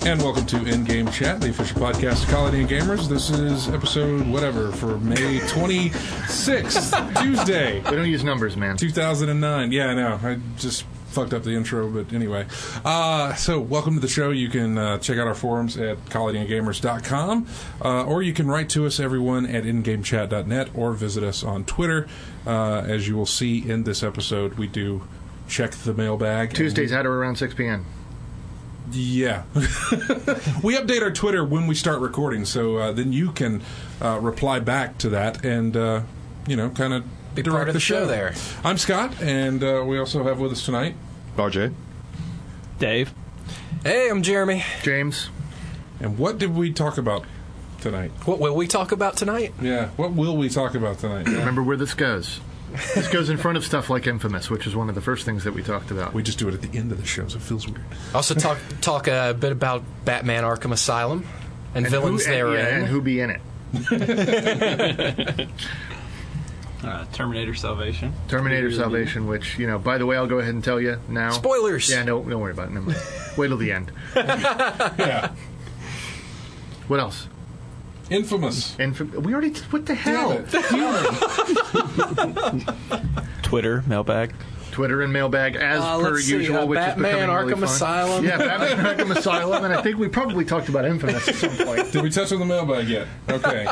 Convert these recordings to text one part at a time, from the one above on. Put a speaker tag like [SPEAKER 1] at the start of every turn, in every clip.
[SPEAKER 1] And welcome to In-Game Chat, the official podcast of Call It In Gamers. This is episode whatever for May 26th, Tuesday.
[SPEAKER 2] We don't use numbers, man.
[SPEAKER 1] 2009. Yeah, I know. I just fucked up the intro, but anyway. So welcome to the show. You can check out our forums at callitingamers.com, or you can write to us, everyone, at ingamechat.net, or visit us on Twitter. As you will see in this episode, we do check the mailbag.
[SPEAKER 2] Tuesdays at or around 6 p.m.
[SPEAKER 1] Yeah. We update our Twitter when we start recording, so then you can reply back to that and, kind of
[SPEAKER 3] be part of the show there.
[SPEAKER 1] I'm Scott, and we also have with us tonight
[SPEAKER 4] RJ.
[SPEAKER 5] Dave.
[SPEAKER 3] Hey, I'm Jeremy.
[SPEAKER 2] James.
[SPEAKER 1] And what did we talk about tonight?
[SPEAKER 3] What will we talk about tonight?
[SPEAKER 1] Yeah, what will we talk about tonight? Yeah.
[SPEAKER 2] Remember where this goes. This goes in front of stuff like Infamous, which is one of the first things that we talked about.
[SPEAKER 1] We just do it at the end of the show, so it feels weird.
[SPEAKER 3] Also talk a bit about Batman Arkham Asylum and villains therein.
[SPEAKER 2] And who be in it.
[SPEAKER 5] Terminator Salvation.
[SPEAKER 2] Terminator Salvation, which, by the way, I'll go ahead and tell you now.
[SPEAKER 3] Spoilers!
[SPEAKER 2] Yeah, no, don't worry about it. Never mind. Wait till the end.
[SPEAKER 1] Yeah.
[SPEAKER 2] What else?
[SPEAKER 1] Infamous.
[SPEAKER 2] We already... What the hell?
[SPEAKER 5] Twitter, mailbag.
[SPEAKER 2] Twitter and mailbag, as per usual, which
[SPEAKER 3] Batman,
[SPEAKER 2] is becoming
[SPEAKER 3] Arkham
[SPEAKER 2] really fun.
[SPEAKER 3] Asylum.
[SPEAKER 2] Yeah, Batman Arkham Asylum, and I think we probably talked about Infamous at some point.
[SPEAKER 1] Did we touch on the mailbag yet? Okay.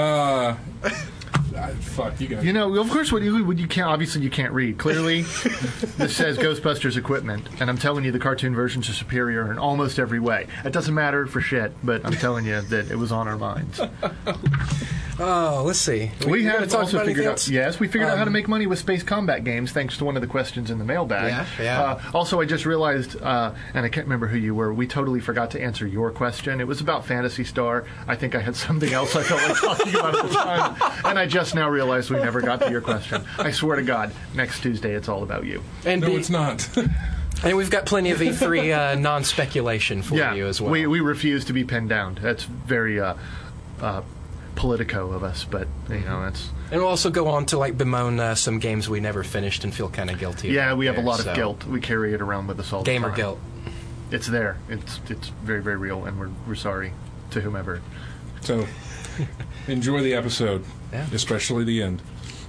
[SPEAKER 1] Fuck, you guys.
[SPEAKER 2] Of course, what you can't, obviously you can't read. Clearly, this says Ghostbusters equipment, and I'm telling you the cartoon versions are superior in almost every way. It doesn't matter for shit, but I'm telling you that it was on our minds.
[SPEAKER 3] Oh, let's see.
[SPEAKER 2] We have
[SPEAKER 3] talk
[SPEAKER 2] also
[SPEAKER 3] about
[SPEAKER 2] figured out.
[SPEAKER 3] else?
[SPEAKER 2] Yes, we figured out how to make money with space combat games, thanks to one of the questions in the mailbag.
[SPEAKER 3] Yeah.
[SPEAKER 2] Also, I just realized, and I can't remember who you were. We totally forgot to answer your question. It was about Phantasy Star. I think I had something else I felt like talking about at the time, and I just now realized we never got to your question. I swear to God, next Tuesday it's all about you.
[SPEAKER 3] And
[SPEAKER 1] No, it's not.
[SPEAKER 3] And we've got plenty of E3 non-speculation for you as well.
[SPEAKER 2] We refuse to be pinned down. That's very politico of us, but that's.
[SPEAKER 3] And we'll also go on to bemoan some games we never finished and feel kind of guilty.
[SPEAKER 2] Yeah,
[SPEAKER 3] about
[SPEAKER 2] we have a lot
[SPEAKER 3] so.
[SPEAKER 2] of guilt. We carry it around with us all the time.
[SPEAKER 3] Gamer guilt.
[SPEAKER 2] It's there. It's very, very real, and we're sorry to whomever.
[SPEAKER 1] So, enjoy the episode, especially the end.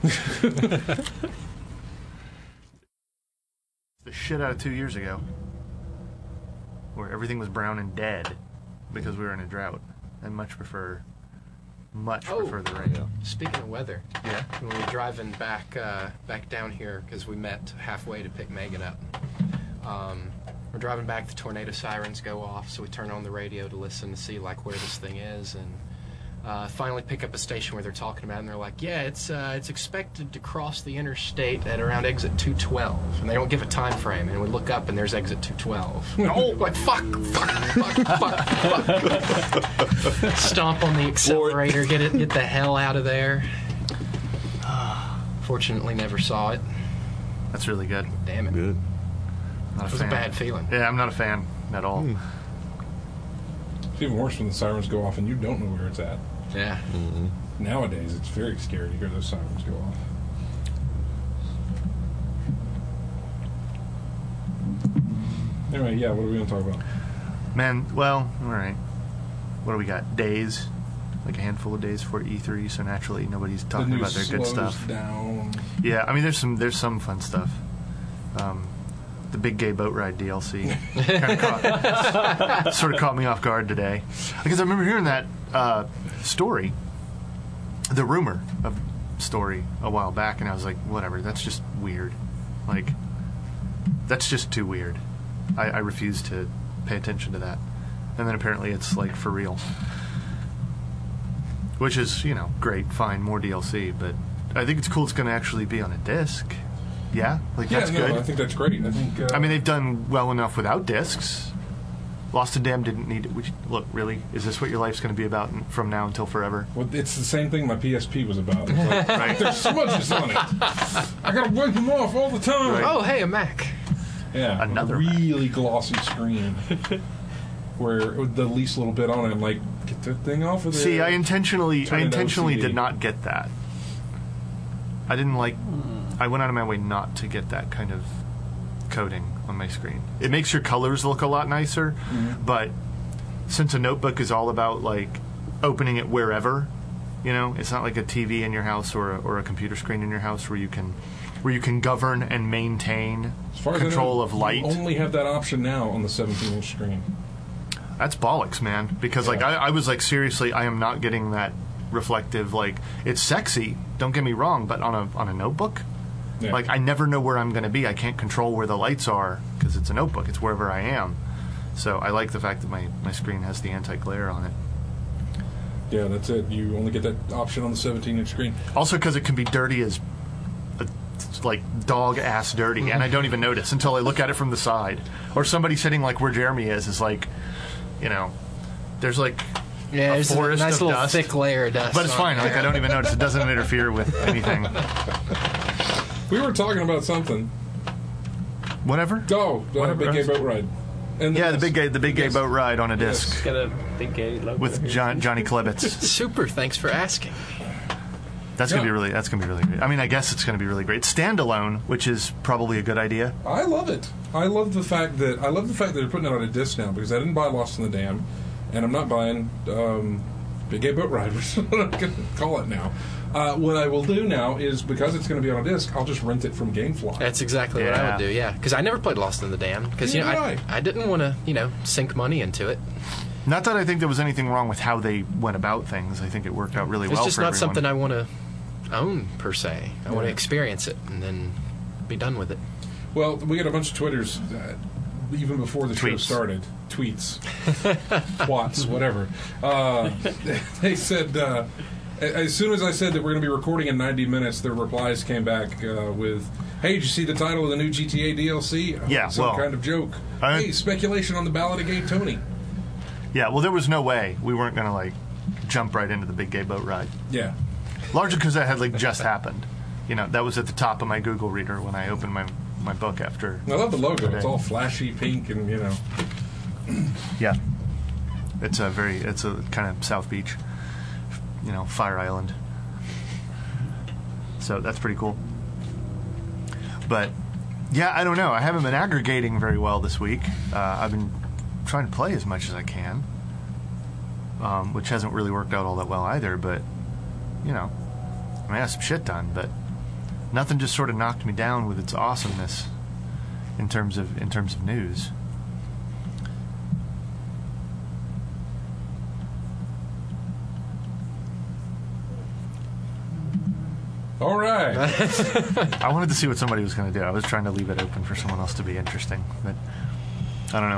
[SPEAKER 2] The shit out of 2 years ago, where everything was brown and dead because we were in a drought. I much prefer the rain.
[SPEAKER 3] Speaking of weather,
[SPEAKER 2] Yeah.
[SPEAKER 3] when we were driving back down here because we met halfway to pick Megan up. We're driving back, the tornado sirens go off, so we turn on the radio to listen to see where this thing is, and finally pick up a station where they're talking about it, and they're like, yeah, it's expected to cross the interstate at around exit 212, and they don't give a time frame, and we look up and there's exit 212. Oh, fuck. Stomp on the accelerator, get the hell out of there. Fortunately, never saw it.
[SPEAKER 2] That's really good.
[SPEAKER 3] Damn it.
[SPEAKER 4] Good.
[SPEAKER 2] Not
[SPEAKER 3] It was a bad feeling.
[SPEAKER 2] Yeah, I'm not a fan at all.
[SPEAKER 1] It's even worse when the sirens go off and you don't know where it's at.
[SPEAKER 3] Yeah.
[SPEAKER 1] Nowadays, it's very scary to hear those sirens go off. Anyway, what are we going to talk about?
[SPEAKER 2] Man, well, all right. What do we got? Days. Like a handful of days for E3, so naturally nobody's talking about their good stuff.
[SPEAKER 1] Down.
[SPEAKER 2] Yeah, I mean, there's some fun stuff. The Big Gay Boat Ride DLC sort of caught me off guard today, because I remember hearing that story, the rumor of story a while back, and I was like, whatever, that's just weird. That's just too weird. I refuse to pay attention to that. And then apparently it's for real, which is great, fine, more DLC, but I think it's cool. It's going to actually be on a disc. Yeah, that's good.
[SPEAKER 1] I think that's great. I think.
[SPEAKER 2] I mean, they've done well enough without discs. Lost and Damned didn't need it. Look, really, is this what your life's going to be about from now until forever?
[SPEAKER 1] Well, it's the same thing my PSP was about. It's right. There's smudges on it. I got to wipe them off all the time.
[SPEAKER 2] Right.
[SPEAKER 3] Oh, hey, a Mac.
[SPEAKER 1] Yeah,
[SPEAKER 2] another
[SPEAKER 1] really glossy screen. Where the least little bit on it, I'm like, get that thing off of there.
[SPEAKER 2] See, I intentionally did not get that. I didn't like. I went out of my way not to get that kind of coating on my screen. It makes your colors look a lot nicer, but since a notebook is all about like opening it wherever, it's not like a TV in your house or a computer screen in your house where you can govern and maintain
[SPEAKER 1] As far as
[SPEAKER 2] control
[SPEAKER 1] I know,
[SPEAKER 2] of light.
[SPEAKER 1] You only have that option now on the 17-inch screen.
[SPEAKER 2] That's bollocks, man. Because like I was like, seriously, I am not getting that reflective. Like, it's sexy, don't get me wrong, but on a notebook, like I never know where I'm going to be. I can't control where the lights are because it's a notebook. It's wherever I am. So I like the fact that my screen has the anti-glare on it.
[SPEAKER 1] Yeah, that's it. You only get that option on the 17-inch screen.
[SPEAKER 2] Also, because it can be dirty as like dog ass dirty, and I don't even notice until I look at it from the side. Or somebody sitting like where Jeremy is like, there's like
[SPEAKER 3] there's a
[SPEAKER 2] forest
[SPEAKER 3] nice
[SPEAKER 2] of
[SPEAKER 3] little
[SPEAKER 2] dust.
[SPEAKER 3] thick layer of dust.
[SPEAKER 2] But it's fine. Like I don't even notice. It doesn't interfere with anything.
[SPEAKER 1] We were talking about something.
[SPEAKER 2] Whatever.
[SPEAKER 1] Oh, Big Gay Boat Ride. And
[SPEAKER 2] Yeah, the big gay boat ride on a disc
[SPEAKER 5] Got a big gay logo
[SPEAKER 2] with
[SPEAKER 5] here.
[SPEAKER 2] Johnny Klebitz.
[SPEAKER 3] Super. Thanks for asking.
[SPEAKER 2] That's gonna be really great. I mean, I guess it's gonna be really great. Standalone, which is probably a good idea.
[SPEAKER 1] I love it. I love the fact that they're putting it on a disc now, because I didn't buy Lost in the Dam, and I'm not buying Big Gay Boat Ride, which is what I'm going to call it now. What I will do now is, because it's going to be on a disc, I'll just rent it from GameFly.
[SPEAKER 3] That's exactly what I would do. Yeah, because I never played Lost in the Dam because I didn't want to sink money into it.
[SPEAKER 2] Not that I think there was anything wrong with how they went about things. I think it worked out really well.
[SPEAKER 3] It's just
[SPEAKER 2] for
[SPEAKER 3] not
[SPEAKER 2] everyone.
[SPEAKER 3] something I want to own per se. I want to experience it and then be done with it.
[SPEAKER 1] Well, we got a bunch of Twitters even before the show started. Tweets. Twats, whatever. They said, as soon as I said that we're going to be recording in 90 minutes, their replies came back with, hey, did you see the title of the new GTA DLC?
[SPEAKER 2] Yeah,
[SPEAKER 1] Some kind of joke. Hey, speculation on the Ballad of Gay Tony.
[SPEAKER 2] Yeah, well, there was no way we weren't going to, like, jump right into the Big Gay Boat Ride.
[SPEAKER 1] Yeah.
[SPEAKER 2] Largely because that had, like, just happened. That was at the top of my Google reader when I opened my book after.
[SPEAKER 1] I love the logo.
[SPEAKER 2] today.
[SPEAKER 1] It's all flashy pink and,
[SPEAKER 2] Yeah. It's a kind of South Beach, Fire Island. So that's pretty cool. But, yeah, I don't know. I haven't been aggregating very well this week. I've been trying to play as much as I can, which hasn't really worked out all that well either, but, I have some shit done, but nothing just sort of knocked me down with its awesomeness in terms of news.
[SPEAKER 1] All right.
[SPEAKER 2] I wanted to see what somebody was going to do. I was trying to leave it open for someone else to be interesting, but I don't know.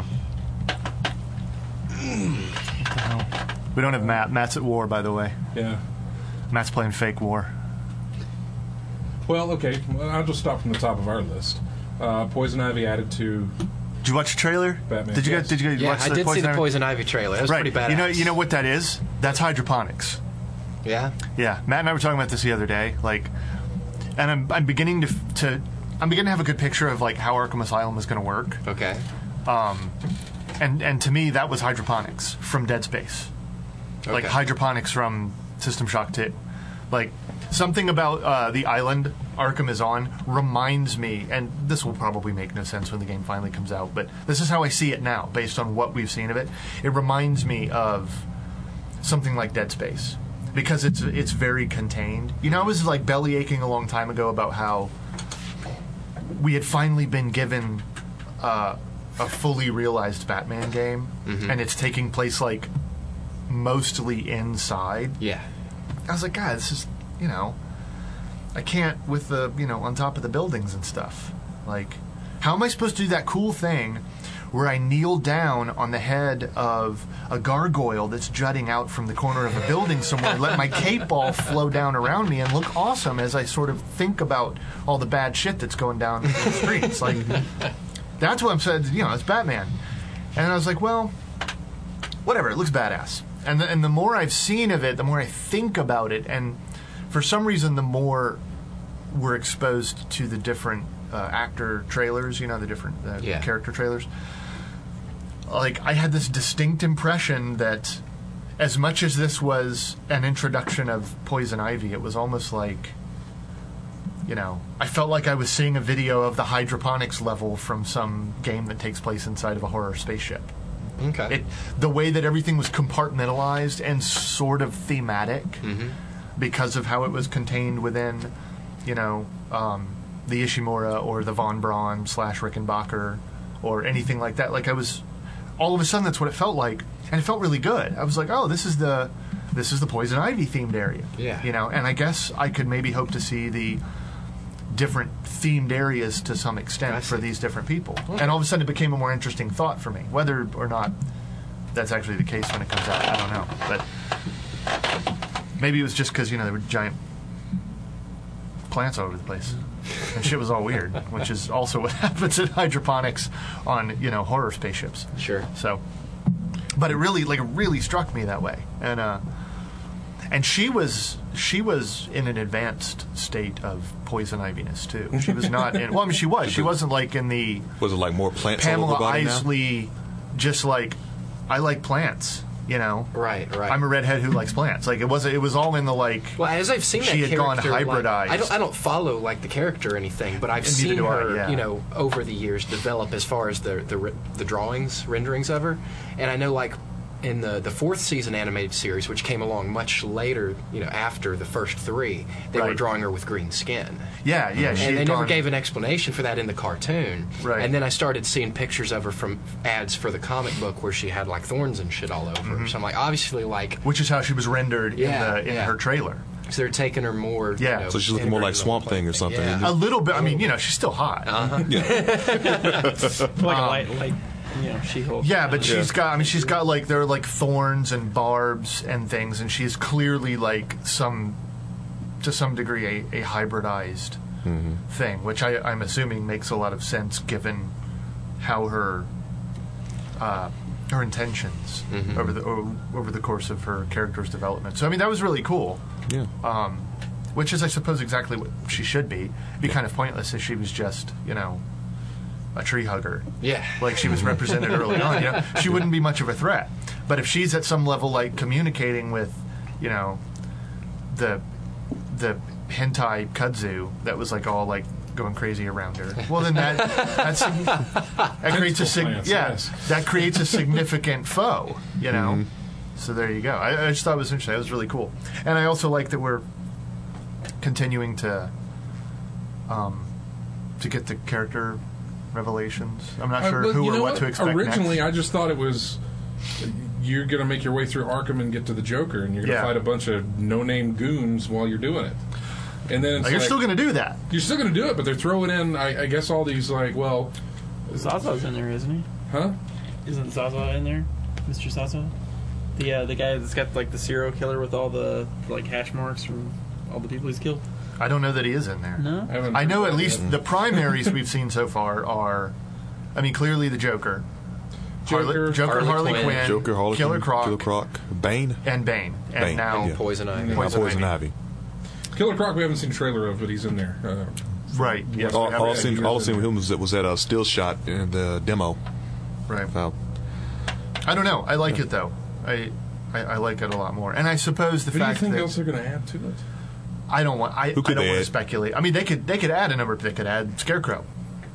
[SPEAKER 2] What the hell? We don't have Matt. Matt's at war, by the way.
[SPEAKER 1] Yeah.
[SPEAKER 2] Matt's playing fake war.
[SPEAKER 1] Well, okay. I'll just stop from the top of our list. Poison Ivy added to
[SPEAKER 2] Did you watch the trailer?
[SPEAKER 1] Batman.
[SPEAKER 2] Did you
[SPEAKER 1] Yes.
[SPEAKER 2] guys
[SPEAKER 3] Yeah,
[SPEAKER 2] watch
[SPEAKER 3] I
[SPEAKER 2] the
[SPEAKER 3] did see the
[SPEAKER 2] Ivy?
[SPEAKER 3] Poison Ivy trailer. That was
[SPEAKER 2] Right.
[SPEAKER 3] pretty badass.
[SPEAKER 2] You know what that is? That's hydroponics.
[SPEAKER 3] Yeah.
[SPEAKER 2] Yeah, Matt and I were talking about this the other day. Like, and I'm beginning to have a good picture of like how Arkham Asylum is going to work.
[SPEAKER 3] Okay.
[SPEAKER 2] And to me, that was hydroponics from Dead Space. Like
[SPEAKER 3] Okay.
[SPEAKER 2] hydroponics from System Shock 2. Like, something about the island Arkham is on reminds me, and this will probably make no sense when the game finally comes out, but this is how I see it now, based on what we've seen of it. It reminds me of something like Dead Space, because it's very contained. I was like belly aching a long time ago about how we had finally been given a fully realized Batman game, and it's taking place like mostly inside.
[SPEAKER 3] Yeah.
[SPEAKER 2] I was like, God, this is, I can't with the, on top of the buildings and stuff. Like, how am I supposed to do that cool thing where I kneel down on the head of a gargoyle that's jutting out from the corner of a building somewhere and let my cape ball flow down around me and look awesome as I sort of think about all the bad shit that's going down the streets? Like, that's what I'm saying, it's Batman. And I was like, well, whatever, it looks badass. And the more I've seen of it, the more I think about it, and for some reason, the more we're exposed to the different actor trailers, the different character trailers. Like, I had this distinct impression that as much as this was an introduction of Poison Ivy, it was almost like, I felt like I was seeing a video of the hydroponics level from some game that takes place inside of a horror spaceship.
[SPEAKER 3] Okay.
[SPEAKER 2] The way that everything was compartmentalized and sort of thematic because of how it was contained within, the Ishimura or the Von Braun / Rickenbacker or anything like that. Like, I was, all of a sudden, that's what it felt like, and it felt really good. I was like, oh, this is the Poison Ivy themed area.
[SPEAKER 3] Yeah.
[SPEAKER 2] And I guess I could maybe hope to see the different themed areas to some extent for these different people. And all of a sudden it became a more interesting thought for me. Whether or not that's actually the case when it comes out, I don't know. But maybe it was just because, there were giant plants all over the place. And shit was all weird, which is also what happens in hydroponics on, horror spaceships.
[SPEAKER 3] Sure.
[SPEAKER 2] So, but it really struck me that way. And she was in an advanced state of poison iviness too. She was not in. Well, I mean, she was. She wasn't like in the.
[SPEAKER 4] Was it like more plants all
[SPEAKER 2] Pamela
[SPEAKER 4] over body
[SPEAKER 2] Isley, just like I like plants.
[SPEAKER 3] Right.
[SPEAKER 2] I'm a redhead who likes plants. Like it was all in the like.
[SPEAKER 3] Well, as I've seen that
[SPEAKER 2] she had gone
[SPEAKER 3] character,
[SPEAKER 2] hybridized.
[SPEAKER 3] I don't follow like the character or anything, but I've
[SPEAKER 2] And neither
[SPEAKER 3] seen
[SPEAKER 2] do I,
[SPEAKER 3] her,
[SPEAKER 2] yeah.
[SPEAKER 3] Over the years develop as far as the drawings, renderings of her, and I know like in the 4th season animated series, which came along much later, after the first 3, they were
[SPEAKER 2] Right.
[SPEAKER 3] drawing her with green skin.
[SPEAKER 2] Yeah. She
[SPEAKER 3] And
[SPEAKER 2] had
[SPEAKER 3] they never
[SPEAKER 2] gone-
[SPEAKER 3] gave an explanation for that in the cartoon.
[SPEAKER 2] Right.
[SPEAKER 3] And then I started seeing pictures of her from ads for the comic book where she had like thorns and shit all over her. So I'm like, obviously, like,
[SPEAKER 2] which is how she was rendered in her trailer.
[SPEAKER 3] so they're taking her more.
[SPEAKER 2] Yeah.
[SPEAKER 4] So she's looking more like
[SPEAKER 3] integrated
[SPEAKER 4] Swamp
[SPEAKER 3] in the
[SPEAKER 4] Thing or
[SPEAKER 3] thing.
[SPEAKER 4] something,
[SPEAKER 3] Yeah.
[SPEAKER 4] isn't
[SPEAKER 2] A little bit. I mean, she's still hot.
[SPEAKER 5] Like a light, She-Hulk.
[SPEAKER 2] Yeah, but she's got like there are like thorns and barbs and things, and she's clearly like to some degree a hybridized thing, which I'm assuming makes a lot of sense given how her intentions over the course of her character's development. So I mean that was really cool.
[SPEAKER 4] Yeah.
[SPEAKER 2] Which is I suppose exactly what she should be. It'd be kind of pointless if she was just a tree hugger.
[SPEAKER 3] Yeah.
[SPEAKER 2] Like she was represented early on. She wouldn't be much of a threat. But if she's at some level like communicating with, the hentai kudzu that was like all like going crazy around her. Well, then that creates a
[SPEAKER 1] plants, yes.
[SPEAKER 2] that creates a significant foe. So there you go. I just thought it was interesting. It was really cool, and I also like that we're continuing to get the character revelations. I'm not sure who or what to expect
[SPEAKER 1] Originally,
[SPEAKER 2] next.
[SPEAKER 1] I just thought it was you're going to make your way through Arkham and get to the Joker, and you're going to fight a bunch of no-name goons while you're doing it. And then it's
[SPEAKER 2] You're still going to do that.
[SPEAKER 1] You're still going to do it, but they're throwing in, I guess, all these
[SPEAKER 5] Zaza's in there, isn't he?
[SPEAKER 1] huh?
[SPEAKER 5] Isn't Zaza in there? Mr. Zaza? The guy that's got like the serial killer with all the like hash marks from all the people he's killed?
[SPEAKER 2] I don't know that he is in there.
[SPEAKER 5] No?
[SPEAKER 1] haven't
[SPEAKER 2] I know
[SPEAKER 1] heard
[SPEAKER 2] at
[SPEAKER 1] that
[SPEAKER 2] least
[SPEAKER 1] yet.
[SPEAKER 2] the primaries we've seen so far are, I mean, clearly the Joker,
[SPEAKER 1] Joker,
[SPEAKER 2] Harley Quinn,
[SPEAKER 4] Joker, Harley
[SPEAKER 2] Killer
[SPEAKER 4] Quinn,
[SPEAKER 2] Croc,
[SPEAKER 4] Bane,
[SPEAKER 2] and Bane, and
[SPEAKER 4] Bane,
[SPEAKER 2] now
[SPEAKER 4] yeah.
[SPEAKER 3] Poison Ivy.
[SPEAKER 4] and Poison Ivy.
[SPEAKER 1] Killer Croc, we haven't seen a trailer of, but he's in there.
[SPEAKER 2] right. Yes, we
[SPEAKER 4] All
[SPEAKER 2] have
[SPEAKER 4] I
[SPEAKER 2] it.
[SPEAKER 4] seen with him was at a still shot in the demo.
[SPEAKER 2] Right.
[SPEAKER 4] Uh,
[SPEAKER 2] I don't know. I like it though. I like it a lot more, and I suppose the
[SPEAKER 1] What do you
[SPEAKER 2] fact
[SPEAKER 1] think
[SPEAKER 2] that
[SPEAKER 1] else they're going to add to it?
[SPEAKER 2] I don't want. I
[SPEAKER 4] Who could
[SPEAKER 2] don't
[SPEAKER 4] they
[SPEAKER 2] want to
[SPEAKER 4] add?
[SPEAKER 2] speculate. I mean, they could add a number. They could add Scarecrow.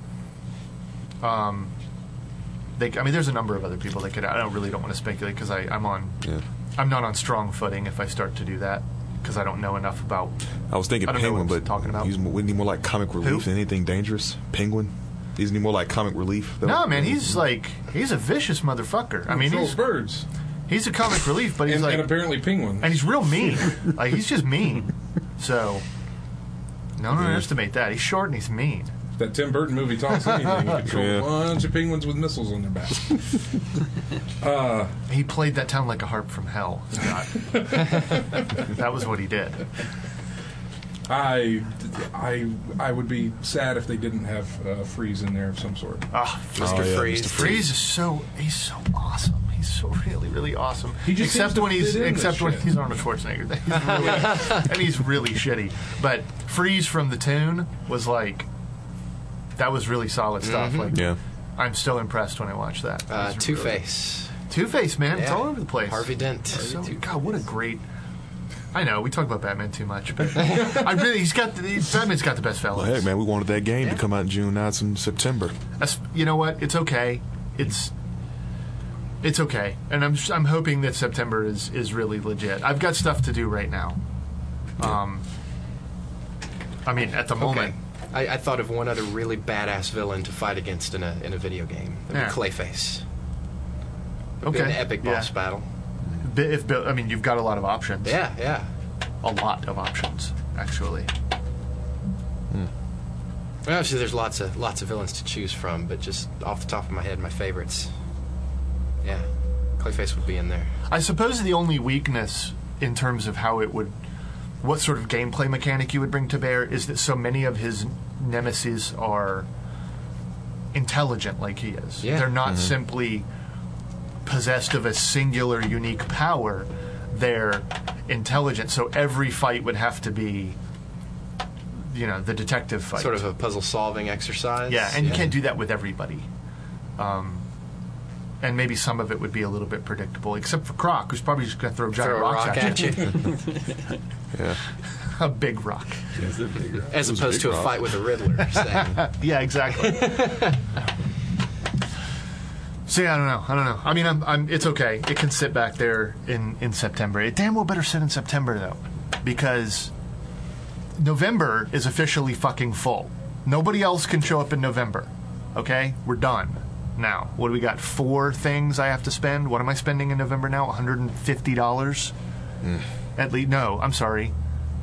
[SPEAKER 2] There's a number of other people they could add. I don't want to speculate because I'm not on strong footing if I start to do that because I don't know enough about.
[SPEAKER 4] I was thinking
[SPEAKER 2] I don't know
[SPEAKER 4] Penguin,
[SPEAKER 2] what I'm
[SPEAKER 4] but
[SPEAKER 2] talking about.
[SPEAKER 4] we need more like comic relief than anything dangerous. Penguin. Isn't he more like comic relief? Though?
[SPEAKER 2] No, man, he's a vicious motherfucker. I mean,
[SPEAKER 1] Controls birds.
[SPEAKER 2] he's a comic relief, but he's
[SPEAKER 1] And apparently penguins.
[SPEAKER 2] and he's real mean. Like he's just mean. So don't underestimate that. He's short and he's mean.
[SPEAKER 1] That Tim Burton movie talks anything. You control
[SPEAKER 4] Yeah.
[SPEAKER 1] a bunch of penguins with missiles on their back.
[SPEAKER 2] He played that town like a harp from hell, Scott. That was what he did.
[SPEAKER 1] I would be sad if they didn't have Freeze in there of some sort.
[SPEAKER 3] Mr.
[SPEAKER 4] yeah,
[SPEAKER 3] Freeze.
[SPEAKER 4] Mr.
[SPEAKER 2] Freeze is so awesome. He's so really, really awesome.
[SPEAKER 1] He just seems to fit in this
[SPEAKER 2] when
[SPEAKER 1] shit.
[SPEAKER 2] he's Arnold Schwarzenegger. He's really, and he's really shitty. But Freeze from the Toon was like that was really solid stuff. Like
[SPEAKER 4] Yeah.
[SPEAKER 2] I'm still impressed when I watch that. It was
[SPEAKER 3] Two
[SPEAKER 2] really-
[SPEAKER 3] Face.
[SPEAKER 2] Two-Face, man. It's
[SPEAKER 3] Yeah.
[SPEAKER 2] all over the place.
[SPEAKER 3] Harvey Dent.
[SPEAKER 2] So, God, what a great. I know we talk about Batman too much, but Batman's got the best
[SPEAKER 4] Well,
[SPEAKER 2] fellas.
[SPEAKER 4] heck, man, we wanted that game
[SPEAKER 2] Yeah.
[SPEAKER 4] to come out in June. Now it's in September.
[SPEAKER 2] You know what? It's okay. It's okay, and I'm hoping that September is really legit. I've got stuff to do right now. I mean, at the moment.
[SPEAKER 3] I thought of one other really badass villain to fight against in a video game. That'd be Clayface. It'd be an epic boss battle.
[SPEAKER 2] I mean, you've got a lot of options.
[SPEAKER 3] Yeah.
[SPEAKER 2] A lot of options, actually.
[SPEAKER 3] Well, actually, there's lots of villains to choose from, but just off the top of my head, my favorites. Yeah, Clayface would be in there.
[SPEAKER 2] I suppose the only weakness in terms of what sort of gameplay mechanic you would bring to bear is that so many of his nemesis are intelligent like he is.
[SPEAKER 3] Yeah.
[SPEAKER 2] They're not simply possessed of a singular unique power. They're intelligent, so every fight would have to be, the detective fight.
[SPEAKER 3] Sort of a puzzle-solving exercise.
[SPEAKER 2] Yeah, and you can't do that with everybody. And maybe some of it would be a little bit predictable, except for Croc, who's probably just going to throw giant rocks at you.
[SPEAKER 4] Yeah.
[SPEAKER 2] A big rock.
[SPEAKER 3] As opposed to a fight with a Riddler.
[SPEAKER 2] Yeah, exactly. So yeah, I don't know. I mean, it's okay. It can sit back there in September. It damn well better sit in September though, because November is officially fucking full. Nobody else can show up in November. Okay, we're done. Now, what do we got? 4 things I have to spend. What am I spending in November now? $150? At least, no, I'm sorry.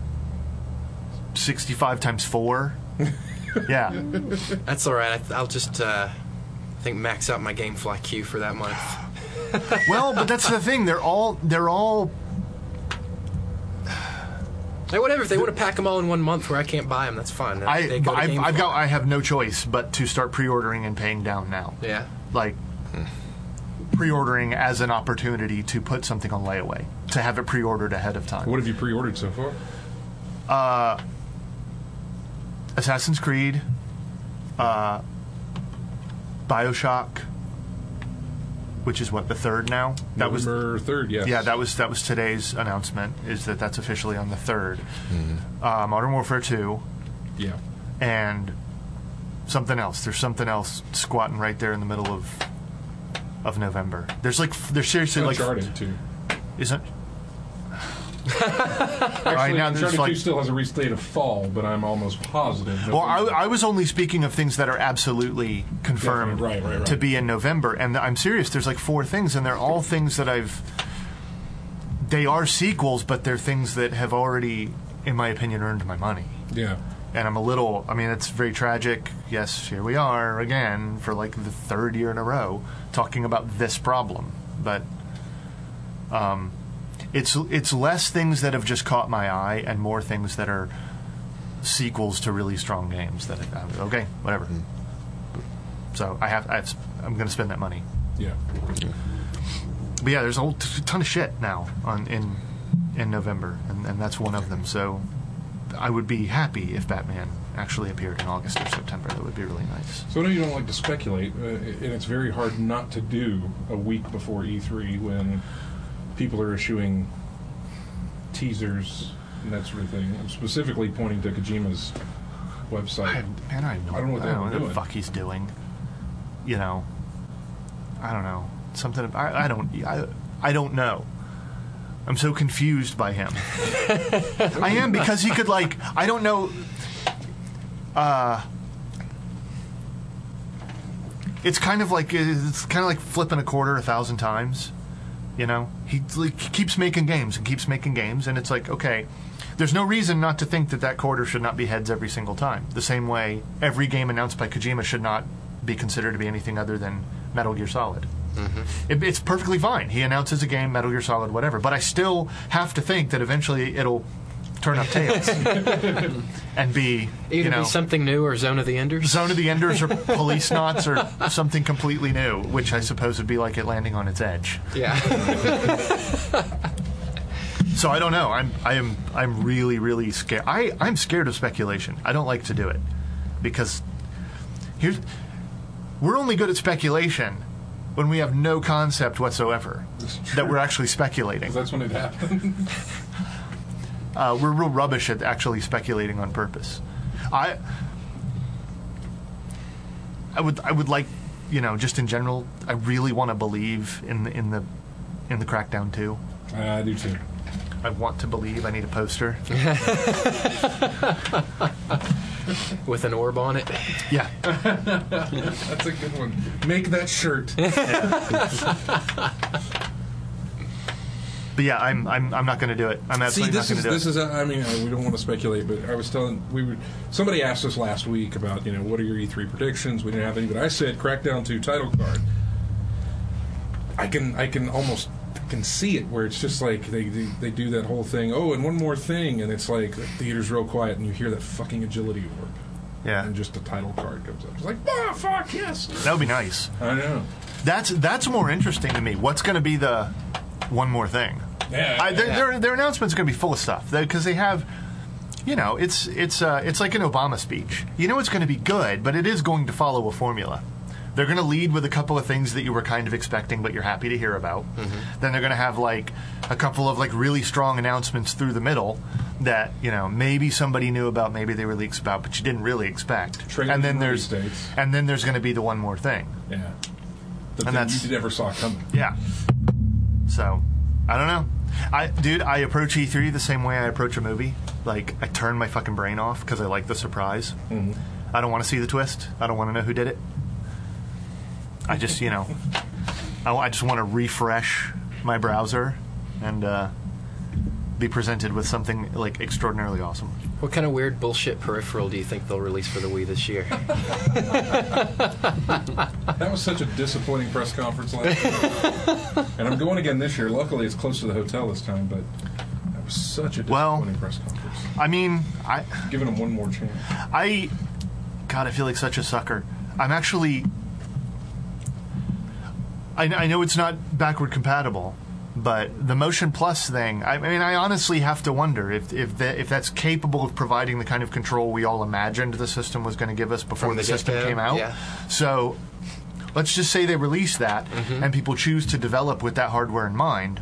[SPEAKER 2] 65 times 4? Yeah.
[SPEAKER 3] That's all right. I'll just max out my GameFly queue for that month.
[SPEAKER 2] Well, but that's the thing. They're all.
[SPEAKER 3] Hey, whatever. If they want to pack them all in one month where I can't buy them, that's fine.
[SPEAKER 2] I have no choice but to start pre-ordering and paying down now.
[SPEAKER 3] Yeah.
[SPEAKER 2] Like pre-ordering as an opportunity to put something on layaway, to have it pre-ordered ahead of time.
[SPEAKER 1] What have you pre-ordered so far?
[SPEAKER 2] Assassin's Creed, BioShock, which is what, the 3rd now?
[SPEAKER 1] November 3rd, yes.
[SPEAKER 2] Yeah, that was today's announcement, is that's officially on the 3rd. Modern Warfare 2.
[SPEAKER 1] Yeah.
[SPEAKER 2] And something else. There's something else squatting right there in the middle of November. There's seriously
[SPEAKER 1] Uncharted 2.
[SPEAKER 2] Isn't
[SPEAKER 1] Actually, Uncharted 2 still has a release date of fall, but I'm almost positive.
[SPEAKER 2] Well, I was only speaking of things that are absolutely confirmed
[SPEAKER 1] right.
[SPEAKER 2] to be in November, and I'm serious. There's 4 things, and they're all things that they are sequels, but they're things that have already, in my opinion, earned my money.
[SPEAKER 1] Yeah.
[SPEAKER 2] And it's very tragic. Yes, here we are again for the 3rd year in a row talking about this problem. But it's less things that have just caught my eye and more things that are sequels to really strong games that okay, whatever. So I'm going to spend that money.
[SPEAKER 1] Yeah.
[SPEAKER 2] But yeah, there's a whole ton of shit now in November, and that's one of them. So I would be happy if Batman actually appeared in August or September. That would be really nice.
[SPEAKER 1] So I know you don't like to speculate, and it's very hard not to do a week before E3 when people are issuing teasers and that sort of thing. I'm specifically pointing to Kojima's website.
[SPEAKER 2] I don't know what the fuck he's doing. I don't know. Something. I don't know. I'm so confused by him. I am, because he could I don't know. It's kind of like flipping a quarter 1,000 times. He keeps making games and keeps making games, and it's okay, there's no reason not to think that quarter should not be heads every single time. The same way every game announced by Kojima should not be considered to be anything other than Metal Gear Solid. Mm-hmm. It's perfectly fine. He announces a game, Metal Gear Solid, whatever, but I still have to think that eventually it'll turn up tails and be
[SPEAKER 3] either be something new or Zone of the Enders.
[SPEAKER 2] Zone of the Enders or Police Knots or something completely new, which I suppose would be like it landing on its edge.
[SPEAKER 3] Yeah.
[SPEAKER 2] So I don't know. I'm really, really scared. I'm scared of speculation. I don't like to do it because we're only good at speculation when we have no concept whatsoever that we're actually speculating.
[SPEAKER 1] That's when it happens.
[SPEAKER 2] We're real rubbish at actually speculating on purpose. I would like just in general, I really want to believe in the Crackdown 2.
[SPEAKER 1] I do too.
[SPEAKER 2] I want to believe. I need a poster.
[SPEAKER 3] With an orb on it.
[SPEAKER 2] Yeah.
[SPEAKER 1] That's a good one. Make that shirt.
[SPEAKER 2] But yeah, I'm not going to do it. I'm absolutely not going to do it.
[SPEAKER 1] This is. I mean, we don't want to speculate, but I was telling somebody asked us last week about what are your E3 predictions? We didn't have any, but I said Crackdown 2 title card. I can almost see it where it's just like they do that whole thing. Oh, and one more thing, and it's like the theater's real quiet, and you hear that fucking agility orb.
[SPEAKER 2] Yeah.
[SPEAKER 1] And just a title card comes up. It's like, fuck yes.
[SPEAKER 2] That would be nice.
[SPEAKER 1] I know.
[SPEAKER 2] That's more interesting to me. What's going to be the one more thing?
[SPEAKER 1] Yeah.
[SPEAKER 2] Their announcement's going to be full of stuff because they have, it's like an Obama speech. It's going to be good, but it is going to follow a formula. They're going to lead with a couple of things that you were kind of expecting, but you're happy to hear about. Mm-hmm. Then they're going to have like a couple of like really strong announcements through the middle that maybe somebody knew about, maybe they were leaks about, but you didn't really expect.
[SPEAKER 1] And then
[SPEAKER 2] there's going to be the one more thing.
[SPEAKER 1] Yeah. The thing you never saw coming.
[SPEAKER 2] Yeah. So, I don't know. I approach E3 the same way I approach a movie. Like, I turn my fucking brain off because I like the surprise.
[SPEAKER 1] Mm-hmm.
[SPEAKER 2] I don't want to see the twist. I don't want to know who did it. I just, I just want to refresh my browser and be presented with something, like, extraordinarily awesome.
[SPEAKER 3] What kind of weird bullshit peripheral do you think they'll release for the Wii this year?
[SPEAKER 1] That was such a disappointing press conference last year. And I'm going again this year. Luckily, it's close to the hotel this time, but that was such a disappointing press conference.
[SPEAKER 2] I mean,
[SPEAKER 1] giving them one more chance.
[SPEAKER 2] I feel like such a sucker. I'm actually... I know it's not backward compatible, but the Motion Plus thing, I mean, I honestly have to wonder if that's capable of providing the kind of control we all imagined the system was going to give us before the system came out.
[SPEAKER 3] Yeah.
[SPEAKER 2] So let's just say they release that and people choose to develop with that hardware in mind.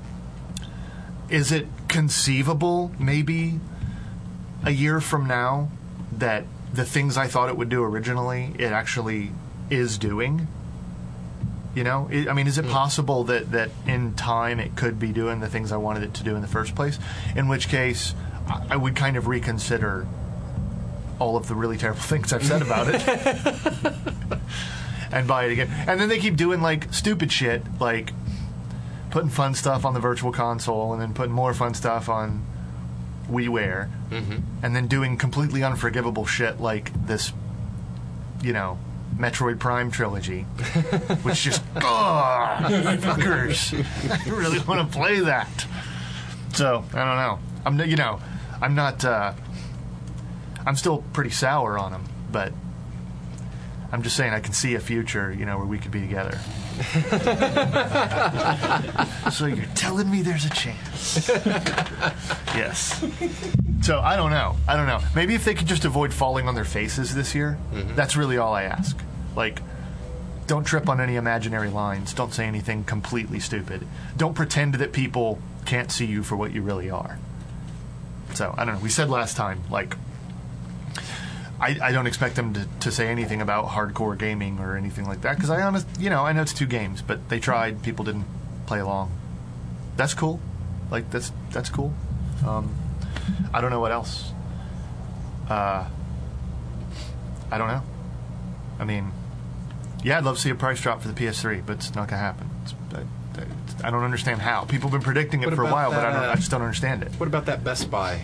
[SPEAKER 2] Is it conceivable, maybe, a year from now, that the things I thought it would do originally, it actually is doing? Is it possible that in time it could be doing the things I wanted it to do in the first place? In which case, I would kind of reconsider all of the really terrible things I've said about it and buy it again. And then they keep doing, like, stupid shit, like putting fun stuff on the Virtual Console and then putting more fun stuff on WiiWare, and then doing completely unforgivable shit like this, Metroid Prime trilogy, which just fuckers. I really want to play that. So I don't know. I'm not. I'm still pretty sour on them, but I'm just saying I can see a future, where we could be together. So you're telling me there's a chance? Yes. So I don't know. Maybe if they could just avoid falling on their faces this year, that's really all I ask. Like, don't trip on any imaginary lines. Don't say anything completely stupid. Don't pretend that people can't see you for what you really are. So, I don't know. We said last time, like, I don't expect them to say anything about hardcore gaming or anything like that, because I know it's 2 games, but they tried. People didn't play along. That's cool. Like, that's cool. I don't know what else. I don't know. I mean, yeah, I'd love to see a price drop for the PS3, but it's not going to happen. I don't understand how. People have been predicting it for a while, but I just don't understand it.
[SPEAKER 3] What about that Best Buy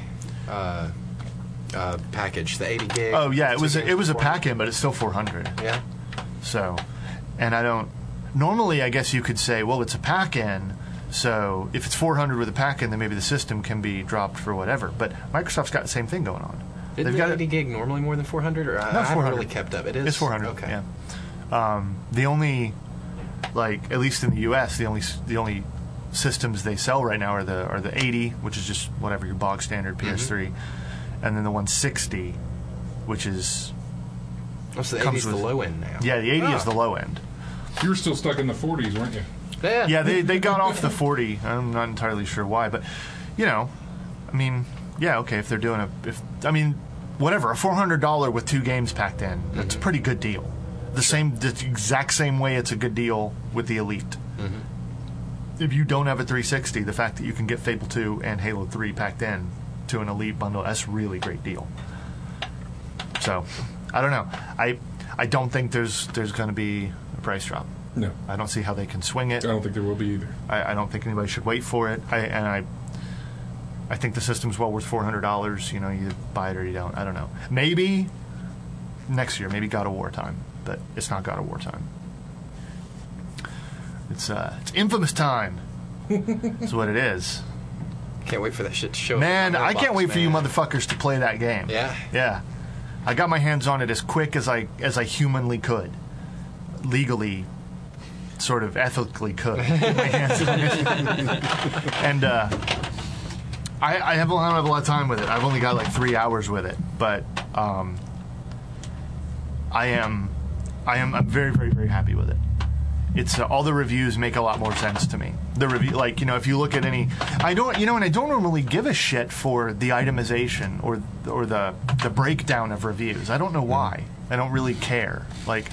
[SPEAKER 3] package, the 80 gig?
[SPEAKER 2] Oh, yeah, it was a pack-in, but it's still $400.
[SPEAKER 3] Yeah.
[SPEAKER 2] So, and I don't... Normally, I guess you could say, well, it's a pack-in, so if it's $400 with a pack-in, then maybe the system can be dropped for whatever. But Microsoft's got the same thing going on.
[SPEAKER 3] Isn't the 80 gig normally more than 400? Or I haven't really kept up. It is?
[SPEAKER 2] It's 400,
[SPEAKER 3] okay.
[SPEAKER 2] Yeah. The only, like, at least in the U.S., the only systems they sell right now are the 80, which is just whatever, your bog standard PS3, and then the 160, which is...
[SPEAKER 3] Oh, so the 80 is the low end now.
[SPEAKER 2] Yeah, the 80 is the low end.
[SPEAKER 1] You were still stuck in the 40s, weren't you?
[SPEAKER 3] Yeah.
[SPEAKER 2] Yeah, they got off the 40. I'm not entirely sure why, but, I mean, yeah, okay, if they're doing whatever, a $400 with 2 games packed in, that's a pretty good deal. the exact same way it's a good deal with the Elite.
[SPEAKER 3] Mm-hmm.
[SPEAKER 2] If you don't have a 360, the fact that you can get Fable 2 and Halo 3 packed in to an Elite bundle, that's a really great deal. So, I don't know. I don't think there's going to be a price drop.
[SPEAKER 1] No.
[SPEAKER 2] I don't see how they can swing it.
[SPEAKER 1] I don't think there will be either.
[SPEAKER 2] I don't think anybody should wait for it. I think the system's well worth $400. You know, you buy it or you don't. I don't know. Maybe next year, maybe God of War time, but it's not God of War time. It's infamous time. That's what it is.
[SPEAKER 3] Can't wait for that shit to show up.
[SPEAKER 2] Man,
[SPEAKER 3] in my
[SPEAKER 2] I can't
[SPEAKER 3] mailbox,
[SPEAKER 2] wait for you
[SPEAKER 3] man.
[SPEAKER 2] motherfuckers to play that game.
[SPEAKER 3] Yeah.
[SPEAKER 2] Yeah. I got my hands on it as quick as I humanly could. Legally, sort of ethically could. Get my hands on it. And I don't have a lot of time with it. I've only got like 3 hours with it. But I'm very, very, very happy with it. It's all the reviews make a lot more sense to me. The review, like, you know, if you look at any, I don't normally give a shit for the itemization or the breakdown of reviews. I don't know why. I don't really care. Like,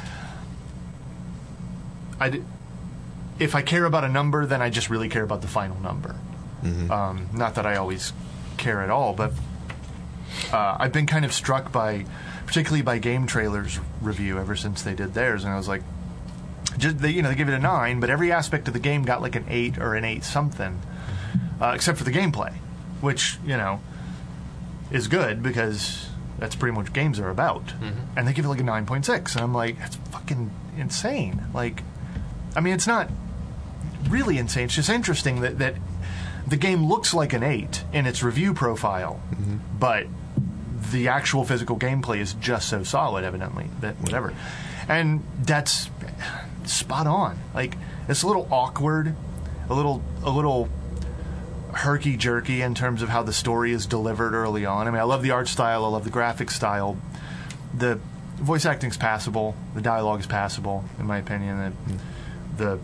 [SPEAKER 2] if I care about a number, then I just really care about the final number. Mm-hmm. Not that I always care at all, but I've been kind of struck by, particularly by Game Trailer's review ever since they did theirs, and I was like, they give it a 9, but every aspect of the game got like an 8 or an 8 something, except for the gameplay, which, you know, is good because that's pretty much what games are about. Mm-hmm. And they give it like a 9.6, and I'm like, that's fucking insane. Like, I mean, it's not really insane. It's just interesting that the game looks like an 8 in its review profile, mm-hmm. but the actual physical gameplay is just so solid, evidently, that whatever. And that's spot on. Like, it's a little awkward, a little herky-jerky in terms of how the story is delivered early on. I mean, I love the art style, I love the graphic style. The voice acting's passable, the dialogue is passable, in my opinion. The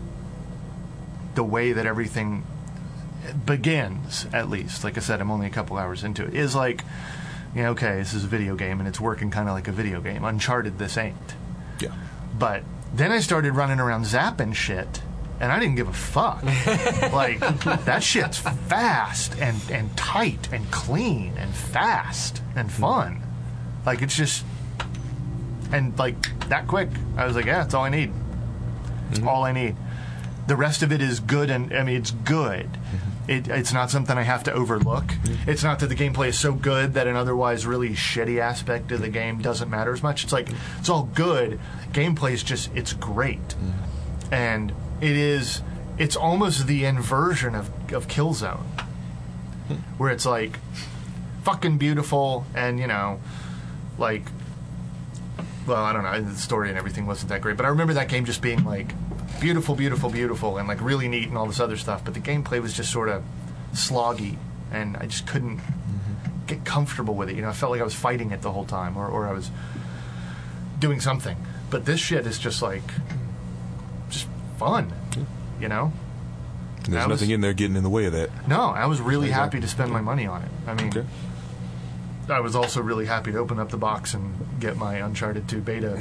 [SPEAKER 2] way that everything begins, at least, like I said, I'm only a couple hours into it, is like, you know, okay, this is a video game, and it's working kind of like a video game. Uncharted, this ain't.
[SPEAKER 4] Yeah.
[SPEAKER 2] But then I started running around zapping shit, and I didn't give a fuck. Like, that shit's fast and tight and clean and fast and fun. Like, it's just, and like that quick. I was like, yeah, that's all I need. It's all I need. The rest of it is good, and I mean, it's good. It's not something I have to overlook. It's not that the gameplay is so good that an otherwise really shitty aspect of the game doesn't matter as much. It's like, it's all good. Gameplay is just, it's great. And it's almost the inversion of Killzone, where it's like fucking beautiful and, you know, like, well, I don't know, the story and everything wasn't that great, but I remember that game just being like beautiful, beautiful, beautiful, and like really neat and all this other stuff, but the gameplay was just sort of sloggy, and I just couldn't get comfortable with it. You know, I felt like I was fighting it the whole time, or I was doing something. But this shit is just like, just fun, you know?
[SPEAKER 4] And there's nothing in there getting in the way of that.
[SPEAKER 2] No, I was really happy to spend my money on it. I mean,
[SPEAKER 4] Okay.
[SPEAKER 2] I was also really happy to open up the box and get my Uncharted 2 beta.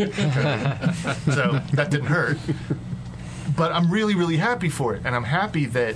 [SPEAKER 2] So that didn't hurt. But I'm really, really happy for it, and I'm happy that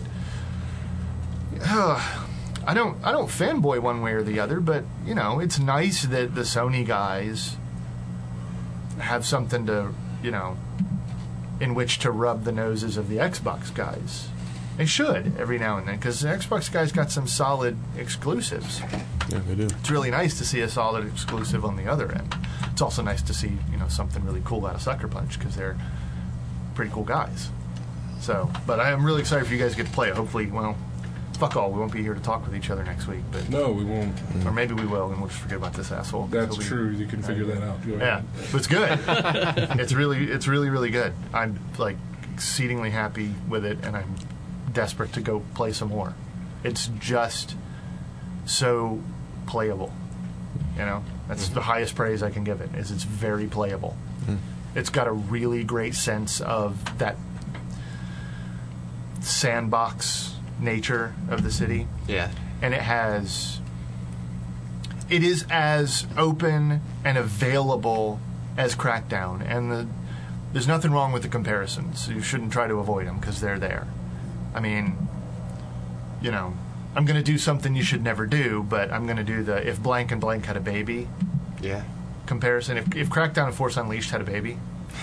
[SPEAKER 2] I don't fanboy one way or the other, but you know, it's nice that the Sony guys have something to, you know, in which to rub the noses of the Xbox guys. They should every now and then, because the Xbox guys got some solid exclusives.
[SPEAKER 4] Yeah, they do.
[SPEAKER 2] It's really nice to see a solid exclusive on the other end. It's also nice to see, you know, something really cool out of Sucker Punch, because they're pretty cool guys. So, but I am really excited for you guys to get to play it. Hopefully, well, fuck all, we won't be here to talk with each other next week, but
[SPEAKER 1] No, we won't.
[SPEAKER 2] or maybe we will, and we'll just forget about this asshole.
[SPEAKER 1] That's
[SPEAKER 2] He'll be-
[SPEAKER 1] true. You can figure that out. Go
[SPEAKER 2] Yeah,
[SPEAKER 1] ahead.
[SPEAKER 2] but it's good. It's really, really good. I'm like exceedingly happy with it, and I'm desperate to go play some more. It's just so playable. You know, that's the highest praise I can give it. Is it's very playable. It's got a really great sense of that sandbox nature of the city.
[SPEAKER 3] Yeah.
[SPEAKER 2] And it is as open and available as Crackdown, and there's nothing wrong with the comparisons. You shouldn't try to avoid them because they're there. I mean, you know, I'm going to do something you should never do, but I'm going to do the if blank and blank had a baby comparison. If Crackdown and Force Unleashed had a baby.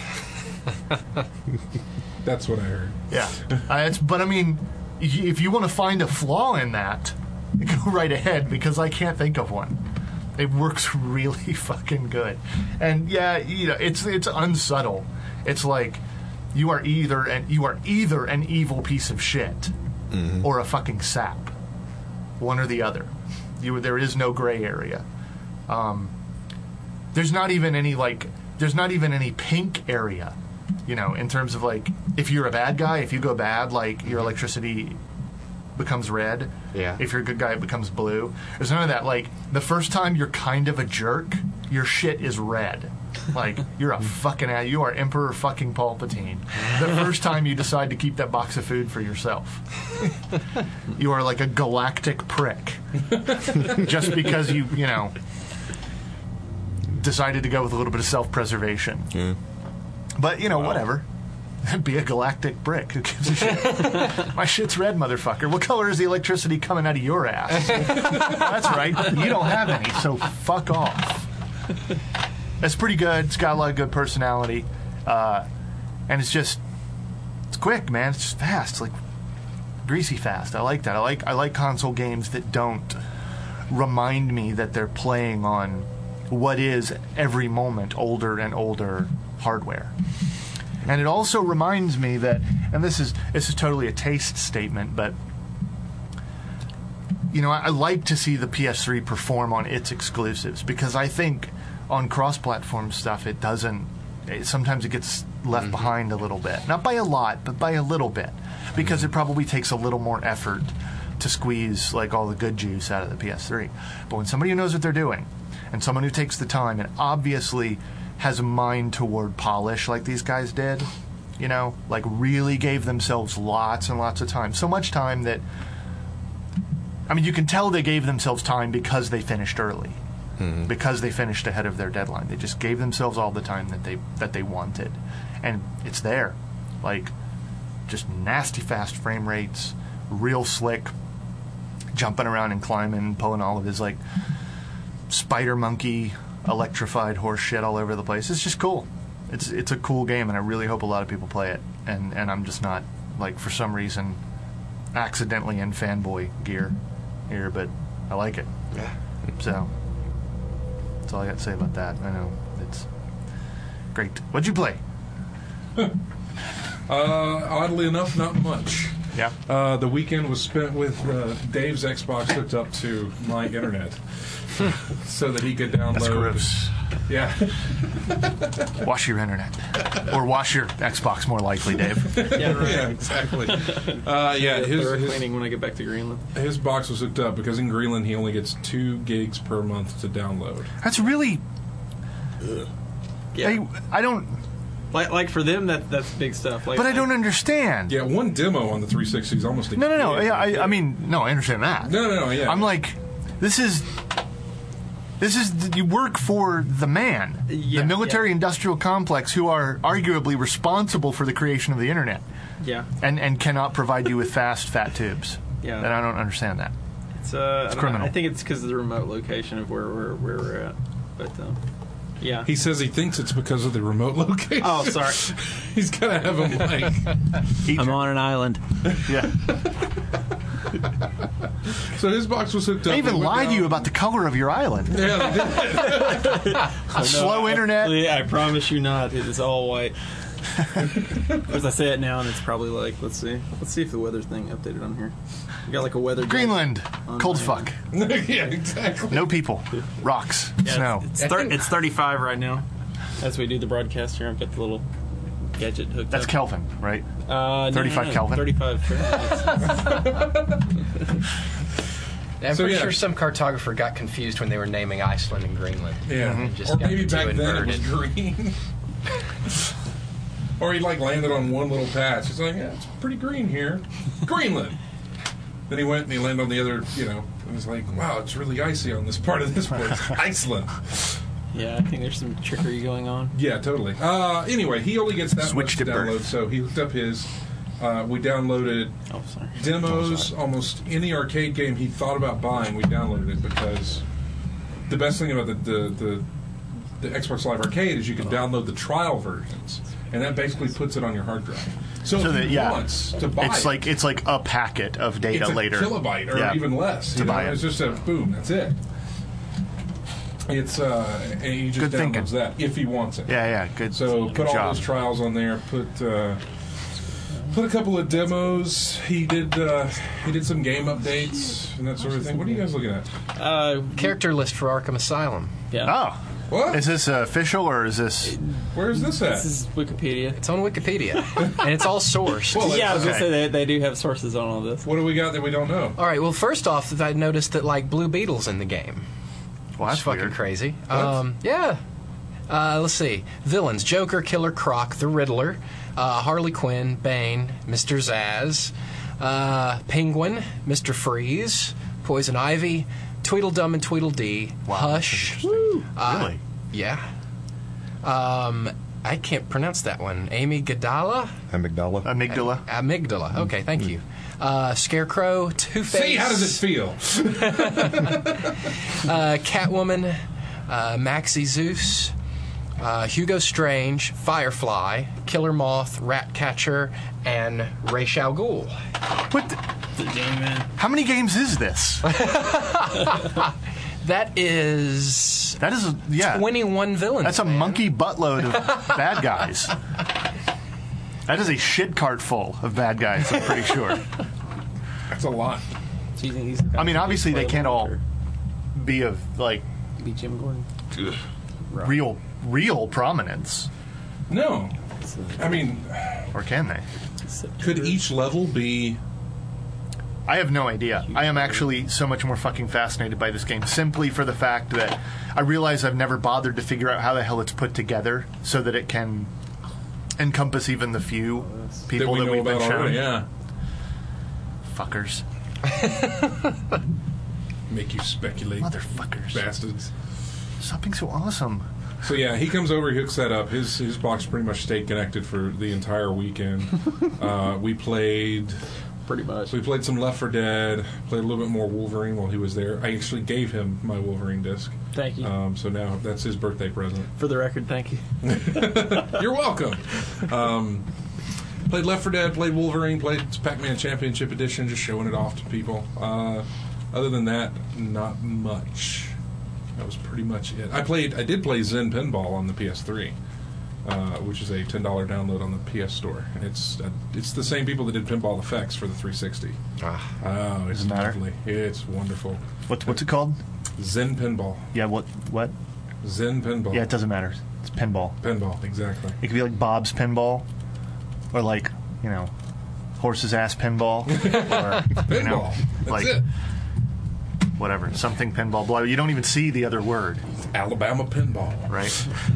[SPEAKER 1] That's what I heard.
[SPEAKER 2] Yeah. But I mean, if you want to find a flaw in that, go right ahead, because I can't think of one. It works really fucking good. And yeah, you know, it's unsubtle. It's like you are either an evil piece of shit or a fucking sap. One or the other. There is no gray area. There's not even any pink area. You know, in terms of like, if you're a bad guy, if you go bad, like your electricity becomes red.
[SPEAKER 3] Yeah.
[SPEAKER 2] If you're a good guy, it becomes blue. There's none of that. Like, the first time you're kind of a jerk, your shit is red. Like, you're a fucking you are Emperor fucking Palpatine. The first time you decide to keep that box of food for yourself, you are like a galactic prick. Just because you know, decided to go with a little bit of self-preservation.
[SPEAKER 4] Yeah.
[SPEAKER 2] But, you know, whatever. Be a galactic brick. Who gives a shit? My shit's red, motherfucker. What color is the electricity coming out of your ass? That's right. You don't have any, so fuck off. It's pretty good. It's got a lot of good personality. And it's quick, man. It's just fast. It's like greasy fast. I like that. I like console games that don't remind me that they're playing on what is every moment older and older hardware. And it also reminds me that, and this is totally a taste statement, but you know, I like to see the PS3 perform on its exclusives, because I think on cross-platform stuff sometimes it gets left behind a little bit. Not by a lot, but by a little bit, because it probably takes a little more effort to squeeze like all the good juice out of the PS3. But when somebody who knows what they're doing, and someone who takes the time and obviously has a mind toward polish like these guys did, you know, like really gave themselves lots and lots of time. So much time that, I mean, you can tell they gave themselves time because they finished early. Because they finished ahead of their deadline. They just gave themselves all the time that they wanted. And it's there. Like, just nasty fast frame rates, real slick, jumping around and climbing, pulling all of his, like, spider monkey electrified horse shit all over the place. It's just cool. It's a cool game, and I really hope a lot of people play it. And I'm just not, like, for some reason, accidentally in fanboy gear here, but I like it.
[SPEAKER 3] Yeah.
[SPEAKER 2] So that's all I got to say about that. I know it's great. What'd you play?
[SPEAKER 1] Oddly enough, not much.
[SPEAKER 2] Yeah.
[SPEAKER 1] The weekend was spent with Dave's Xbox hooked up to my internet, so that he could download.
[SPEAKER 2] That's gross.
[SPEAKER 1] Yeah.
[SPEAKER 2] Wash your internet, or wash your Xbox, more likely, Dave.
[SPEAKER 5] Yeah, right.
[SPEAKER 1] Yeah, exactly. Yeah,
[SPEAKER 5] Thorough cleaning when I get back to Greenland.
[SPEAKER 1] his box was hooked up because in Greenland he only gets 2 gigs per month to download.
[SPEAKER 2] That's really.
[SPEAKER 5] Yeah.
[SPEAKER 2] I don't.
[SPEAKER 5] Like for them, that's big stuff. Like,
[SPEAKER 2] But I don't understand.
[SPEAKER 1] Yeah, one demo on the 360 is almost a
[SPEAKER 2] No.
[SPEAKER 1] gig.
[SPEAKER 2] Yeah, I mean, no, I understand that.
[SPEAKER 1] No, yeah.
[SPEAKER 2] I'm like, this is you work for the man,
[SPEAKER 5] Yeah,
[SPEAKER 2] the military-industrial complex, who are arguably responsible for the creation of the internet,
[SPEAKER 5] Yeah.
[SPEAKER 2] and cannot provide you with fast, fat tubes.
[SPEAKER 5] Yeah.
[SPEAKER 2] And I don't understand that.
[SPEAKER 5] It's I don't know.
[SPEAKER 2] criminal.
[SPEAKER 5] I think it's because of the remote location of where we're at. But yeah.
[SPEAKER 1] He says he thinks it's because of the remote location.
[SPEAKER 5] Oh, sorry.
[SPEAKER 1] He's got to have him like.
[SPEAKER 6] I'm on an island.
[SPEAKER 2] Yeah.
[SPEAKER 1] So his box was hooked up.
[SPEAKER 2] They even
[SPEAKER 1] It went
[SPEAKER 2] lied to
[SPEAKER 1] down-
[SPEAKER 2] you about the color of your island.
[SPEAKER 1] Yeah, they did.
[SPEAKER 2] Slow internet.
[SPEAKER 5] I promise you not. It is all white. As I say it now, and it's probably like, let's see if the weather thing updated on here. We got like a weather.
[SPEAKER 2] Greenland, cold as fuck.
[SPEAKER 1] Yeah, exactly.
[SPEAKER 2] No people, rocks, snow.
[SPEAKER 5] It's 35 right now. As we do the broadcast here, I've got the little gadget hooked
[SPEAKER 2] That's
[SPEAKER 5] up.
[SPEAKER 2] Kelvin, right?
[SPEAKER 5] 35
[SPEAKER 2] Kelvin?
[SPEAKER 5] 35 Fahrenheit.
[SPEAKER 3] I'm
[SPEAKER 1] So,
[SPEAKER 3] pretty
[SPEAKER 1] yeah.
[SPEAKER 3] sure some cartographer got confused when they were naming Iceland and Greenland.
[SPEAKER 1] Yeah,
[SPEAKER 3] And just
[SPEAKER 1] or
[SPEAKER 3] got
[SPEAKER 1] maybe
[SPEAKER 3] too
[SPEAKER 1] back then it was
[SPEAKER 3] inverted.
[SPEAKER 1] green. Or he like landed on one little patch. He's like, yeah, it's pretty green here, Greenland. Then he went and he landed on the other, and he's like, wow, it's really icy on this part of this place, Iceland.
[SPEAKER 5] Yeah, I think there's some trickery going on.
[SPEAKER 1] Yeah, totally. Anyway, he only gets that much to download, so he hooked up his. We downloaded demos. Almost any arcade game he thought about buying, we downloaded it because the best thing about the Xbox Live Arcade is you can download the trial versions, and that basically puts it on your hard drive. So if he wants to buy
[SPEAKER 7] it's like a packet of data later.
[SPEAKER 1] It's a kilobyte or even less. To buy it. It's just a boom, that's it. It's and he just downloads that if he wants it.
[SPEAKER 7] Yeah, good.
[SPEAKER 1] So
[SPEAKER 7] good
[SPEAKER 1] put all
[SPEAKER 7] job.
[SPEAKER 1] those trials on there. Put a couple of demos. He did some game updates and that sort of thing. What are you guys looking at?
[SPEAKER 3] Character list for Arkham Asylum.
[SPEAKER 5] Yeah.
[SPEAKER 7] Oh.
[SPEAKER 1] What?
[SPEAKER 7] Is this official or is this...
[SPEAKER 1] Where is this at?
[SPEAKER 5] This is Wikipedia.
[SPEAKER 3] It's on Wikipedia, and it's all sourced.
[SPEAKER 1] Well,
[SPEAKER 5] Yeah, I was going to say they do have sources on all this.
[SPEAKER 1] What do we got that we don't know?
[SPEAKER 3] All right, well, first off, I noticed that, like, Blue Beetle's in the game.
[SPEAKER 7] Well, that's
[SPEAKER 3] It's fucking
[SPEAKER 7] weird.
[SPEAKER 3] crazy.
[SPEAKER 1] What?
[SPEAKER 3] Yeah. Let's see. Villains: Joker, Killer Croc, the Riddler, Harley Quinn, Bane, Mr. Zaz, Penguin, Mr. Freeze, Poison Ivy, Tweedledum and Tweedledee,
[SPEAKER 7] Wow,
[SPEAKER 3] Hush.
[SPEAKER 7] Really?
[SPEAKER 3] Yeah. I can't pronounce that one. Amy Gadala?
[SPEAKER 4] Amygdala.
[SPEAKER 3] Amygdala. Okay, thank you. Scarecrow, Two-Face.
[SPEAKER 1] See, how does it feel?
[SPEAKER 3] Catwoman, Maxie Zeus, Hugo Strange, Firefly, Killer Moth, Ratcatcher, and Ra's al Ghul.
[SPEAKER 7] What how many games is this?
[SPEAKER 3] That is 21 villains.
[SPEAKER 7] That's a monkey buttload of bad guys. That is a shit cart full of bad guys, I'm pretty sure.
[SPEAKER 1] That's a lot.
[SPEAKER 5] So you think these
[SPEAKER 7] I mean, obviously they can't all be of, like,
[SPEAKER 5] be Jim Gordon.
[SPEAKER 7] real prominence.
[SPEAKER 1] No. I mean,
[SPEAKER 7] Or can they?
[SPEAKER 1] could each level be...
[SPEAKER 7] I have no idea. I am actually so much more fucking fascinated by this game simply for the fact that I realize I've never bothered to figure out how the hell it's put together so that it can encompass even the few people that
[SPEAKER 1] know
[SPEAKER 7] we've been
[SPEAKER 1] about
[SPEAKER 7] shown.
[SPEAKER 1] already, yeah.
[SPEAKER 7] Fuckers.
[SPEAKER 1] Make you speculate.
[SPEAKER 7] Motherfuckers.
[SPEAKER 1] Bastards.
[SPEAKER 7] Stop being so awesome.
[SPEAKER 1] So yeah, he comes over, he hooks that up. His box pretty much stayed connected for the entire weekend. We played some Left 4 Dead, played a little bit more Wolverine while he was there. I actually gave him my Wolverine disc.
[SPEAKER 5] Thank you.
[SPEAKER 1] So now that's his birthday present.
[SPEAKER 5] For the record, thank you.
[SPEAKER 1] You're welcome. Played Left 4 Dead, played Wolverine, played Pac-Man Championship Edition, just showing it off to people. Other than that, not much. That was pretty much it. I did play Zen Pinball on the PS3, which is a $10 download on the PS Store, and it's the same people that did Pinball Effects for the 360. Oh, it's
[SPEAKER 7] Doesn't matter.
[SPEAKER 1] lovely. It's wonderful.
[SPEAKER 7] What's it called?
[SPEAKER 1] Zen Pinball.
[SPEAKER 7] Yeah, what?
[SPEAKER 1] Zen Pinball.
[SPEAKER 7] Yeah, it doesn't matter. It's pinball.
[SPEAKER 1] Pinball, exactly.
[SPEAKER 7] It could be like Bob's Pinball, or like, Horse's Ass Pinball, or
[SPEAKER 1] Pinball. That's
[SPEAKER 7] like
[SPEAKER 1] it.
[SPEAKER 7] whatever, something pinball. Blah. You don't even see the other word,
[SPEAKER 1] Alabama Pinball.
[SPEAKER 7] right?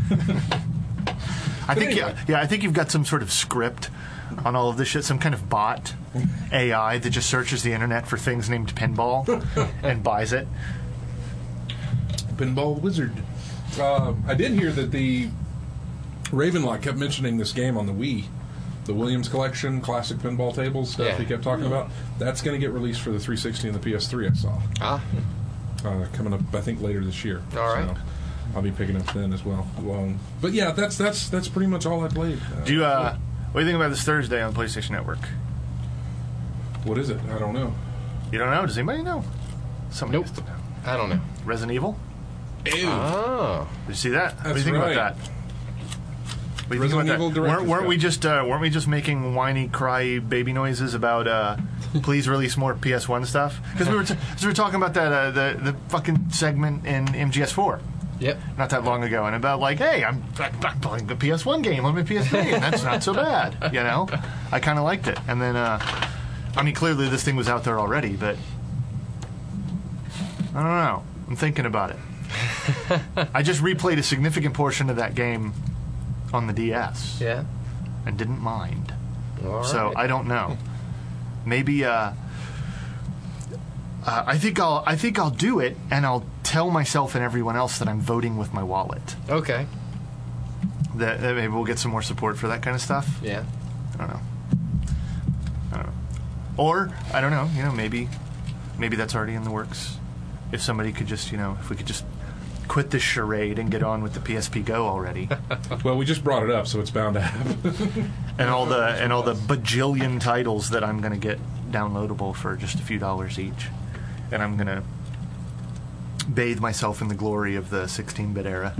[SPEAKER 7] I think
[SPEAKER 1] anyway.
[SPEAKER 7] I think you've got some sort of script on all of this shit, some kind of bot AI that just searches the internet for things named pinball and buys it.
[SPEAKER 1] Pinball Wizard. I did hear that the Ravenlock kept mentioning this game on the Wii, the Williams Collection classic pinball tables stuff he kept talking about. That's going to get released for the 360 and the PS3. I saw coming up, I think, later this year.
[SPEAKER 3] All right.
[SPEAKER 1] So I'll be picking up then as well. But yeah, that's pretty much all I played.
[SPEAKER 7] What do you think about this Thursday on the PlayStation Network?
[SPEAKER 1] What is it? I don't know.
[SPEAKER 7] You don't know? Does anybody know? Somebody
[SPEAKER 3] Nope.
[SPEAKER 7] has to know.
[SPEAKER 3] I don't know.
[SPEAKER 7] Resident Evil?
[SPEAKER 1] Ew.
[SPEAKER 3] Oh.
[SPEAKER 7] Did you see that? What do you
[SPEAKER 1] That's
[SPEAKER 7] think
[SPEAKER 1] right.
[SPEAKER 7] about that? What do you think
[SPEAKER 1] Resident
[SPEAKER 7] about
[SPEAKER 1] Evil
[SPEAKER 7] that?
[SPEAKER 1] director's
[SPEAKER 7] Weren't
[SPEAKER 1] cut.
[SPEAKER 7] we just making whiny, cry baby noises about please release more PS1 stuff? Because we were talking about that the fucking segment in MGS4
[SPEAKER 3] Yep.
[SPEAKER 7] not that long ago, and about like, hey, I'm playing the PS1 game on my PS3, and that's not so bad, I kind of liked it, and then clearly this thing was out there already, but I don't know. I'm thinking about it. I just replayed a significant portion of that game on the DS.
[SPEAKER 3] Yeah.
[SPEAKER 7] And didn't mind.
[SPEAKER 3] All
[SPEAKER 7] So
[SPEAKER 3] right.
[SPEAKER 7] I don't know. Maybe I think I'll do it, and I'll tell myself and everyone else that I'm voting with my wallet.
[SPEAKER 3] Okay.
[SPEAKER 7] That maybe we'll get some more support for that kind of stuff.
[SPEAKER 3] Yeah.
[SPEAKER 7] I don't know. Or I don't know. Maybe that's already in the works. If somebody could just, if we could just quit this charade and get on with the PSP Go already.
[SPEAKER 1] Well, we just brought it up, so it's bound to happen.
[SPEAKER 7] and all the bajillion titles that I'm going to get downloadable for just a few dollars each, and I'm going to bathe myself in the glory of the 16-bit era.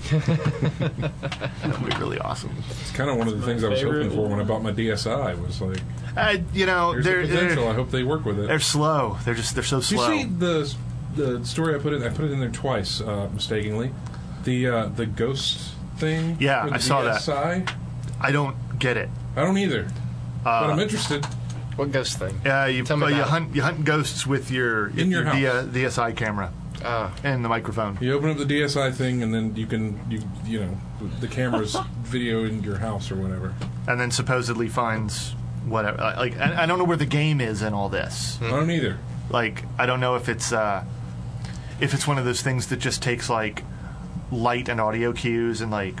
[SPEAKER 7] That would be really awesome.
[SPEAKER 1] It's kind of one of the things I was hoping for when I bought my DSi. Was like,
[SPEAKER 7] here's
[SPEAKER 1] the potential. I hope they work with it.
[SPEAKER 7] They're slow. They're so slow.
[SPEAKER 1] Did you see the story I put in? I put it in there twice, mistakenly. The ghost thing.
[SPEAKER 7] Yeah,
[SPEAKER 1] with the
[SPEAKER 7] I saw
[SPEAKER 1] DSi.
[SPEAKER 7] that. I don't get it.
[SPEAKER 1] I don't either, but I'm interested.
[SPEAKER 3] What ghost thing?
[SPEAKER 7] You hunt ghosts with your
[SPEAKER 1] house.
[SPEAKER 7] DSi camera and the microphone.
[SPEAKER 1] You open up the DSi thing, and then you the camera's video in your house or whatever,
[SPEAKER 7] and then supposedly finds whatever. Like I don't know where the game is in all this.
[SPEAKER 1] I don't either.
[SPEAKER 7] Like I don't know if it's one of those things that just takes like light and audio cues and like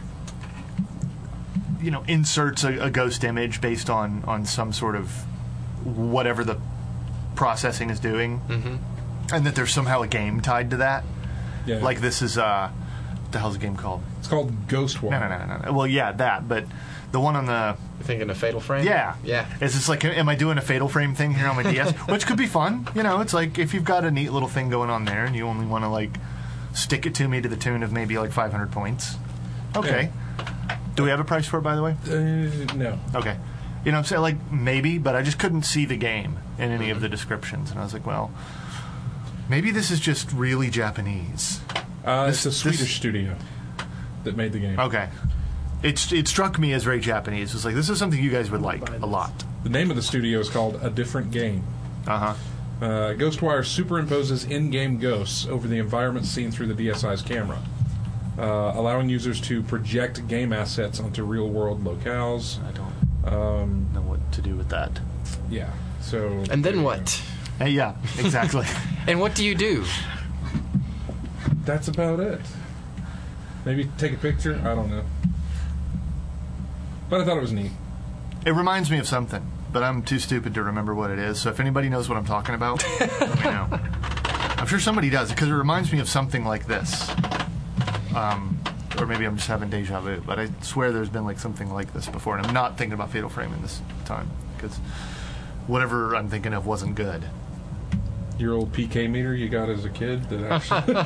[SPEAKER 7] inserts a ghost image based on some sort of whatever the processing is doing, and that there's somehow a game tied to that.
[SPEAKER 1] Yeah.
[SPEAKER 7] Like this is what the hell's the game called?
[SPEAKER 1] It's called Ghostwire.
[SPEAKER 7] No. Well, yeah, that, but the one on the
[SPEAKER 3] You're thinking of Fatal Frame?
[SPEAKER 7] yeah. Is this like, am I doing a Fatal Frame thing here on my DS? Which could be fun. It's like if you've got a neat little thing going on there and you only want to like stick it to me to the tune of maybe like 500 points. Okay. Yeah. Do we have a price for it, by the way?
[SPEAKER 1] No.
[SPEAKER 7] Okay. What I'm saying? Like, maybe, but I just couldn't see the game in any of the descriptions. And I was like, well, maybe this is just really Japanese.
[SPEAKER 1] It's a Swedish studio that made the game.
[SPEAKER 7] Okay. It struck me as very Japanese. It was like, this is something you guys would like a lot.
[SPEAKER 1] The name of the studio is called A Different Game.
[SPEAKER 7] Uh-huh.
[SPEAKER 1] Ghostwire superimposes in-game ghosts over the environment seen through the DSi's camera, allowing users to project game assets onto real-world locales.
[SPEAKER 7] I don't know what to do with that.
[SPEAKER 1] Yeah. So.
[SPEAKER 3] And then what?
[SPEAKER 7] Yeah, exactly.
[SPEAKER 3] And what do you do?
[SPEAKER 1] That's about it. Maybe take a picture? I don't know. But I thought it was neat.
[SPEAKER 7] It reminds me of something, but I'm too stupid to remember what it is. So if anybody knows what I'm talking about, let me know. I'm sure somebody does, because it reminds me of something like this. Or maybe I'm just having deja vu, but I swear there's been like something like this before, and I'm not thinking about Fatal Frame in this time, because whatever I'm thinking of wasn't good.
[SPEAKER 1] Your old PK meter you got as a kid that actually...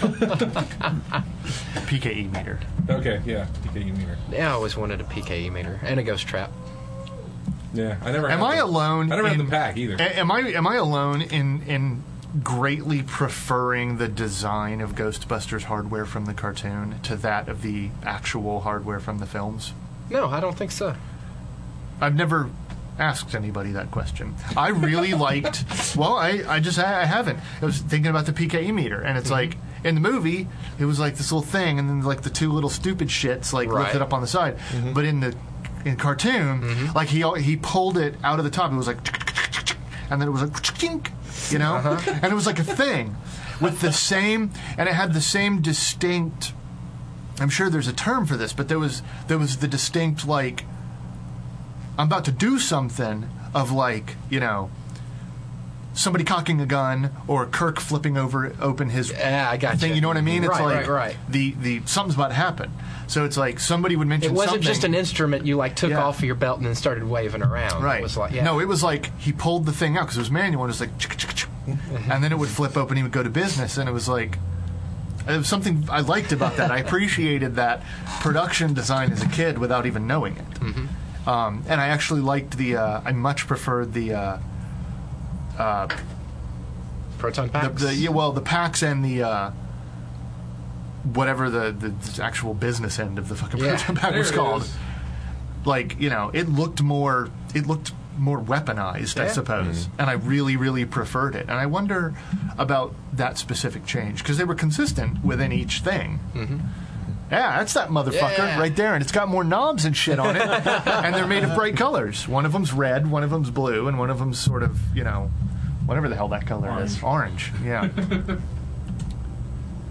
[SPEAKER 7] PKE meter.
[SPEAKER 1] Okay, yeah, PKE meter.
[SPEAKER 3] Yeah, I always wanted a PKE meter and a ghost trap.
[SPEAKER 1] Yeah, I never.
[SPEAKER 7] Am I alone?
[SPEAKER 1] I never had the pack either.
[SPEAKER 7] Am I alone in greatly preferring the design of Ghostbusters hardware from the cartoon to that of the actual hardware from the films?
[SPEAKER 3] No, I don't think so.
[SPEAKER 7] I've never asked anybody that question. I really liked. Well, I haven't. I was thinking about the PKE meter, and it's like in the movie, it was like this little thing, and then like the two little stupid shits like lifted up on the side. But in cartoon, like he pulled it out of the top. It was like, and then it was like, you know, and it was like a thing with the same, and it had the same distinct. I'm sure there's a term for this, but there was the distinct like. I'm about to do something of like, you know, somebody cocking a gun or Kirk flipping open his
[SPEAKER 3] I got
[SPEAKER 7] thing. You know what I mean? It's like
[SPEAKER 3] right.
[SPEAKER 7] The something's about to happen. So it's like somebody would mention something.
[SPEAKER 3] It wasn't just an instrument you like took off of your belt and then started waving around.
[SPEAKER 7] Right.
[SPEAKER 3] It was like,
[SPEAKER 7] No, it was like he pulled the thing out because it was manual and it was like, and then it would flip open. He would go to business, and it was like. It was something I liked about that. I appreciated that production design as a kid without even knowing it. And I actually liked I much preferred the
[SPEAKER 3] proton packs.
[SPEAKER 7] The packs and the whatever the actual business end of the fucking proton pack was called. Like, you know, it looked more weaponized, I suppose, and I really, really preferred it. And I wonder about that specific change because they were consistent within each thing. Yeah, that's that motherfucker right there, and it's got more knobs and shit on it, and they're made of bright colors. One of them's red, one of them's blue, and one of them's sort of, you know, whatever the hell that color is. Orange, yeah.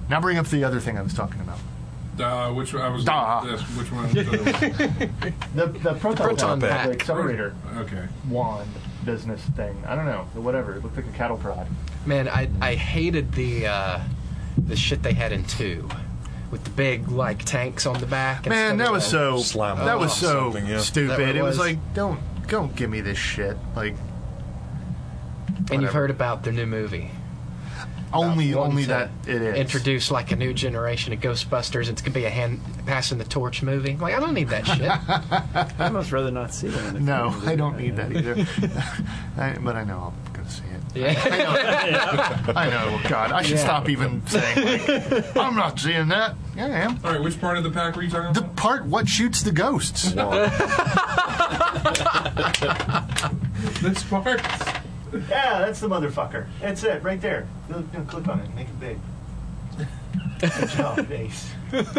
[SPEAKER 7] Now bring up the other thing I was talking about.
[SPEAKER 1] Which I was.
[SPEAKER 7] Duh.
[SPEAKER 1] Which one?
[SPEAKER 7] The
[SPEAKER 3] proton
[SPEAKER 7] pack,
[SPEAKER 3] pack.
[SPEAKER 7] the accelerator
[SPEAKER 1] Okay.
[SPEAKER 7] wand business thing. I don't know. Whatever. It looked like a cattle prod.
[SPEAKER 3] Man, I hated the shit they had in 2, with the big like tanks on the back.
[SPEAKER 7] Man, that was so
[SPEAKER 4] Slime
[SPEAKER 7] that was so
[SPEAKER 4] something, yeah.
[SPEAKER 7] stupid.
[SPEAKER 3] That
[SPEAKER 7] It was
[SPEAKER 3] was-
[SPEAKER 7] like don't give me this shit. Like
[SPEAKER 3] And you've
[SPEAKER 7] whatever.
[SPEAKER 3] heard about their new movie.
[SPEAKER 7] only
[SPEAKER 3] Wanting to
[SPEAKER 7] that it is.
[SPEAKER 3] Introduce like a new generation of Ghostbusters. It's gonna be a hand passing the torch movie. I'm like, I don't need that shit.
[SPEAKER 5] I'd almost rather not see one.
[SPEAKER 7] No, I don't need that either. But I know I'm gonna see it.
[SPEAKER 3] Yeah.
[SPEAKER 7] I know. God, I should stop even saying. Like, I'm not seeing that. Yeah, I am.
[SPEAKER 1] All right. Which part of the pack were you talking
[SPEAKER 7] The
[SPEAKER 1] about?
[SPEAKER 7] part what shoots the ghosts.
[SPEAKER 1] This part.
[SPEAKER 7] Yeah, that's the motherfucker. That's it, right there. Click on it, make it big. Good job, Ace.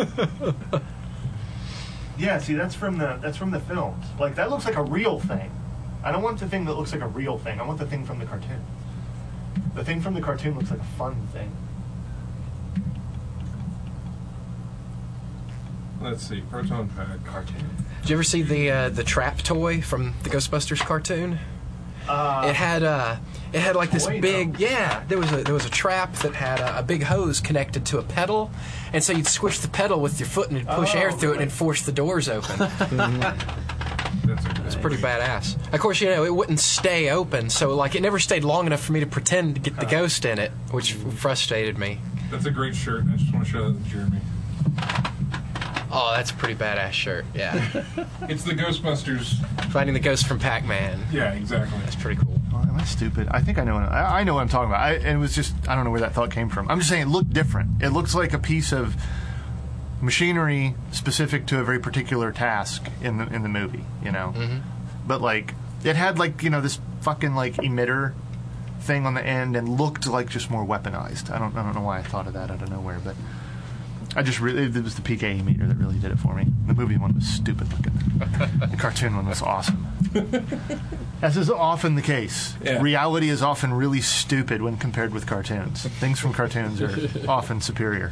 [SPEAKER 7] Yeah, see, that's from the films. Like that looks like a real thing. I don't want the thing that looks like a real thing. I want the thing from the cartoon. The thing from the cartoon looks like a fun thing.
[SPEAKER 1] Let's see. Proton pack.
[SPEAKER 7] Cartoon.
[SPEAKER 3] Did you ever see the trap toy from the Ghostbusters cartoon? It had like this
[SPEAKER 7] Toy?
[SPEAKER 3] big
[SPEAKER 7] No.
[SPEAKER 3] There was a trap that had a big hose connected to a pedal, and so you'd squish the pedal with your foot and it'd push air through it and it'd force the doors open.
[SPEAKER 1] That's a
[SPEAKER 3] It's pretty badass. Of course, you know it wouldn't stay open, so like it never stayed long enough for me to pretend to get the ghost in it, which frustrated me.
[SPEAKER 1] That's a great shirt. I just want to show that to Jeremy.
[SPEAKER 3] Oh, that's a pretty badass shirt. Yeah,
[SPEAKER 1] It's the Ghostbusters.
[SPEAKER 3] finding the ghost from Pac-Man.
[SPEAKER 1] Yeah, exactly.
[SPEAKER 3] That's pretty cool.
[SPEAKER 7] Oh, am I stupid? I think I know. I know what I'm talking about. It was just I don't know where that thought came from. I'm just saying it looked different. It looks like a piece of machinery specific to a very particular task in the movie. You know, but like it had like this fucking like emitter thing on the end and looked like just more weaponized. I don't know why I thought of that out of nowhere, but I just really it was the PK meter that really did it for me. The movie one was stupid looking. The cartoon one was awesome. As is often the case,
[SPEAKER 1] Yeah.
[SPEAKER 7] reality is often really stupid when compared with cartoons. Things from cartoons are often superior.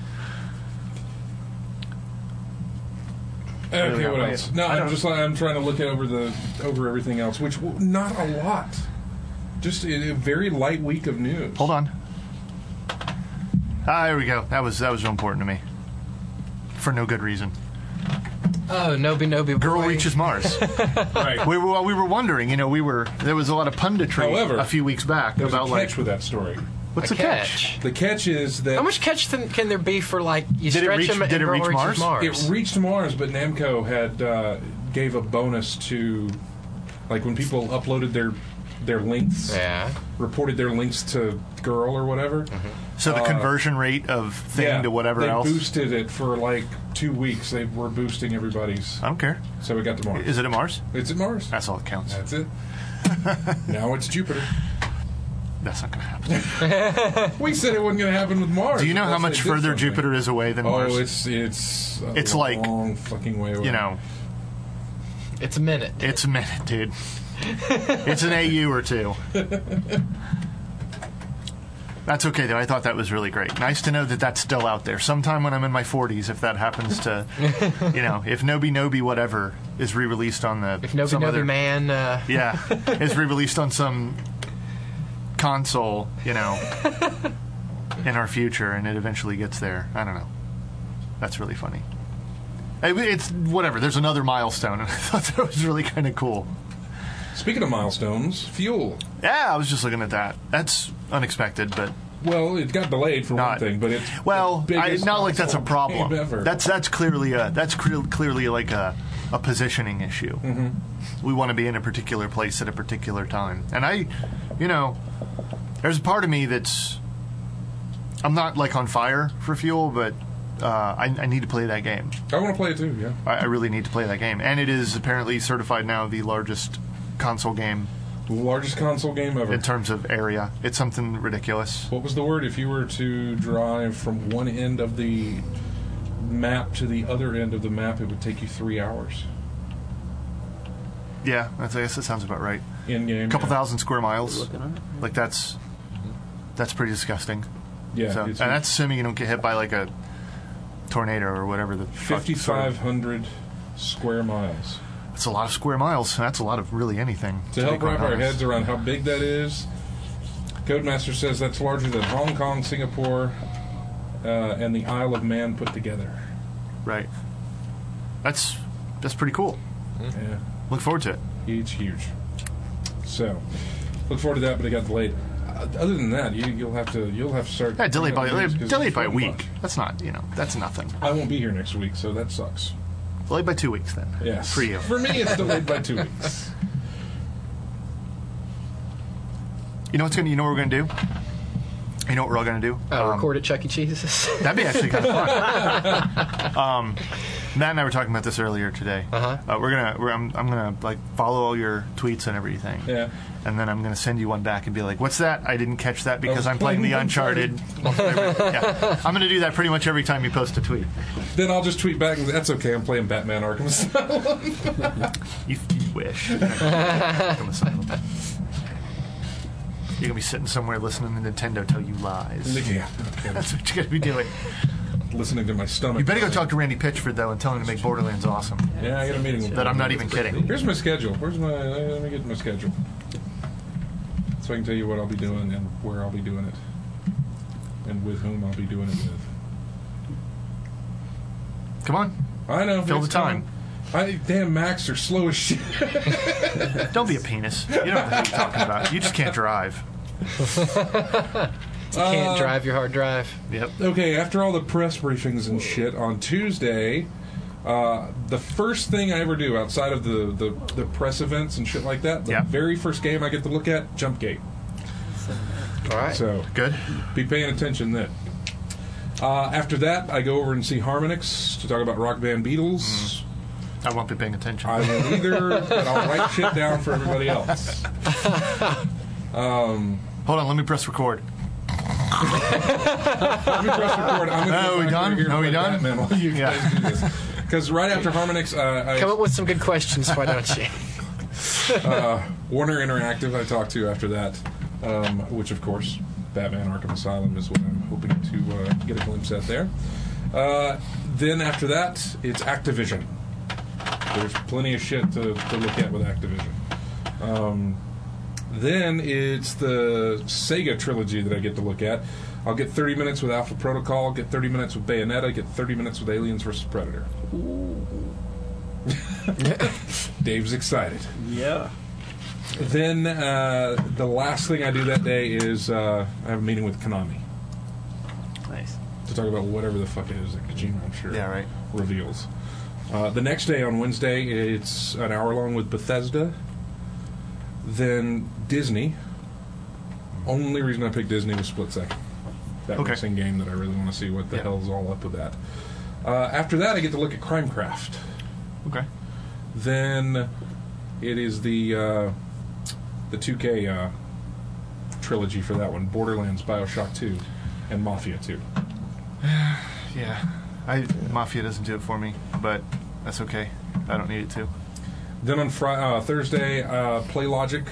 [SPEAKER 1] Okay, what
[SPEAKER 7] I-
[SPEAKER 1] else? No,
[SPEAKER 7] I
[SPEAKER 1] I'm
[SPEAKER 7] don't-
[SPEAKER 1] I'm trying to look at over everything else, which not a lot. Just a very light week of news.
[SPEAKER 7] Hold on. There we go. That was real important to me. For no good reason.
[SPEAKER 3] Oh, Nobi
[SPEAKER 7] Girl
[SPEAKER 3] Boy.
[SPEAKER 7] reaches Mars.
[SPEAKER 1] Right.
[SPEAKER 7] we were wondering. there was a lot of punditry
[SPEAKER 1] However,
[SPEAKER 7] a few weeks back
[SPEAKER 1] There's
[SPEAKER 7] about
[SPEAKER 1] a catch with that story.
[SPEAKER 7] what's
[SPEAKER 3] A
[SPEAKER 7] the catch?
[SPEAKER 1] The catch is that
[SPEAKER 3] How much catch can there be for like you
[SPEAKER 7] Did it
[SPEAKER 3] stretch
[SPEAKER 7] reach-
[SPEAKER 3] them and
[SPEAKER 7] did it
[SPEAKER 3] girl
[SPEAKER 7] reach
[SPEAKER 3] reaches
[SPEAKER 7] Mars?
[SPEAKER 1] it reached Mars, but Namco had gave a bonus to, like when people uploaded their links,
[SPEAKER 3] Yeah.
[SPEAKER 1] reported their links to Girl or whatever.
[SPEAKER 7] So the conversion rate of thing to whatever
[SPEAKER 1] they
[SPEAKER 7] else.
[SPEAKER 1] boosted it for like 2 weeks. They were boosting everybody's,
[SPEAKER 7] I don't care.
[SPEAKER 1] so we got to Mars.
[SPEAKER 7] Is it at Mars?
[SPEAKER 1] It's at Mars.
[SPEAKER 7] That's all that counts.
[SPEAKER 1] That's it. Now it's Jupiter.
[SPEAKER 7] That's not going to happen.
[SPEAKER 1] We said it wasn't going to happen with Mars.
[SPEAKER 7] Do you know how
[SPEAKER 1] unless
[SPEAKER 7] much
[SPEAKER 1] they did
[SPEAKER 7] further
[SPEAKER 1] something.
[SPEAKER 7] Jupiter is away than Mars?
[SPEAKER 1] Oh, it's a
[SPEAKER 7] It's like,
[SPEAKER 1] long fucking way away.
[SPEAKER 3] It's a minute.
[SPEAKER 7] It's a minute, dude. It's an AU or two. That's okay, though. I thought that was really great. Nice to know that that's still out there. Sometime when I'm in my 40s, if that happens to, if Nobi whatever is re-released on the
[SPEAKER 3] If Nobi
[SPEAKER 7] some
[SPEAKER 3] Nobi
[SPEAKER 7] other,
[SPEAKER 3] Man,
[SPEAKER 7] yeah, is re-released on some console, in our future, and it eventually gets there. I don't know. That's really funny. It's whatever. There's another milestone, and I thought that was really kind of cool.
[SPEAKER 1] Speaking of milestones, Fuel.
[SPEAKER 7] Yeah, I was just looking at that. That's unexpected, but
[SPEAKER 1] Well, it got delayed for one
[SPEAKER 7] Not-
[SPEAKER 1] thing, but it's
[SPEAKER 7] well,
[SPEAKER 1] the biggest
[SPEAKER 7] not like that's a
[SPEAKER 1] console
[SPEAKER 7] problem.
[SPEAKER 1] game ever.
[SPEAKER 7] That's clearly like a positioning issue. We want to be in a particular place at a particular time, and there's a part of me that's I'm not like on fire for Fuel, but I need to play that game.
[SPEAKER 1] I want to play it too. Yeah.
[SPEAKER 7] I really need to play that game, and it is apparently certified now the largest console game
[SPEAKER 1] The largest console game ever.
[SPEAKER 7] in terms of area. It's something ridiculous.
[SPEAKER 1] What was the word? If you were to drive from one end of the map to the other end of the map, it would take you 3 hours.
[SPEAKER 7] Yeah, I guess that sounds about right.
[SPEAKER 1] In game.
[SPEAKER 7] A couple thousand square miles.
[SPEAKER 5] Looking on it.
[SPEAKER 7] Like that's pretty disgusting.
[SPEAKER 1] Yeah,
[SPEAKER 7] So, and
[SPEAKER 1] it's
[SPEAKER 7] that's assuming you don't get hit by like a tornado or whatever the fuck.
[SPEAKER 1] 5,500 square miles.
[SPEAKER 7] That's a lot of square miles. That's a lot of really anything.
[SPEAKER 1] To
[SPEAKER 7] be
[SPEAKER 1] help
[SPEAKER 7] quite
[SPEAKER 1] wrap our
[SPEAKER 7] honest.
[SPEAKER 1] heads around how big that is, Codemaster says that's larger than Hong Kong, Singapore, and the Isle of Man put together.
[SPEAKER 7] Right. That's pretty cool.
[SPEAKER 1] Yeah,
[SPEAKER 7] Look forward to it.
[SPEAKER 1] huge. So, look forward to that, but it got delayed. Other than that, you'll have to start.
[SPEAKER 7] Yeah, delayed by
[SPEAKER 1] because
[SPEAKER 7] a
[SPEAKER 1] it's
[SPEAKER 7] week. That's not, that's nothing.
[SPEAKER 1] I won't be here next week, so that sucks.
[SPEAKER 7] Delayed by 2 weeks then.
[SPEAKER 1] Yes,
[SPEAKER 7] For you.
[SPEAKER 1] For me, it's delayed by 2 weeks.
[SPEAKER 7] You know what we're gonna do? You know what we're all gonna do?
[SPEAKER 3] Record at Chuck E. Cheese's.
[SPEAKER 7] That'd be actually kind of fun. Matt and I were talking about this earlier today. I'm gonna like follow all your tweets and everything.
[SPEAKER 1] Yeah.
[SPEAKER 7] And then I'm gonna send you one back and be like, "What's that? I didn't catch that because
[SPEAKER 1] was
[SPEAKER 7] I'm playing the
[SPEAKER 1] playing
[SPEAKER 7] Uncharted." Yeah. I'm gonna do that pretty much every time you post a tweet.
[SPEAKER 1] Then I'll just tweet back and that's okay. I'm playing Batman Arkham Asylum.
[SPEAKER 7] You wish. Arkham Asylum. You're gonna be sitting somewhere listening to Nintendo tell you lies.
[SPEAKER 1] Yeah.
[SPEAKER 7] That's what you're gonna be doing.
[SPEAKER 1] Listening to my stomach.
[SPEAKER 7] You better go talk to Randy Pitchford though and tell him to make Borderlands awesome.
[SPEAKER 1] Yeah, I got a meeting with
[SPEAKER 7] That I'm not even kidding.
[SPEAKER 1] Here's my schedule. Let me get my schedule. So I can tell you what I'll be doing and where I'll be doing it. And with whom I'll be doing it with.
[SPEAKER 7] Come on,
[SPEAKER 1] I know.
[SPEAKER 7] fill the
[SPEAKER 1] it's
[SPEAKER 7] time.
[SPEAKER 1] Damn Macs are slow as shit.
[SPEAKER 7] Don't be a penis. You don't know what you're talking about. You just can't drive.
[SPEAKER 3] You can't drive your hard drive.
[SPEAKER 7] Yep.
[SPEAKER 1] Okay, after all the press briefings and shit on Tuesday, the first thing I ever do outside of the press events and shit like that, the very first game I get to look at, Jumpgate.
[SPEAKER 3] All right.
[SPEAKER 1] So
[SPEAKER 7] Good.
[SPEAKER 1] be paying attention then. After that, I go over and see Harmonix to talk about Rock Band Beatles.
[SPEAKER 7] I won't be paying attention.
[SPEAKER 1] I won't either, but I'll write shit down for everybody else.
[SPEAKER 7] Hold on, let me press record.
[SPEAKER 1] Let me press record. I'm gonna
[SPEAKER 7] Oh,
[SPEAKER 1] go
[SPEAKER 7] we
[SPEAKER 1] back
[SPEAKER 7] done?
[SPEAKER 1] over here
[SPEAKER 7] Are we
[SPEAKER 1] and play
[SPEAKER 7] done?
[SPEAKER 1] Batman while you guys do this. Because right after Harmonix,
[SPEAKER 3] Come up with some good questions, why don't you?
[SPEAKER 1] Warner Interactive I talked to after that, which of course, Batman Arkham Asylum is what I'm hoping to get a glimpse at there. Then after that, it's Activision. There's plenty of shit to look at with Activision. Then it's the Sega trilogy that I get to look at. I'll get 30 minutes with Alpha Protocol, get 30 minutes with Bayonetta, get 30 minutes with Aliens vs. Predator. Dave's excited.
[SPEAKER 5] Yeah.
[SPEAKER 1] Then the last thing I do that day is I have a meeting with Konami
[SPEAKER 5] Nice.
[SPEAKER 1] to talk about whatever the fuck it is that Kojima, I'm sure,
[SPEAKER 7] Yeah, right.
[SPEAKER 1] reveals. The next day on Wednesday, it's an hour long with Bethesda. Then Disney. Only reason I picked Disney was Split Second. That
[SPEAKER 7] Okay.
[SPEAKER 1] racing game that I really want to see what the
[SPEAKER 7] Yeah.
[SPEAKER 1] hell's all up with that. After that, I get to look at Crimecraft.
[SPEAKER 7] Okay.
[SPEAKER 1] Then it is the 2K trilogy for that one: Borderlands, BioShock 2, and Mafia 2.
[SPEAKER 7] Yeah. Mafia doesn't do it for me, but that's okay. I don't need it to.
[SPEAKER 1] Then on Thursday, PlayLogic.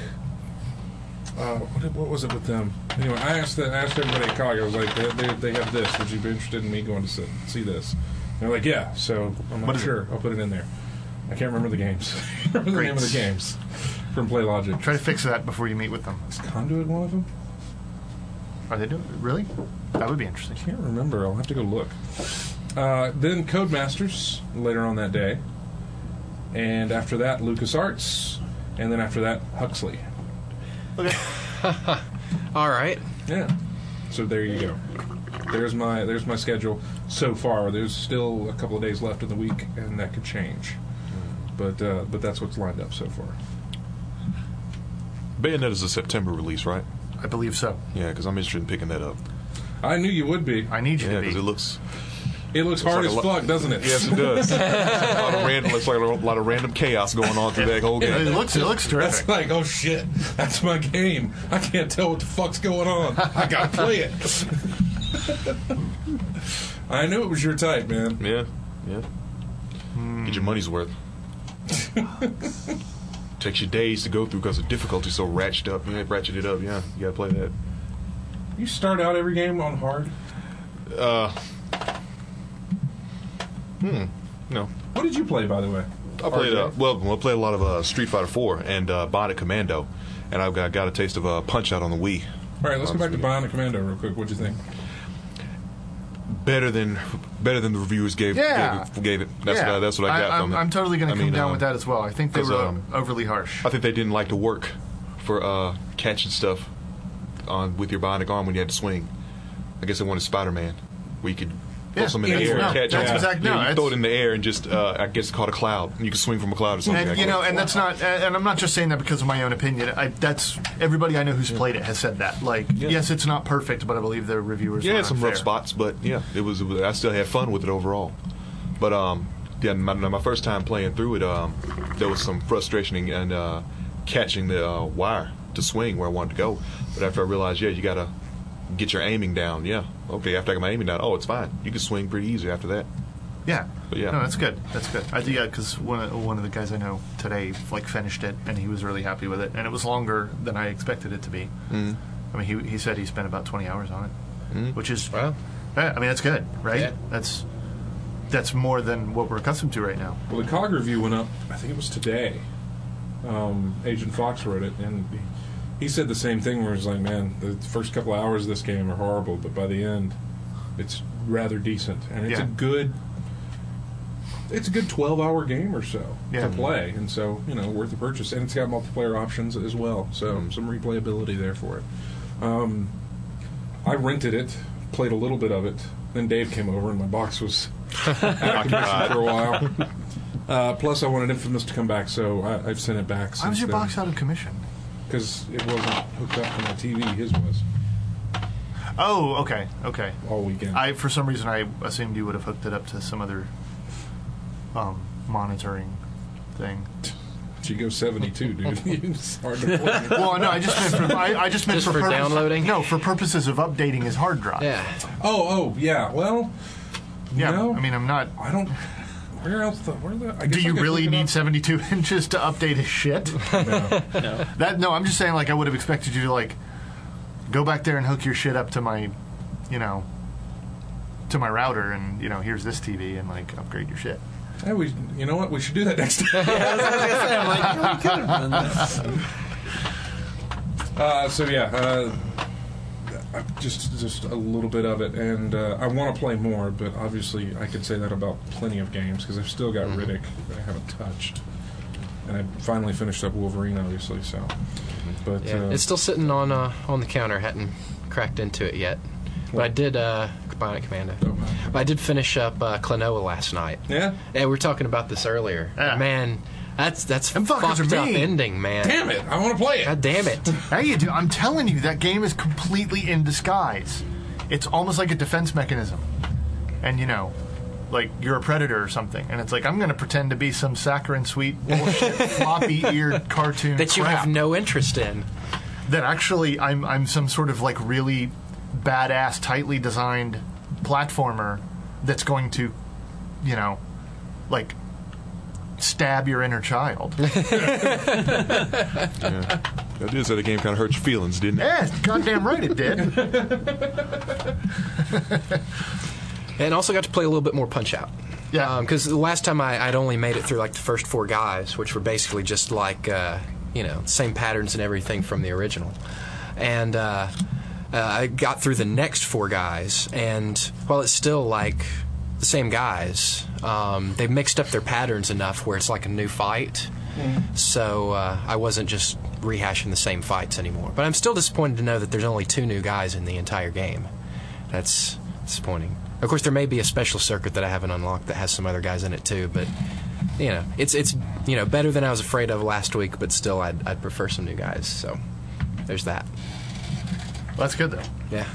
[SPEAKER 1] What was it with them? Anyway, I asked everybody at COG. I was like, they have this. Would you be interested in me going to see this? And they're like, yeah. So I'm
[SPEAKER 7] What
[SPEAKER 1] not
[SPEAKER 7] is it?
[SPEAKER 1] sure. I'll put it in there. I can't remember the games. remember the
[SPEAKER 7] Great.
[SPEAKER 1] name of the games from PlayLogic.
[SPEAKER 7] Try to fix that before you meet with them.
[SPEAKER 1] Is Conduit one of them?
[SPEAKER 7] Are they doing it? Really? That would be interesting.
[SPEAKER 1] I can't remember. I'll have to go look. Then Codemasters later on that day. And after that, LucasArts. And then after that, Huxley.
[SPEAKER 7] Okay.
[SPEAKER 3] All right.
[SPEAKER 1] Yeah. So there you go. There's my schedule so far. There's still a couple of days left in the week, and that could change. But that's what's lined up so far.
[SPEAKER 4] Bayonetta's a September release, right?
[SPEAKER 7] I believe so.
[SPEAKER 4] Yeah, because I'm interested in picking that up.
[SPEAKER 1] I knew you would be.
[SPEAKER 7] I need you
[SPEAKER 4] Yeah,
[SPEAKER 7] to
[SPEAKER 4] because
[SPEAKER 7] be.
[SPEAKER 4] it looks
[SPEAKER 1] Hard
[SPEAKER 4] like
[SPEAKER 1] as fuck, doesn't it?
[SPEAKER 4] yes, it does. Looks like a lot of random chaos going on through that whole
[SPEAKER 7] It
[SPEAKER 4] game.
[SPEAKER 7] looks
[SPEAKER 1] That's
[SPEAKER 7] terrific.
[SPEAKER 1] like, oh shit, that's my game. I can't tell what the fuck's going on. I gotta play it. I knew it was your type, man.
[SPEAKER 4] Yeah. Get your money's worth. Takes you days to go through because the difficulty's so ratcheted up. Yeah, ratcheted up. Yeah, you gotta play that.
[SPEAKER 1] You start out every game on hard?
[SPEAKER 4] No.
[SPEAKER 1] What did you play, by the way?
[SPEAKER 4] I played I played a lot of Street Fighter 4 and Bionic Commando, and I got a taste of Punch Out on the Wii.
[SPEAKER 1] All right, let's go back to Bionic Commando real quick. What'd you think?
[SPEAKER 4] Better than the reviewers gave it. That's what I got from it.
[SPEAKER 7] I'm totally going to come down with that as well. I think they were overly harsh.
[SPEAKER 4] I think they didn't like to work for catching stuff with your bionic arm when you had to swing. I guess they wanted Spider-Man, where you could throw something in the air and catch it. You throw it in the air and just, I guess, caught a cloud. And you can swing from a cloud or something.
[SPEAKER 7] And, and that's not. And I'm not just saying that because of my own opinion. That's everybody I know who's played it has said that. Like, yes, it's not perfect, but I believe the reviewers.
[SPEAKER 4] Yeah, it had some rough spots, but it was. I still had fun with it overall. But my first time playing through it, there was some frustration and catching the wire to swing where I wanted to go. But after I realized, you gotta get your aiming down. Yeah, okay. After I got my aiming down, it's fine. You can swing pretty easy after that.
[SPEAKER 7] Yeah.
[SPEAKER 4] But yeah.
[SPEAKER 7] No, that's good. That's good. Because one of the guys I know today finished it and he was really happy with it, and it was longer than I expected it to be.
[SPEAKER 4] Mm-hmm.
[SPEAKER 7] I mean, he said he spent about 20 hours on it, which is that's good, right?
[SPEAKER 3] Yeah.
[SPEAKER 7] That's more than what we're accustomed to right now.
[SPEAKER 1] Well, the COG review went up. I think it was today. Agent Fox wrote it, and he said the same thing. Where it's like, man, the first couple of hours of this game are horrible, but by the end, it's rather decent, and it's a good 12-hour game or so to play, and so worth the purchase. And it's got multiplayer options as well, so some replayability there for it. I rented it, played a little bit of it. Then Dave came over, and my box was out of commission for a while. Plus, I wanted Infamous to come back, so I've sent it back.
[SPEAKER 7] Why was your box out of commission?
[SPEAKER 1] Because it wasn't hooked up to my TV. His was.
[SPEAKER 7] Oh, okay.
[SPEAKER 1] All weekend.
[SPEAKER 7] For some reason, I assumed you would have hooked it up to some other monitoring thing.
[SPEAKER 1] She goes 72, dude. It's hard to play.
[SPEAKER 7] Well, no, I just meant for
[SPEAKER 3] downloading.
[SPEAKER 7] No, for purposes of updating his hard drive.
[SPEAKER 3] Yeah.
[SPEAKER 1] Oh, yeah. Well,
[SPEAKER 7] yeah.
[SPEAKER 1] No,
[SPEAKER 7] I mean, I'm not.
[SPEAKER 1] I don't. Where else?
[SPEAKER 7] Do you really need 72 inches to update his shit?
[SPEAKER 1] No.
[SPEAKER 7] I'm just saying. Like, I would have expected you to go back there and hook your shit up to my, to my router, and here's this TV, and upgrade your shit.
[SPEAKER 1] Hey, you know what? We should do that next time.
[SPEAKER 5] We could have done that.
[SPEAKER 1] Just a little bit of it, and I want to play more, but obviously I could say that about plenty of games because I've still got Riddick that I haven't touched, and I finally finished up Wolverine, obviously. So, but
[SPEAKER 3] it's still sitting on the counter. Hadn't cracked into it yet, but I did Bionic Commando. But I did finish up Klonoa last night.
[SPEAKER 1] Yeah,
[SPEAKER 3] we were talking about this earlier.
[SPEAKER 7] Yeah.
[SPEAKER 3] Man. That's
[SPEAKER 7] Them fuckers
[SPEAKER 3] fucked
[SPEAKER 7] are
[SPEAKER 3] up
[SPEAKER 7] mean.
[SPEAKER 3] ending, man.
[SPEAKER 1] damn it! I want to play it.
[SPEAKER 3] God damn it!
[SPEAKER 7] Hey, you do. I'm telling you, that game is completely in disguise. It's almost like a defense mechanism. And you're a predator or something, and it's like, I'm going to pretend to be some saccharine sweet bullshit floppy-eared cartoon
[SPEAKER 3] that you
[SPEAKER 7] crap
[SPEAKER 3] have no interest in.
[SPEAKER 7] That actually I'm some sort of really badass, tightly designed platformer that's going to, stab your inner child.
[SPEAKER 4] Yeah. That did say the game kind of hurt your feelings, didn't it?
[SPEAKER 7] Yeah, goddamn right it did.
[SPEAKER 3] And also got to play a little bit more Punch-Out.
[SPEAKER 7] Yeah.
[SPEAKER 3] Because the last time I'd only made it through the first 4 guys, which were basically just same patterns and everything from the original. And I got through the next 4 guys, and while it's still the same guys, they've mixed up their patterns enough where it's like a new fight. So I wasn't just rehashing the same fights anymore. But I'm still disappointed to know that there's only 2 new guys in the entire game. That's disappointing. Of course, there may be a special circuit that I haven't unlocked that has some other guys in it too. But it's better than I was afraid of last week. But still, I'd prefer some new guys. So there's that.
[SPEAKER 7] Well, that's good though.
[SPEAKER 3] Yeah.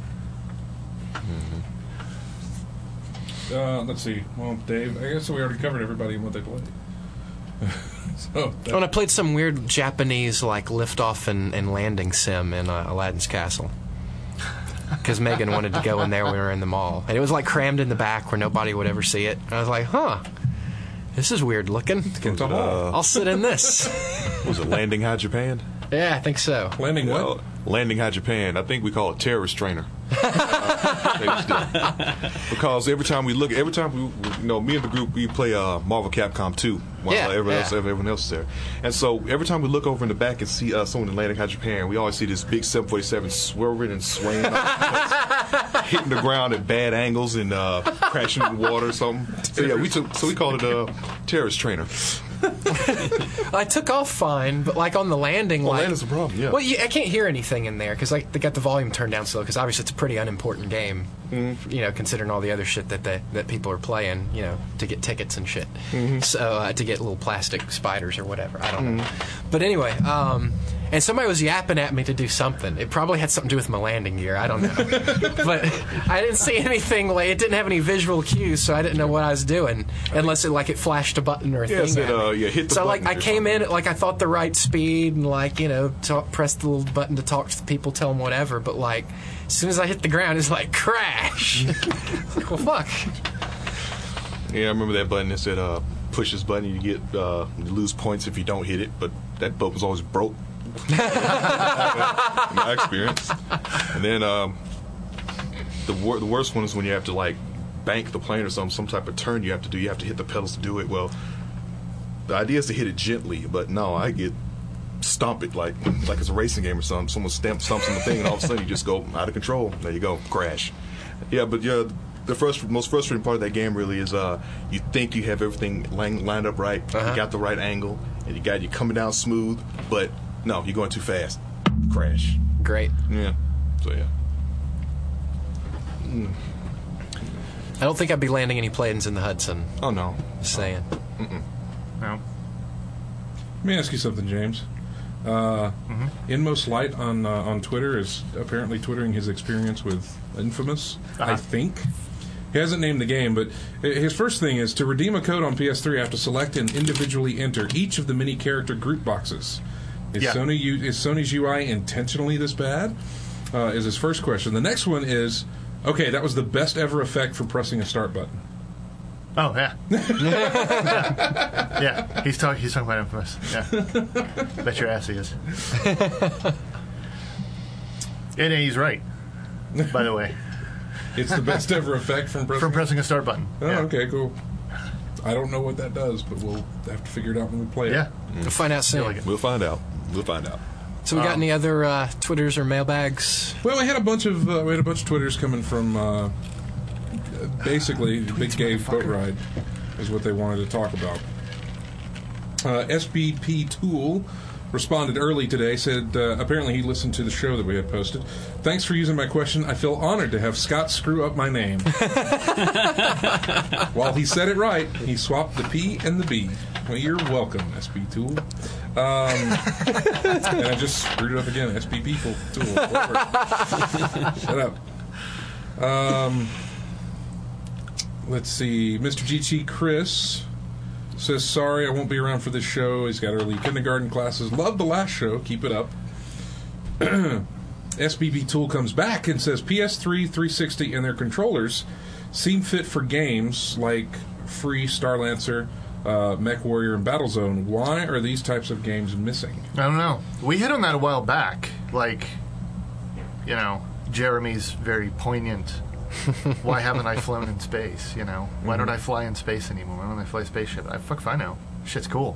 [SPEAKER 1] Let's see. Well, Dave, I guess we already covered everybody and what they played.
[SPEAKER 3] And I played some weird Japanese liftoff and landing sim in Aladdin's Castle. Because Megan wanted to go in there when we were in the mall. And it was crammed in the back where nobody would ever see it. And I was like, this is weird looking.
[SPEAKER 1] I'll
[SPEAKER 3] sit in this.
[SPEAKER 4] Was it Landing High Japan?
[SPEAKER 3] Yeah, I think so.
[SPEAKER 1] Landing what?
[SPEAKER 4] Well, Landing High Japan. I think we call it terrorist trainer. Because every time we, me and the group, we play Marvel Capcom 2 while everyone else is there. And so every time we look over in the back and see someone in Landing High Japan, we always see this big 747 swerving and swaying, hitting the ground at bad angles and crashing in the water or something. So yeah, we called it terrorist trainer.
[SPEAKER 3] I took off fine, but like on the landing,
[SPEAKER 4] landing's a problem. Yeah.
[SPEAKER 3] Well, I can't hear anything in there because like they got the volume turned down slow. Because obviously it's a pretty unimportant game, considering all the other shit that people are playing, to get tickets and shit. So to get little plastic spiders or whatever. I don't know. But anyway, and somebody was yapping at me to do something. It probably had something to do with my landing gear. I don't know. But I didn't see anything. Like, it didn't have any visual cues, so I didn't know what I was doing unless it flashed a button or a thing.
[SPEAKER 4] Hit the
[SPEAKER 3] so
[SPEAKER 4] button.
[SPEAKER 3] I came in at I thought the right speed and pressed the little button to talk to the people, tell them whatever. But as soon as I hit the ground, it's like crash. Well, fuck.
[SPEAKER 4] Yeah, I remember that button that said push this button, you lose points if you don't hit it. But that button was always broke. My experience. And then the worst one is when you have to bank the plane or some type of turn you have to do. You have to hit the pedals to do it. Well, the idea is to hit it gently, but no, I get stomp it like it's a racing game or something. Someone stomps on the thing, and all of a sudden you just go out of control. There you go, crash. Yeah, but the most frustrating part of that game really is you think you have everything lined up right, you got the right angle, and you coming down smooth, but no, you're going too fast. Crash.
[SPEAKER 3] Great.
[SPEAKER 4] Yeah. So yeah.
[SPEAKER 3] I don't think I'd be landing any planes in the Hudson.
[SPEAKER 4] Oh no.
[SPEAKER 3] Just saying.
[SPEAKER 7] No.
[SPEAKER 1] Let me ask you something, James. Inmost Light on Twitter is apparently twittering his experience with Infamous. I think. He hasn't named the game, but his first thing is to redeem a code on PS3, I have to select and individually enter each of the many character group boxes. Is Sony's UI intentionally this bad? Is his first question. The next one is, okay, that was the best ever effect for pressing a start button.
[SPEAKER 7] Oh yeah, yeah. He's talking about Infamous. Yeah, bet your ass he is. And he's right. By the way,
[SPEAKER 1] it's the best ever effect from
[SPEAKER 7] pressing a start button.
[SPEAKER 1] Oh, yeah. Okay, cool. I don't know what that does, but we'll have to figure it out when we play it.
[SPEAKER 7] Yeah,
[SPEAKER 3] we'll find out soon.
[SPEAKER 4] We'll find out.
[SPEAKER 3] So we got any other Twitters or mailbags?
[SPEAKER 1] Well, we had a bunch of Twitters coming from basically Big Gay Boat Ride is what they wanted to talk about. SBP Tool responded early today, said apparently he listened to the show that we had posted. Thanks for using my question. I feel honored to have Scott screw up my name. While he said it right, he swapped the P and the B. Well, you're welcome, SB Tool. And I just screwed it up again. SBP Tool. Shut up. Let's see. Mr. GT Chris says, sorry, I won't be around for this show. He's got early kindergarten classes. Loved the last show. Keep it up. SBB Tool comes back and says, PS3, 360, and their controllers seem fit for games like Free, Starlancer, Mech Warrior, and Battlezone. Why are these types of games missing?
[SPEAKER 7] I don't know. We hit on that a while back. Jeremy's very poignant. Why haven't I flown in space? Why don't I fly in space anymore? Why don't I fly a spaceship? Fuck if I know. Shit's cool.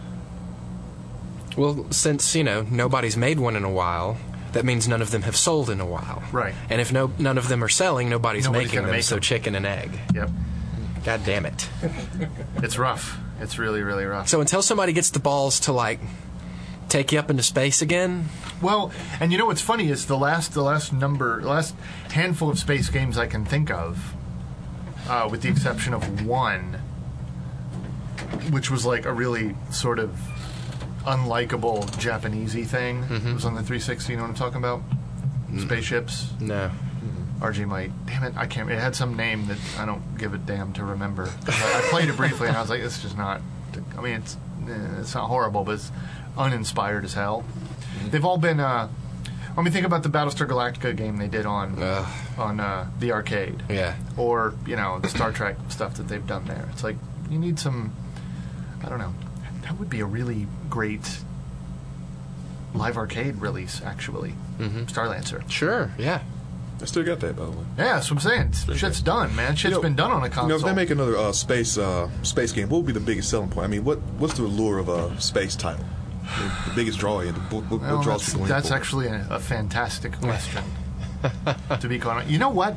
[SPEAKER 3] Well, since nobody's made one in a while, that means none of them have sold in a while.
[SPEAKER 7] Right.
[SPEAKER 3] And if none of them are selling, nobody's making them. So chicken and egg.
[SPEAKER 7] Yep.
[SPEAKER 3] God damn it.
[SPEAKER 7] It's rough. It's really, really rough.
[SPEAKER 3] So until somebody gets the balls to take you up into space again.
[SPEAKER 7] Well, and what's funny is the last handful of space games I can think of, with the exception of one, which was a really sort of unlikable Japanesey thing. It was on the 360. You know what I'm talking about? Spaceships.
[SPEAKER 3] No.
[SPEAKER 7] RG might. Damn it, I can't. It had some name that I don't give a damn to remember. I played it briefly and I was like, it's just not. I mean, it's not horrible, but it's uninspired as hell. They've all been. Think about the Battlestar Galactica game they did on the arcade.
[SPEAKER 3] Yeah.
[SPEAKER 7] Or the Star Trek stuff that they've done there. It's like you need some. I don't know. That would be a really great live arcade release, actually. Starlancer.
[SPEAKER 3] Sure, yeah.
[SPEAKER 4] I still got that, by the way.
[SPEAKER 7] Yeah, that's what I'm saying. Shit's done, man. Shit's been done on a console.
[SPEAKER 4] If they make another space game, what would be the biggest selling point? I mean, what's the allure of a space title? The biggest draw in? What draws people in?
[SPEAKER 7] That's actually a fantastic question. To be quite honest, you know what?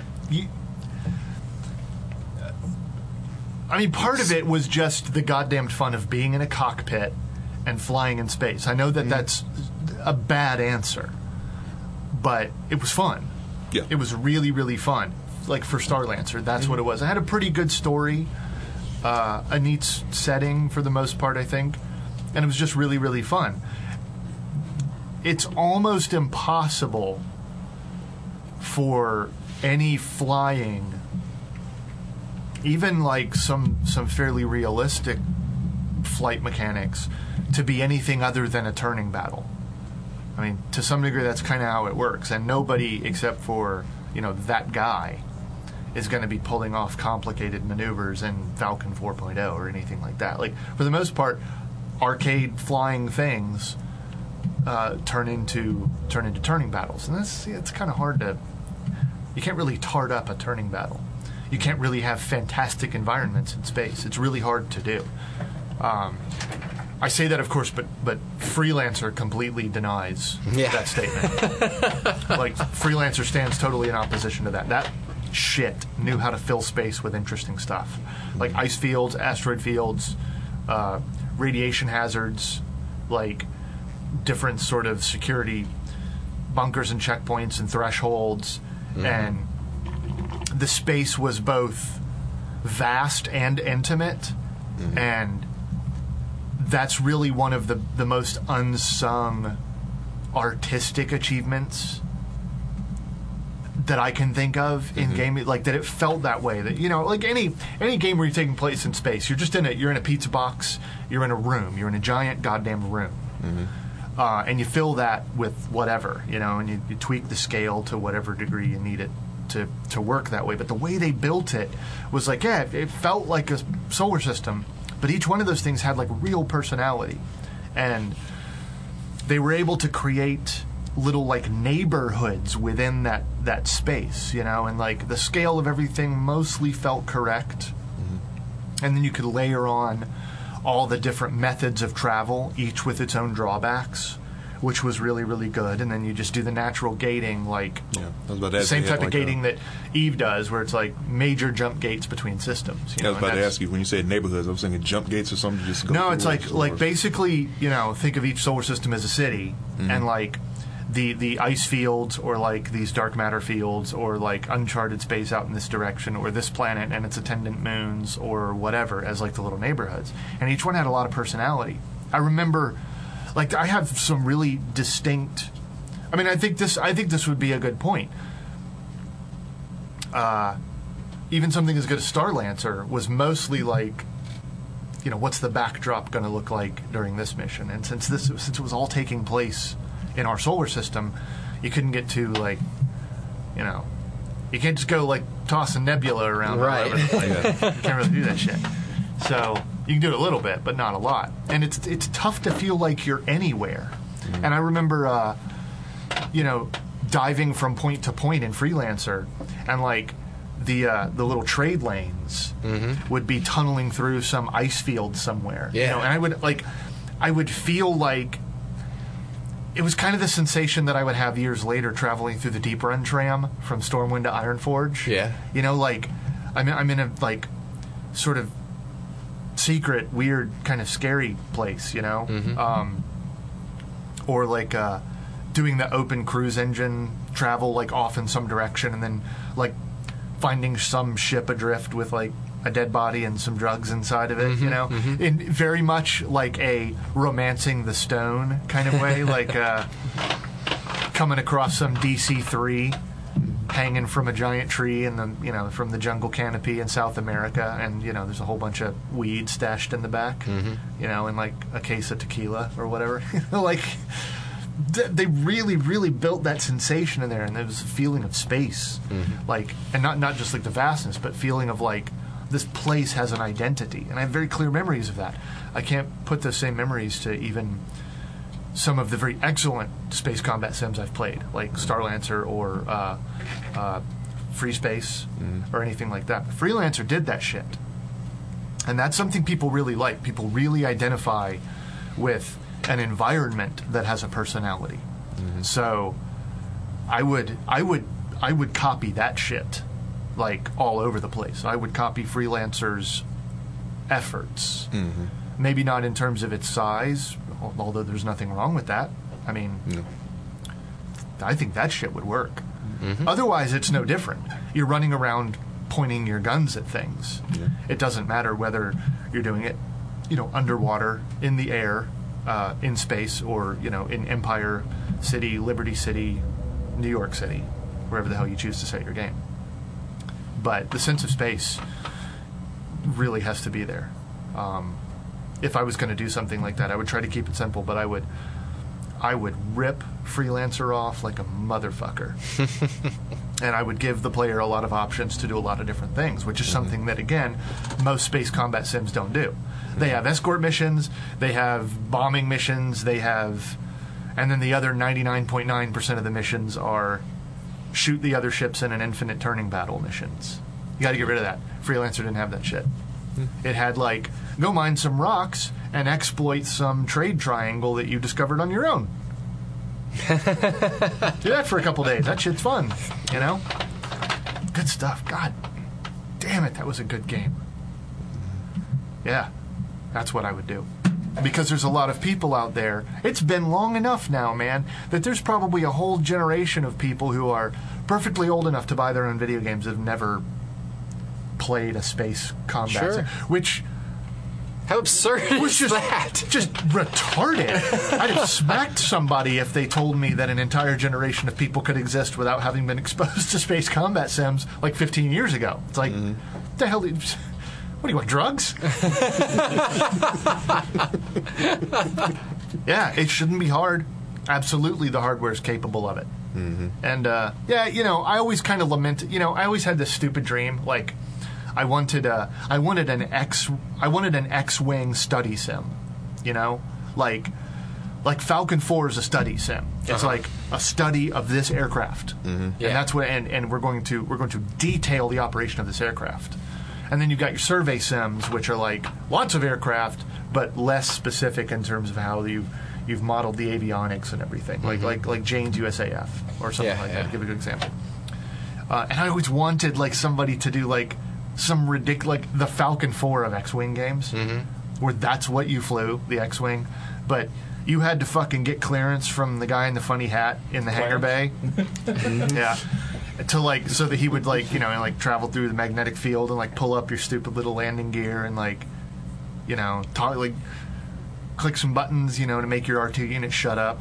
[SPEAKER 7] I mean, part of it was just the goddamn fun of being in a cockpit and flying in space. I know that that's a bad answer, but it was fun.
[SPEAKER 4] Yeah.
[SPEAKER 7] It was really, really fun. Like for Starlancer, that's what it was. It had a pretty good story, a neat setting for the most part, I think, and it was just really, really fun. It's almost impossible for any flying, even like some fairly realistic flight mechanics, to be anything other than a turning battle. I mean, to some degree, that's kind of how it works. And nobody except for, that guy is going to be pulling off complicated maneuvers in Falcon 4.0 or anything like that. Like, for the most part, arcade flying things turn into turning battles. And it's kind of hard to... You can't really tart up a turning battle. You can't really have fantastic environments in space. It's really hard to do. I say that, of course, but Freelancer completely denies that statement. Like, Freelancer stands totally in opposition to that. That shit knew how to fill space with interesting stuff. Like ice fields, asteroid fields, radiation hazards, like different sort of security bunkers and checkpoints and thresholds. And the space was both vast and intimate, and that's really one of the most unsung artistic achievements that I can think of in gaming. Like, that it felt that way. That, like any game where you're taking place in space, you're in a pizza box, you're in a room, you're in a giant goddamn room. And you fill that with whatever, and you tweak the scale to whatever degree you need it to work that way. But the way they built it was like, it felt like a solar system, but each one of those things had like real personality. And they were able to create little like neighborhoods within that space, and like the scale of everything mostly felt correct. And then you could layer on all the different methods of travel, each with its own drawbacks, which was really, really good. And then you just do the natural gating, like the same type of gating that Eve does, where it's like major jump gates between systems.
[SPEAKER 4] I was about to ask you, when you said neighborhoods, I was thinking jump gates or something. Just go
[SPEAKER 7] no, it's like basically, think of each solar system as a city, and like the ice fields, or like these dark matter fields, or like uncharted space out in this direction, or this planet and its attendant moons, or whatever, as like the little neighborhoods. And each one had a lot of personality. I remember, like, I have some really distinct... I mean, I think this would be a good point. Even something as good as Starlancer was mostly like, what's the backdrop going to look like during this mission? And since it was all taking place in our solar system, you couldn't get too, like, you can't just go, like, toss a nebula around.
[SPEAKER 3] Right.
[SPEAKER 7] You can't really do that shit. So you can do it a little bit, but not a lot. And it's tough to feel like you're anywhere. And I remember, diving from point to point in Freelancer, and, like, the little trade lanes would be tunneling through some ice field somewhere.
[SPEAKER 3] Yeah.
[SPEAKER 7] And I would feel like... It was kind of the sensation that I would have years later traveling through the Deep Run tram from Stormwind to Ironforge.
[SPEAKER 3] Yeah.
[SPEAKER 7] Like, I'm in a, like, sort of secret, weird, kind of scary place, or like doing the open cruise engine travel, like, off in some direction, and then, like, finding some ship adrift with, like, a dead body and some drugs inside of it, in very much like a Romancing the Stone kind of way, like coming across some DC-3 hanging from a giant tree in the from the jungle canopy in South America, and there's a whole bunch of weed stashed in the back, and like a case of tequila or whatever, like. They really, really built that sensation in there, and there was a feeling of space, like, and not just like the vastness, but feeling of like, this place has an identity, and I have very clear memories of that. I can't put those same memories to even some of the very excellent space combat sims I've played, like Starlancer or Free Space or anything like that. But Freelancer did that shit. And that's something people really like. People really identify with an environment that has a personality. So I would copy that shit like all over the place. I would copy Freelancer's efforts. Maybe not in terms of its size, although there's nothing wrong with that. I mean, I think that shit would work. Otherwise, it's no different. You're running around pointing your guns at things. It doesn't matter whether you're doing it, underwater, in the air, in space, or, in Empire City, Liberty City, New York City, wherever the hell you choose to set your game. But the sense of space really has to be there. If I was going to do something like that, I would try to keep it simple, but I would rip Freelancer off like a motherfucker. And I would give the player a lot of options to do a lot of different things, which is something that, again, most space combat sims don't do. They have escort missions, they have bombing missions, and then the other 99.9% of the missions are shoot the other ships in an infinite turning battle missions. You got to get rid of that. Freelancer didn't have that shit. It had, like, go mine some rocks and exploit some trade triangle that you discovered on your own. Do that for a couple days. That shit's fun, Good stuff. God damn it, that was a good game. Yeah, that's what I would do. Because there's a lot of people out there. It's been long enough now, man, that there's probably a whole generation of people who are perfectly old enough to buy their own video games that have never played a space combat sim, which
[SPEAKER 3] how absurd is that?
[SPEAKER 7] Just retarded. I'd have smacked somebody if they told me that an entire generation of people could exist without having been exposed to space combat sims like 15 years ago. It's like, what the hell? What do you want, drugs? Yeah, it shouldn't be hard. Absolutely, the hardware is capable of it. And I always kind of lament. I always had this stupid dream, like I wanted an X-wing study sim, like Falcon 4 is a study sim. It's like a study of this aircraft, and that's what. And we're going to detail the operation of this aircraft. And then you've got your survey sims, which are like lots of aircraft, but less specific in terms of how you've modeled the avionics and everything, like Jane's USAF or something like that. To give a good example. And I always wanted like somebody to do like some ridiculous, like the Falcon 4 of X-wing games, where that's what you flew, the X-wing, but you had to fucking get clearance from the guy in the funny hat in the hangar bay, to like so that he would like travel through the magnetic field and like pull up your stupid little landing gear and like talk like. Click some buttons, to make your R2 unit shut up.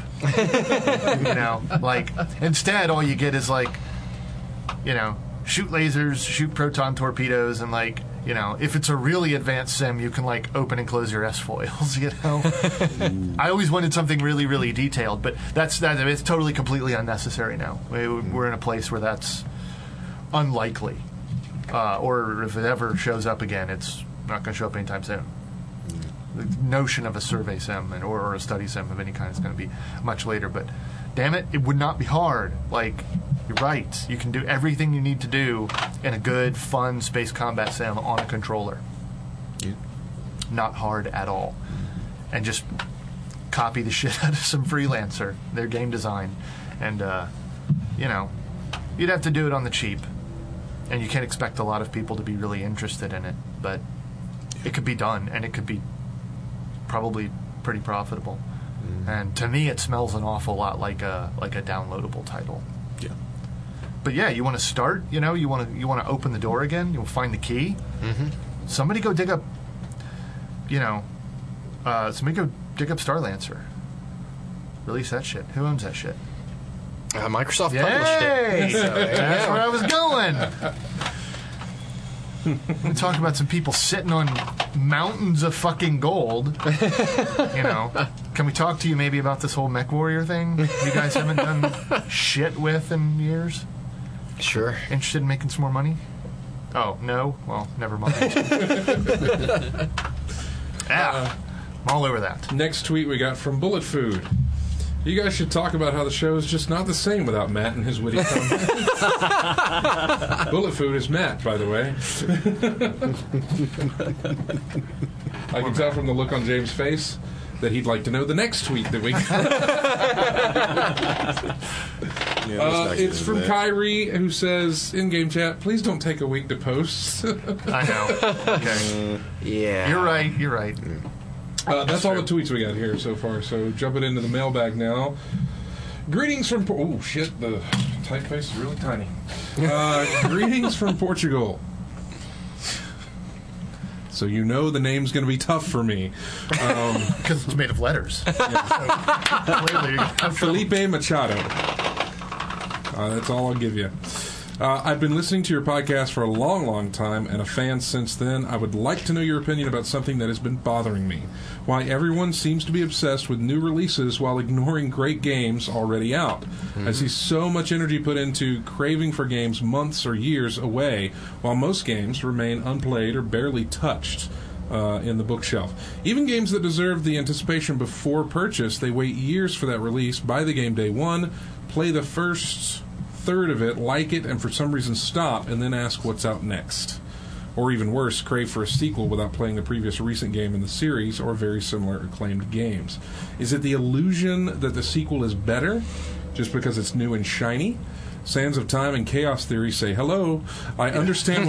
[SPEAKER 7] Like instead, all you get is like, shoot lasers, shoot proton torpedoes, and like, if it's a really advanced sim, you can like open and close your S-foils. I always wanted something really, really detailed, but that's that. It's totally, completely unnecessary now. We're in a place where that's unlikely, or if it ever shows up again, it's not going to show up anytime soon. The notion of a survey sim or a study sim of any kind is going to be much later, but damn it, it would not be hard. Like, you're right. You can do everything you need to do in a good, fun space combat sim on a controller. Not hard at all. And just copy the shit out of some Freelancer, their game design. And, you'd have to do it on the cheap. And you can't expect a lot of people to be really interested in it, but it could be done, and it could be probably pretty profitable. And to me, it smells an awful lot like a downloadable title.
[SPEAKER 4] Yeah.
[SPEAKER 7] But yeah, you want to start. You want to open the door again. You'll find the key. Somebody go dig up. Somebody go dig up Starlancer. Release that shit. Who owns that shit?
[SPEAKER 3] Microsoft
[SPEAKER 7] Yay!
[SPEAKER 3] published it. So,
[SPEAKER 7] That's where I was going. We talk about some people sitting on mountains of fucking gold. Can we talk to you maybe about this whole MechWarrior thing you guys haven't done shit with in years?
[SPEAKER 3] Sure.
[SPEAKER 7] Interested in making some more money? Oh, no? Well, never mind. I'm all over that.
[SPEAKER 1] Next tweet we got from Bullet Food. You guys should talk about how the show is just not the same without Matt and his witty comments. Bullet Food is Matt, by the way. I can tell from the look on James' face that he'd like to know the next tweet that we it's from Kyrie, who says, in-game chat, please don't take a week to post.
[SPEAKER 7] I know. Okay.
[SPEAKER 6] Yeah.
[SPEAKER 7] You're right.
[SPEAKER 1] That's all the tweets we got here so far. So jumping into the mailbag now. Greetings from... Oh, shit. The typeface is really tiny. Greetings from Portugal. So you know the name's going to be tough for me.
[SPEAKER 7] Because it's made of letters. Clearly,
[SPEAKER 1] Felipe Machado. That's all I'll give you. I've been listening to your podcast for a long, long time and a fan since then. I would like to know your opinion about something that has been bothering me. Why everyone seems to be obsessed with new releases while ignoring great games already out. Mm-hmm. I see so much energy put into craving for games months or years away, while most games remain unplayed or barely touched in the bookshelf. Even games that deserve the anticipation before purchase, they wait years for that release, buy the game day one, play the first third of it, like it, and for some reason stop, and then ask what's out next. Or even worse, crave for a sequel without playing the previous recent game in the series or very similar acclaimed games. Is it the illusion that the sequel is better just because it's new and shiny? Sands of Time and Chaos Theory say hello. I understand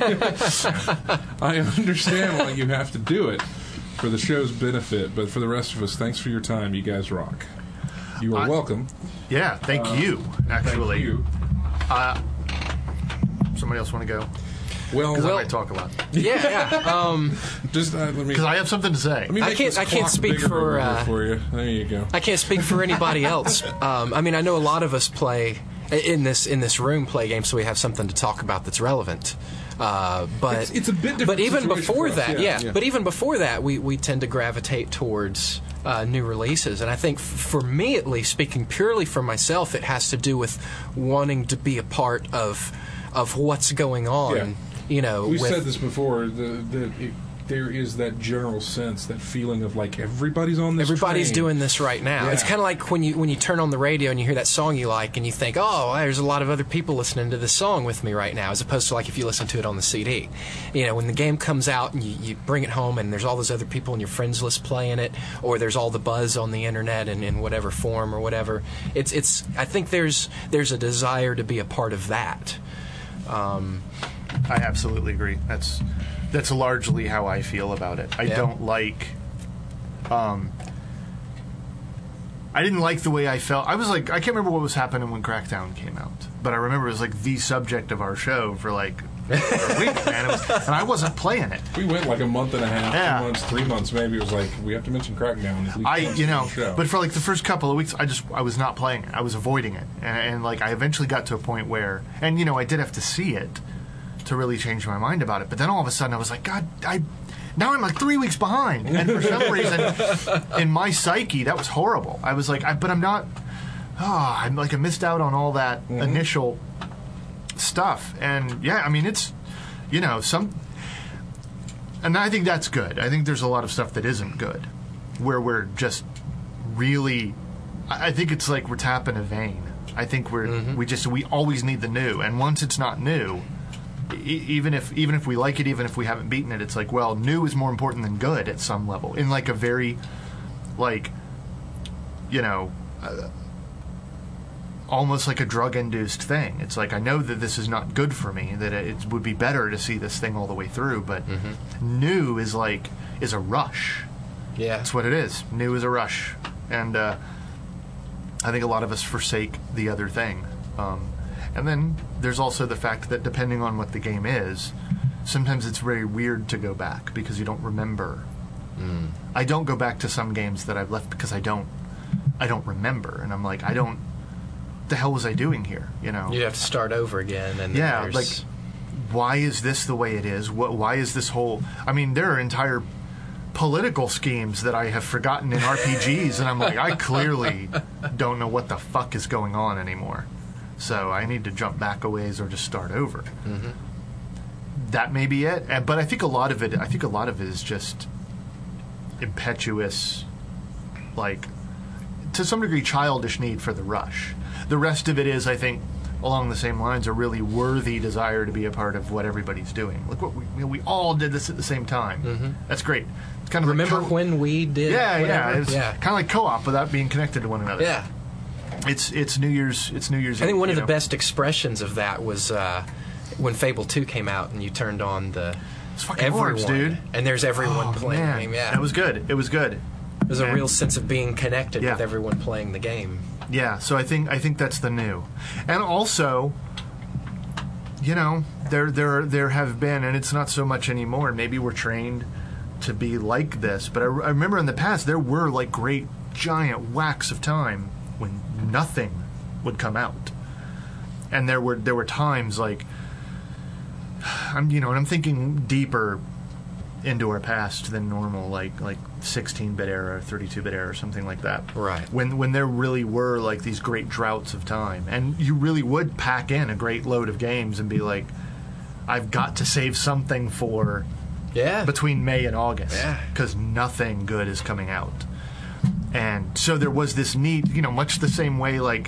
[SPEAKER 1] why you have to do it for the show's benefit, but for the rest of us, thanks for your time. You guys rock. You are welcome.
[SPEAKER 7] Yeah, thank you, actually.
[SPEAKER 1] Thank you.
[SPEAKER 7] Somebody else want to go?
[SPEAKER 1] Well,
[SPEAKER 7] Because I might talk a lot.
[SPEAKER 3] Yeah.
[SPEAKER 1] just let me.
[SPEAKER 7] Because I have something to say.
[SPEAKER 1] Let me make this
[SPEAKER 3] I can't
[SPEAKER 1] clock
[SPEAKER 3] speak
[SPEAKER 1] bigger for you. There you go.
[SPEAKER 3] I can't speak for anybody else. I mean, I know a lot of us play in this room play games, so we have something to talk about that's relevant. But
[SPEAKER 1] it's a bit different.
[SPEAKER 3] But even
[SPEAKER 1] situation
[SPEAKER 3] before
[SPEAKER 1] for us,
[SPEAKER 3] that,
[SPEAKER 1] yeah.
[SPEAKER 3] But even before that, we tend to gravitate towards new releases, and I think for me, at least, speaking purely for myself, it has to do with wanting to be a part of what's going on.
[SPEAKER 1] Yeah.
[SPEAKER 3] You know,
[SPEAKER 1] we said this before. There is that general sense, that feeling of like everybody's on this.
[SPEAKER 3] Everybody's
[SPEAKER 1] train.
[SPEAKER 3] doing this right now.
[SPEAKER 1] Yeah.
[SPEAKER 3] It's kind of like when you turn on the radio and you hear that song you like, and you think, oh, there's a lot of other people listening to this song with me right now, as opposed to like if you listen to it on the CD. You know, when the game comes out and you bring it home and there's all those other people in your friends list playing it, or there's all the buzz on the internet in whatever form or whatever. It's. I think there's a desire to be a part of that.
[SPEAKER 7] I absolutely agree. That's largely how I feel about it. I don't like. I didn't like the way I felt. I was like, I can't remember what was happening when Crackdown came out, but I remember it was like the subject of our show for like a week, man. And I wasn't playing it.
[SPEAKER 1] We went like a month and a half, 2 months, 3 months, maybe. It was like we have to mention Crackdown. At least once on the show.
[SPEAKER 7] But for like the first couple of weeks, I was not playing it. I was avoiding it, and like I eventually got to a point where, and I did have to see it to really change my mind about it. But then all of a sudden I was like, God, now I'm like 3 weeks behind. And for some reason, in my psyche, that was horrible. I was like, but I'm not, I'm like, I missed out on all that initial stuff. And yeah, I mean, it's, and I think that's good. I think there's a lot of stuff that isn't good, where we're just really, I think it's like we're tapping a vein. I think we always need the new. And once it's not new, even if we like it, even if we haven't beaten it, it's like, well, new is more important than good at some level, in like a very, like, almost like a drug-induced thing. It's like, I know that this is not good for me, that it would be better to see this thing all the way through, but new is a rush.
[SPEAKER 3] Yeah,
[SPEAKER 7] that's what it is. New is a rush, and I think a lot of us forsake the other thing. And then there's also the fact that depending on what the game is, sometimes it's very weird to go back because you don't remember. I don't go back to some games that I've left because I don't remember, and I'm like, what the hell was I doing here? You
[SPEAKER 3] have to start over again. And
[SPEAKER 7] like, why is this the way it is? Why is this whole? I mean, there are entire political schemes that I have forgotten in RPGs, and I'm like, I clearly don't know what the fuck is going on anymore. So I need to jump back a ways or just start over. That may be it, but I think a lot of it is just impetuous, like to some degree, childish need for the rush. The rest of it is, I think, along the same lines, a really worthy desire to be a part of what everybody's doing. Look, what we all did this at the same time. That's great. It's kind of
[SPEAKER 3] Remember
[SPEAKER 7] like
[SPEAKER 3] when we did?
[SPEAKER 7] yeah. It's
[SPEAKER 3] yeah.
[SPEAKER 7] kind of like co-op without being connected to one another.
[SPEAKER 3] Yeah.
[SPEAKER 7] It's New Year's. It's New Year's.
[SPEAKER 3] I think
[SPEAKER 7] Eve,
[SPEAKER 3] one of
[SPEAKER 7] you
[SPEAKER 3] the
[SPEAKER 7] know?
[SPEAKER 3] best expressions of that was when Fable 2 came out and you turned on the
[SPEAKER 7] It's fucking
[SPEAKER 3] everyone,
[SPEAKER 7] orbs, dude.
[SPEAKER 3] and there's everyone
[SPEAKER 7] Oh,
[SPEAKER 3] playing
[SPEAKER 7] man.
[SPEAKER 3] the game. Yeah,
[SPEAKER 7] That was good. It was good.
[SPEAKER 3] there's a
[SPEAKER 7] and-
[SPEAKER 3] real sense of being connected
[SPEAKER 7] Yeah.
[SPEAKER 3] with everyone playing the game.
[SPEAKER 7] Yeah, so I think that's the new, and also, you know, there have been, and it's not so much anymore. And maybe we're trained to be like this, but I remember in the past there were like great giant whacks of time when nothing would come out, and there were times like I'm thinking deeper into our past than normal, like 16-bit era, 32-bit era, or something like that.
[SPEAKER 3] Right.
[SPEAKER 7] When there really were like these great droughts of time, and you really would pack in a great load of games and be like, I've got to save something for
[SPEAKER 3] Yeah.
[SPEAKER 7] between May and August,
[SPEAKER 3] Yeah.
[SPEAKER 7] because nothing good is coming out. And so there was this need, much the same way like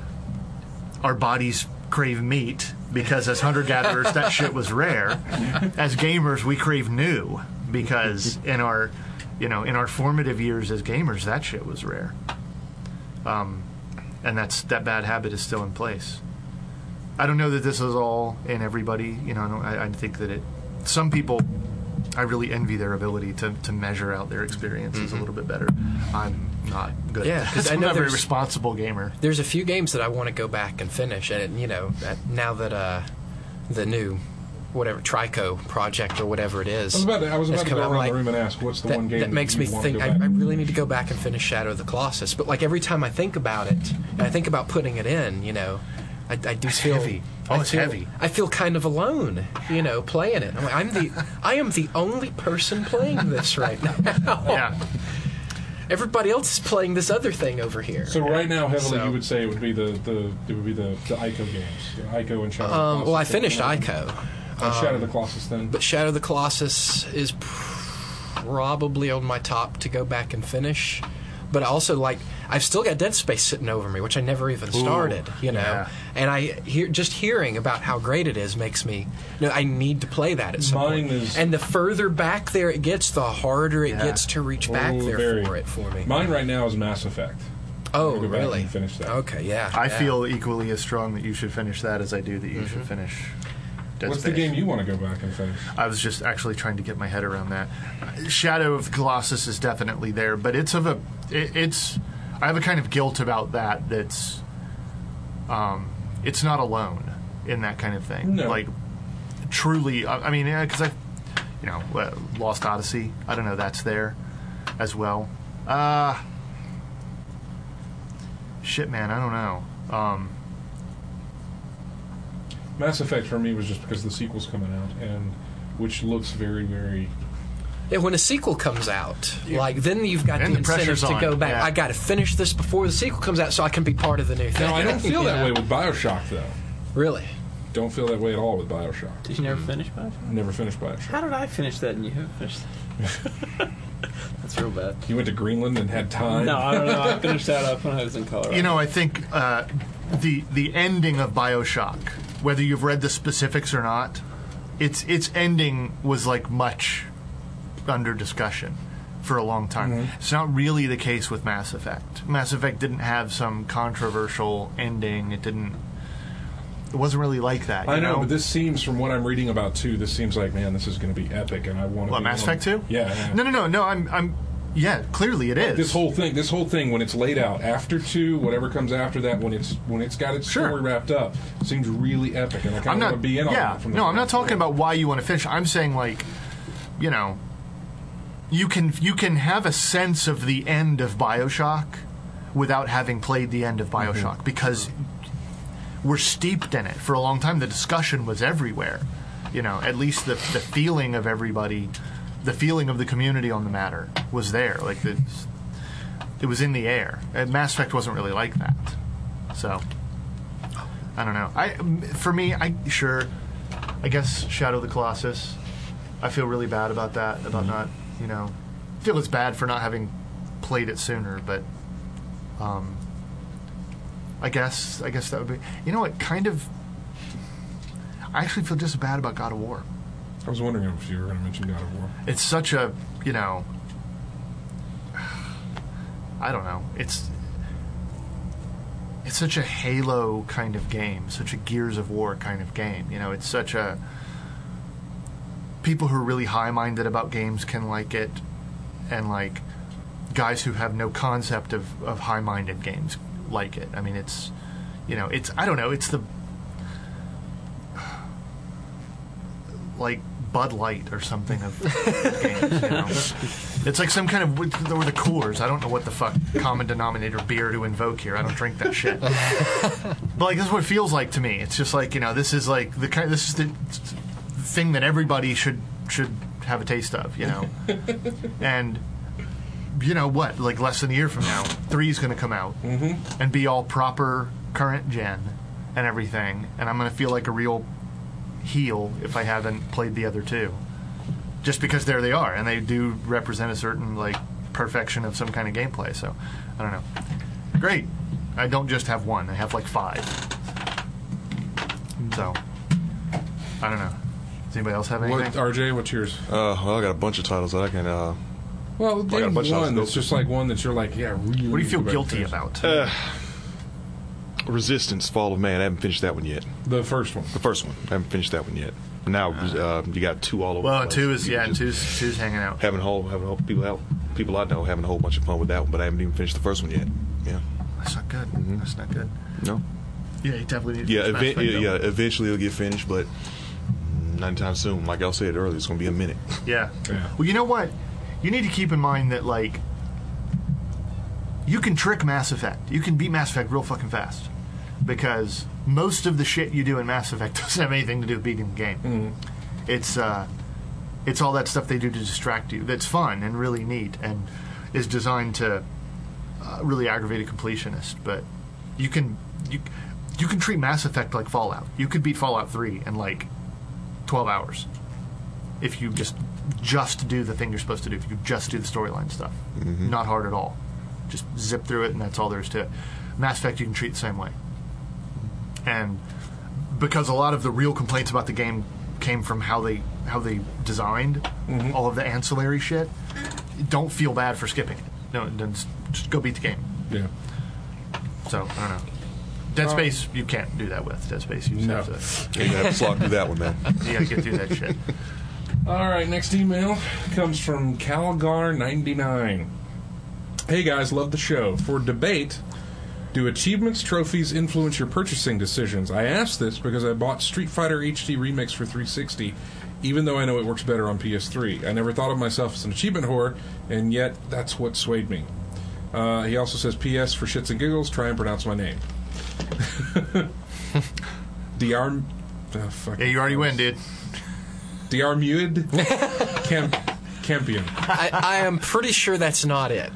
[SPEAKER 7] our bodies crave meat, because as hunter-gatherers that shit was rare. As gamers, we crave new, because in our formative years as gamers, that shit was rare. And that bad habit is still in place. I don't know that this is all in everybody. I think that some people, I really envy their ability to measure out their experiences a little bit better. I'm not good
[SPEAKER 3] Yeah,
[SPEAKER 7] at
[SPEAKER 3] 'cause
[SPEAKER 7] that.
[SPEAKER 3] I
[SPEAKER 7] I'm
[SPEAKER 3] know
[SPEAKER 7] not a very
[SPEAKER 3] there's-
[SPEAKER 7] responsible gamer.
[SPEAKER 3] There's a few games that I want to go back and finish, and now that the new whatever Trico project or whatever it is,
[SPEAKER 1] I was
[SPEAKER 3] has
[SPEAKER 1] about to
[SPEAKER 3] come
[SPEAKER 1] go
[SPEAKER 3] out,
[SPEAKER 1] around
[SPEAKER 3] like,
[SPEAKER 1] the room and ask, what's the
[SPEAKER 3] that,
[SPEAKER 1] one game
[SPEAKER 3] that makes
[SPEAKER 1] you
[SPEAKER 3] me
[SPEAKER 1] want
[SPEAKER 3] think
[SPEAKER 1] to
[SPEAKER 3] I
[SPEAKER 1] go back?
[SPEAKER 3] really need to go back and finish Shadow of the Colossus. But like every time I think about it, and I think about putting it in, I do feel
[SPEAKER 7] heavy. Oh, it's heavy.
[SPEAKER 3] I feel kind of alone, playing it. I am the only person playing this right now.
[SPEAKER 7] Yeah.
[SPEAKER 3] Everybody else is playing this other thing over here.
[SPEAKER 1] So right now, heavily,
[SPEAKER 3] So-
[SPEAKER 1] you would say it would be the Ico games, Ico and Shadow. of the Colossus.
[SPEAKER 3] well, I finished Ico.
[SPEAKER 1] Shadow of the Colossus then.
[SPEAKER 3] But Shadow of the Colossus is probably on my top to go back and finish. But also, I've still got Dead Space sitting over me, which I never even started,
[SPEAKER 7] yeah.
[SPEAKER 3] And just hearing about how great it is makes me, I need to play that at some
[SPEAKER 1] Mine
[SPEAKER 3] point.
[SPEAKER 1] is-
[SPEAKER 3] And the further back there it gets, the harder it
[SPEAKER 7] Yeah.
[SPEAKER 3] gets to reach back
[SPEAKER 1] Oh,
[SPEAKER 3] there
[SPEAKER 1] very.
[SPEAKER 3] for me.
[SPEAKER 1] Mine right now is Mass Effect.
[SPEAKER 3] Oh,
[SPEAKER 1] I'm gonna go back
[SPEAKER 3] really?
[SPEAKER 1] and finish that.
[SPEAKER 3] Okay, yeah.
[SPEAKER 7] I
[SPEAKER 3] yeah.
[SPEAKER 7] feel equally as strong that you should finish that as I do that you should finish Dead
[SPEAKER 1] What's
[SPEAKER 7] Space.
[SPEAKER 1] the game you want to go back and finish?
[SPEAKER 7] I was just actually trying to get my head around that. Shadow of the Colossus is definitely there, but I have a kind of guilt about that. That's it's not alone in that kind of thing.
[SPEAKER 1] No.
[SPEAKER 7] Like truly, I mean, because Lost Odyssey. I don't know, that's there as well. Shit, man, I don't know.
[SPEAKER 1] Mass Effect for me was just because the sequel's coming out, and which looks very, very.
[SPEAKER 3] Yeah, when a sequel comes out, then you've got
[SPEAKER 7] And
[SPEAKER 3] the
[SPEAKER 7] the pressure's
[SPEAKER 3] incentive to
[SPEAKER 7] on,
[SPEAKER 3] go back.
[SPEAKER 7] yeah.
[SPEAKER 3] I got to finish this before the sequel comes out so I can be part of the new thing.
[SPEAKER 1] No, I don't feel that
[SPEAKER 3] You
[SPEAKER 1] way
[SPEAKER 3] know?
[SPEAKER 1] with Bioshock, though.
[SPEAKER 3] Really?
[SPEAKER 1] Don't feel that way at all with Bioshock.
[SPEAKER 5] Did you never finish Bioshock?
[SPEAKER 1] Never finished Bioshock.
[SPEAKER 5] How did I finish that and you haven't finished that? That's real bad.
[SPEAKER 1] You went to Greenland and had time.
[SPEAKER 5] No, I don't know. I finished that up when I was in Colorado.
[SPEAKER 7] I think the ending of Bioshock, whether you've read the specifics or not, its ending was like much under discussion for a long time. It's not really the case with Mass Effect. Mass Effect didn't have some controversial ending. It wasn't really like that.
[SPEAKER 1] I
[SPEAKER 7] you
[SPEAKER 1] know,
[SPEAKER 7] know,
[SPEAKER 1] but this seems, from what I'm reading about 2, this seems like, man, this is going to be epic, and I want to.
[SPEAKER 7] What, Mass Effect 2?
[SPEAKER 1] Yeah.
[SPEAKER 7] No. I'm. Yeah, clearly it is.
[SPEAKER 1] This whole thing, when it's laid out after 2, whatever comes after that, when it's got its
[SPEAKER 7] Sure.
[SPEAKER 1] story wrapped up, seems really epic, and I
[SPEAKER 7] I'm
[SPEAKER 1] kind of
[SPEAKER 7] not.
[SPEAKER 1] want to be in on
[SPEAKER 7] Yeah,
[SPEAKER 1] that. From the
[SPEAKER 7] no, I'm not
[SPEAKER 1] start.
[SPEAKER 7] talking about why you want to finish. I'm saying you can have a sense of the end of BioShock without having played the end of BioShock because we're steeped in it for a long time. The discussion was everywhere. At least the feeling of everybody, the feeling of the community on the matter was there. Like it was in the air. And Mass Effect wasn't really like that. So I don't know. For me, I guess Shadow of the Colossus. I feel really bad about that. About not, I feel it's bad for not having played it sooner. But I guess that would be. You know what? Kind of. I actually feel just as bad about God of War.
[SPEAKER 1] I was wondering if you were going to mention God of War.
[SPEAKER 7] It's such a, I don't know. It's such a Halo kind of game, such a Gears of War kind of game. It's such a... People who are really high-minded about games can like it, and, like, guys who have no concept of high-minded games like it. I mean, it's... I don't know, it's the... like Bud Light or something of games, It's like some kind of, or the Coors. I don't know what the fuck common denominator beer to invoke here. I don't drink that shit. But like, this is what it feels like to me. It's just like, this is like this is the thing that everybody should have a taste of, And you know what? Like less than a year from now, 3 is going to come out and be all proper current gen and everything, and I'm going to feel like a real heel if I haven't played the other 2, just because there they are and they do represent a certain like perfection of some kind of gameplay. So I don't know. Great. I don't just have 1. I have like 5. So I don't know. Does anybody else have anything?
[SPEAKER 1] RJ, what's yours?
[SPEAKER 4] Well, I got a bunch of titles that I can.
[SPEAKER 1] Well, name one that's just like one that you're like, yeah, really.
[SPEAKER 7] What do you feel guilty about?
[SPEAKER 4] Resistance: Fall of Man. I haven't finished that one yet.
[SPEAKER 1] The first one.
[SPEAKER 4] The first one. I haven't finished that one yet. Now you got 2 all over.
[SPEAKER 7] Well,
[SPEAKER 4] the place.
[SPEAKER 7] 2 is two's hanging out.
[SPEAKER 4] Having people I know having a whole bunch of fun with that one, but I haven't even finished the first one yet. Yeah.
[SPEAKER 7] That's not good. That's not good.
[SPEAKER 4] No.
[SPEAKER 7] Yeah, you definitely need to finish Mass Effect,
[SPEAKER 4] eventually it'll get finished, but not anytime soon. Like I said earlier, it's going to be a minute.
[SPEAKER 7] Yeah. Well, you know what? You need to keep in mind that, like, you can trick Mass Effect. You can beat Mass Effect real fucking fast. Because most of the shit you do in Mass Effect doesn't have anything to do with beating the game. It's all that stuff they do to distract you that's fun and really neat and is designed to really aggravate a completionist. But you can treat Mass Effect like Fallout. You could beat Fallout 3 in like 12 hours if you just do the thing you're supposed to do, if you just do the storyline stuff. Not hard at all. Just zip through it and that's all there is to it. Mass Effect you can treat the same way. And because a lot of the real complaints about the game came from how they designed all of the ancillary shit, don't feel bad for skipping it. No, then just go beat the game.
[SPEAKER 1] Yeah.
[SPEAKER 7] So I don't know. Dead Space you can't do that with. Dead Space you just have to.
[SPEAKER 4] You have to slog through that one, man.
[SPEAKER 7] You gotta get through that shit.
[SPEAKER 1] All right, next email comes from Calgar99. Hey guys, love the show. For debate, do achievements, trophies influence your purchasing decisions? I asked this because I bought Street Fighter HD Remix for 360, even though I know it works better on PS3. I never thought of myself as an achievement whore, and yet that's what swayed me. He also says, P.S. for shits and giggles, try and pronounce my name. DR...
[SPEAKER 7] Yeah, you already win, dude.
[SPEAKER 1] Diarmuid Campion.
[SPEAKER 3] I am pretty sure that's not it.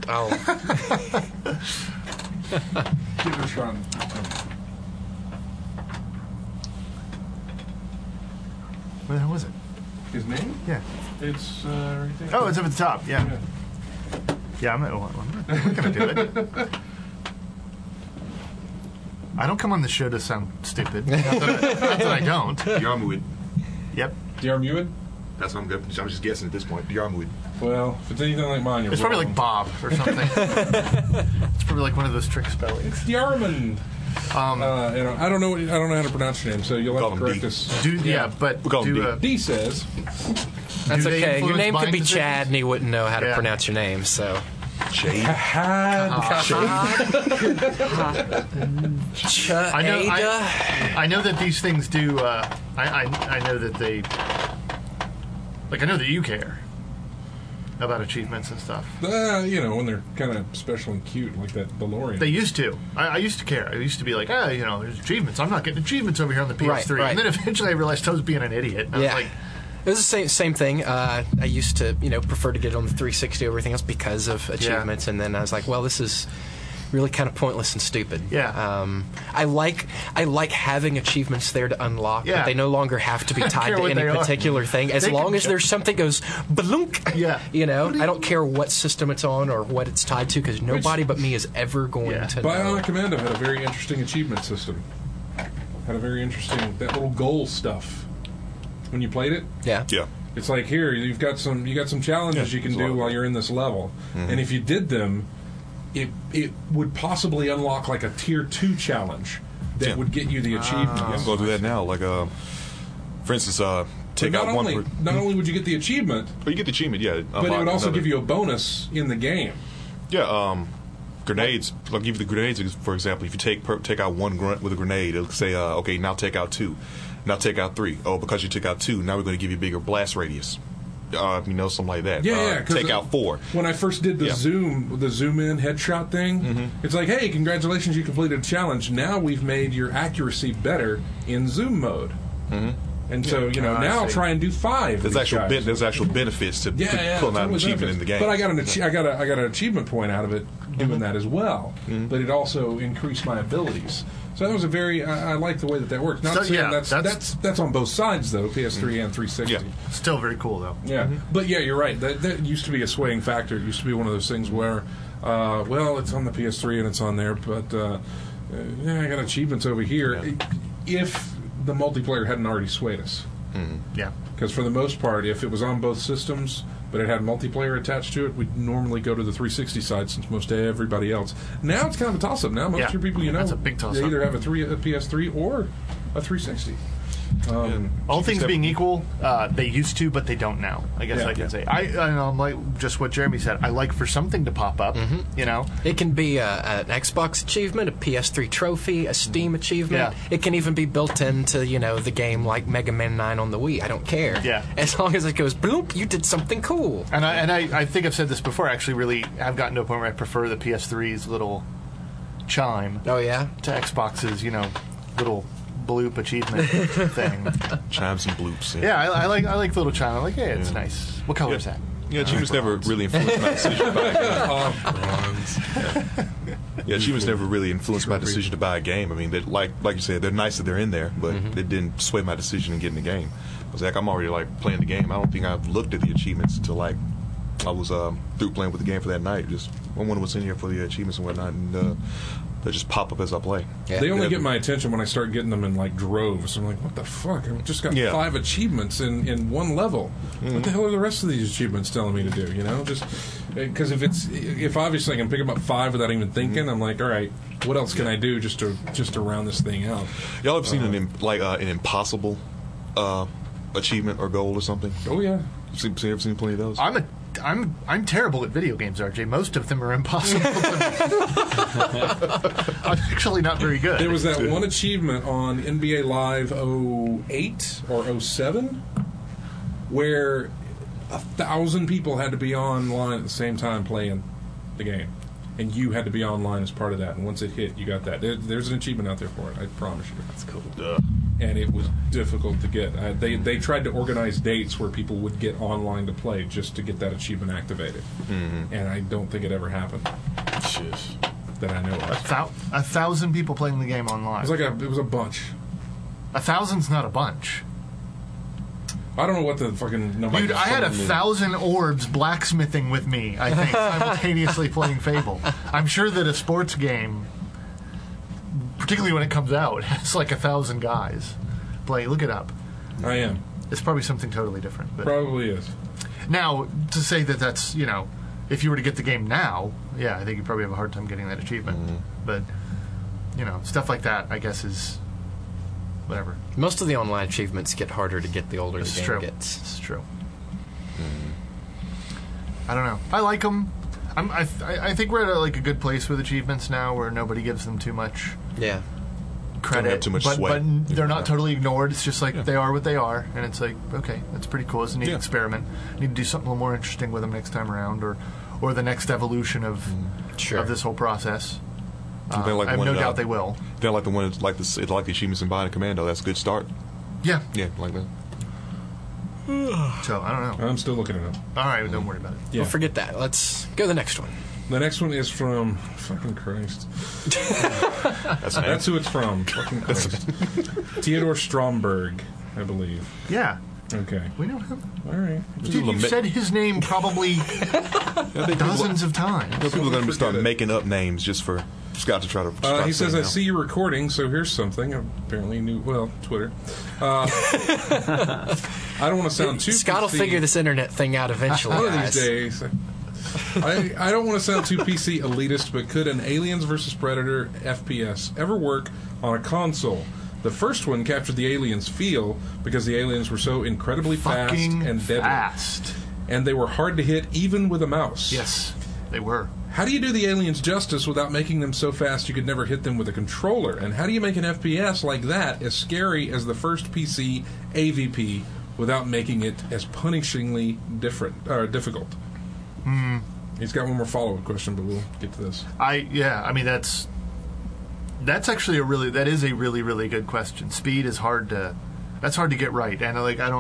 [SPEAKER 1] Give it a try.
[SPEAKER 7] What the hell was it?
[SPEAKER 1] His name?
[SPEAKER 7] Yeah.
[SPEAKER 1] It's right there.
[SPEAKER 7] Oh, it's up at the top. Yeah. Yeah, I'm not gonna do it. I don't come on the show to sound stupid. Not that I don't.
[SPEAKER 4] Diarmuid.
[SPEAKER 7] Yep.
[SPEAKER 1] Diarmuid?
[SPEAKER 4] That's what I'm good. I'm just guessing at this point. Diarmuid.
[SPEAKER 1] Well, if it's anything like mine, you're
[SPEAKER 7] It's probably like Bob or something. It's probably like one of those trick spellings.
[SPEAKER 1] Diarmid. I don't know how to pronounce your name, so you'll have to correct
[SPEAKER 4] D.
[SPEAKER 1] us.
[SPEAKER 7] But
[SPEAKER 4] we'll call him
[SPEAKER 1] D says.
[SPEAKER 3] That's
[SPEAKER 7] Do they
[SPEAKER 3] okay. Your
[SPEAKER 7] influence
[SPEAKER 3] name could
[SPEAKER 7] buying
[SPEAKER 3] be
[SPEAKER 7] decisions?
[SPEAKER 3] Chad, and he wouldn't know how to
[SPEAKER 7] Yeah.
[SPEAKER 3] pronounce your name. So
[SPEAKER 4] Shade.
[SPEAKER 7] I know that these things do. I know that they. Like, I know that you care about achievements and stuff.
[SPEAKER 1] When they're kind of special and cute, like that DeLorean.
[SPEAKER 7] They used to. I used to care. I used to be like, there's achievements. I'm not getting achievements over here on the PS3.
[SPEAKER 3] Right.
[SPEAKER 7] And then eventually I realized I was being an idiot. And I was like,
[SPEAKER 3] it was the same thing. I used to, prefer to get it on the 360 over everything else because of achievements, and then I was like, well, this is really kind of pointless and stupid.
[SPEAKER 7] Yeah.
[SPEAKER 3] I like having achievements there to unlock,
[SPEAKER 7] Yeah.
[SPEAKER 3] but they no longer have to be tied
[SPEAKER 7] care
[SPEAKER 3] to
[SPEAKER 7] what
[SPEAKER 3] any
[SPEAKER 7] they are.
[SPEAKER 3] particular thing. As
[SPEAKER 7] They
[SPEAKER 3] long
[SPEAKER 7] can
[SPEAKER 3] as there's something goes balunk.
[SPEAKER 7] Yeah.
[SPEAKER 3] You know, I don't care what system it's on or what it's tied to, because nobody but me is ever going
[SPEAKER 7] Yeah.
[SPEAKER 3] to know.
[SPEAKER 1] Bionic Commando had a very interesting achievement system. Had a very interesting that little goal stuff. When you played it,
[SPEAKER 3] Yeah.
[SPEAKER 4] Yeah.
[SPEAKER 1] it's like here you got some challenges
[SPEAKER 4] Yeah,
[SPEAKER 1] you can
[SPEAKER 4] there's a lot
[SPEAKER 1] do
[SPEAKER 4] of
[SPEAKER 1] while
[SPEAKER 4] that.
[SPEAKER 1] you're in this level, and if you did them, it would possibly unlock like a tier 2 challenge that
[SPEAKER 4] Yeah.
[SPEAKER 1] would get you the achievement.
[SPEAKER 4] Yeah, I'm going to do that now. Like, for instance, take
[SPEAKER 1] But
[SPEAKER 4] out one.
[SPEAKER 1] not only would you get the achievement,
[SPEAKER 4] But you get the achievement, yeah.
[SPEAKER 1] but it would also give you a bonus in the game.
[SPEAKER 4] Yeah, grenades. I'll give you the grenades, for example. If you take out one grunt with a grenade, it'll say, okay, now take out 2. Now take out 3. Oh, because you took out 2, now we're going to give you a bigger blast radius. Something like that.
[SPEAKER 1] Yeah, 'cause
[SPEAKER 4] take out 4.
[SPEAKER 1] When I first did the
[SPEAKER 4] Yeah.
[SPEAKER 1] zoom in headshot thing, it's like, hey, congratulations, you completed a challenge. Now we've made your accuracy better in zoom mode. And so, now
[SPEAKER 7] I see.
[SPEAKER 1] try and do 5.
[SPEAKER 4] There's
[SPEAKER 1] of
[SPEAKER 4] actual
[SPEAKER 1] these guys.
[SPEAKER 4] there's actual benefits to pulling out an
[SPEAKER 1] totally
[SPEAKER 4] achievement in the game.
[SPEAKER 1] But I got I got an achievement point out of it doing that as well. But it also increased my abilities. So that was a very I like the way that works. Not
[SPEAKER 7] So,
[SPEAKER 1] saying
[SPEAKER 7] yeah,
[SPEAKER 1] that's on both sides though, PS3 and 360.
[SPEAKER 4] Yeah.
[SPEAKER 7] Still very cool, though.
[SPEAKER 1] Yeah, but yeah, you're right. That used to be a swaying factor. It used to be one of those things where, well, it's on the PS3 and it's on there, but I got achievements over here. If the multiplayer hadn't already swayed us,
[SPEAKER 7] Yeah.
[SPEAKER 1] because for the most part, if it was on both systems but it had multiplayer attached to it, we'd normally go to the 360 side since most everybody else. Now it's kind of a toss-up. Now most
[SPEAKER 7] Yeah.
[SPEAKER 1] of your people,
[SPEAKER 7] That's a big toss-up.
[SPEAKER 1] they either have a PS3 or a 360.
[SPEAKER 7] All things being equal, they used to, but they don't now. I guess
[SPEAKER 1] Yeah.
[SPEAKER 7] I can say. I know, like just what Jeremy said. I like for something to pop up. You know,
[SPEAKER 3] It can be an Xbox achievement, a PS3 trophy, a Steam achievement.
[SPEAKER 7] Yeah.
[SPEAKER 3] It can even be built into, the game like Mega Man 9 on the Wii. I don't care.
[SPEAKER 7] Yeah.
[SPEAKER 3] As long as it goes, bloop, you did something cool.
[SPEAKER 7] and I think I've said this before. I actually really have gotten to a point where I prefer the PS3's little chime
[SPEAKER 3] Oh, yeah?
[SPEAKER 7] to Xbox's little bloop achievement thing.
[SPEAKER 4] Chimes and bloops.
[SPEAKER 7] Yeah, I like the little chime. I'm like, yeah, it's nice. What color is that?
[SPEAKER 4] Yeah, achievements never really influenced my decision to buy a game. Yeah, achievements never really influenced my decision to buy a game. I mean, like you said, they're nice that they're in there, but it didn't sway my decision in getting the game. I was like, I'm already playing the game. I don't think I've looked at the achievements until I was through playing with the game for that night. Just I wonder what's in here for the achievements and whatnot, and they just pop up as I play.
[SPEAKER 3] Yeah.
[SPEAKER 1] They only get my attention when I start getting them in droves. I'm like, what the fuck? I've just got 5 achievements in one level. What the hell are the rest of these achievements telling me to do? Just because if obviously I can pick them up 5 without even thinking, I'm like, all right, what else can I do just to round this thing out?
[SPEAKER 4] Y'all ever seen an impossible achievement or goal or something?
[SPEAKER 1] Oh yeah.
[SPEAKER 4] Ever seen plenty of those?
[SPEAKER 7] I'm terrible at video games, RJ. Most of them are impossible to me. I'm actually not very good.
[SPEAKER 1] There was that one achievement on NBA Live 08 or 07 where 1,000 people had to be online at the same time playing the game. And you had to be online as part of that. And once it hit, you got that. There's an achievement out there for it, I promise you. That's cool. And it was difficult to get. They tried to organize dates where people would get online to play just to get that achievement activated. And I don't think it ever happened. That I know of.
[SPEAKER 7] 1,000 people playing the game online.
[SPEAKER 1] It was a bunch.
[SPEAKER 7] 1,000's not a bunch.
[SPEAKER 1] I don't know what the fucking number.
[SPEAKER 7] Dude, I had 1,000 orbs blacksmithing with me, I think, simultaneously playing Fable. I'm sure that a sports game, particularly when it comes out, has 1,000 guys play. Look it up.
[SPEAKER 1] I am.
[SPEAKER 7] It's probably something totally different. But
[SPEAKER 1] Probably is.
[SPEAKER 7] now, to say that that's, if you were to get the game now, yeah, I think you'd probably have a hard time getting that achievement. But, stuff like that, I guess, is whatever.
[SPEAKER 3] Most of the online achievements get harder to get the older
[SPEAKER 7] It's
[SPEAKER 3] the game
[SPEAKER 7] true.
[SPEAKER 3] gets.
[SPEAKER 7] It's true. I don't know. I like them. I think we're at a good place with achievements now, where nobody gives them too much
[SPEAKER 3] Yeah.
[SPEAKER 7] credit.
[SPEAKER 4] have too much
[SPEAKER 7] but,
[SPEAKER 4] sway.
[SPEAKER 7] but they're not totally ignored. It's just they are what they are, and it's okay, that's pretty cool. It's a neat
[SPEAKER 4] Yeah.
[SPEAKER 7] experiment. Need to do something a little more interesting with them next time around, or the next evolution of this whole process.
[SPEAKER 4] They're like
[SPEAKER 7] I have
[SPEAKER 4] one
[SPEAKER 7] no
[SPEAKER 4] that-
[SPEAKER 7] doubt they will.
[SPEAKER 4] They're like the one that's like the achievements in Bionic Commando. That's a good start.
[SPEAKER 7] Yeah.
[SPEAKER 4] Yeah, like that.
[SPEAKER 7] So I don't know.
[SPEAKER 1] I'm still looking it up.
[SPEAKER 7] All right, don't worry about it.
[SPEAKER 1] Yeah.
[SPEAKER 3] Well, forget that. Let's go to the next one.
[SPEAKER 1] The next one is from fucking Christ.
[SPEAKER 4] That's
[SPEAKER 1] who it's from. Fucking Christ. Theodore Stromberg, I believe.
[SPEAKER 7] Yeah.
[SPEAKER 1] Okay.
[SPEAKER 7] We know him.
[SPEAKER 1] All right.
[SPEAKER 7] Dude, you've said his name probably dozens of times.
[SPEAKER 4] People are going to start making up names just for Scott to try to.
[SPEAKER 1] He says, "I see you recording, so here's something." Apparently, Twitter. I don't want to sound too.
[SPEAKER 3] Scott will figure this internet thing out eventually.
[SPEAKER 1] One of these days. I don't want to sound too PC elitist, but could an Aliens vs. Predator FPS ever work on a console? The first one captured the aliens' feel because the aliens were so incredibly fast and deadly. And they were hard to hit even with a mouse.
[SPEAKER 7] Yes, they were.
[SPEAKER 1] How do you do the aliens justice without making them so fast you could never hit them with a controller? And how do you make an FPS like that as scary as the first PC AVP without making it as punishingly difficult? He's got one more follow-up question, but we'll get to this.
[SPEAKER 7] That's actually a really, really good question. Speed is hard to get right, and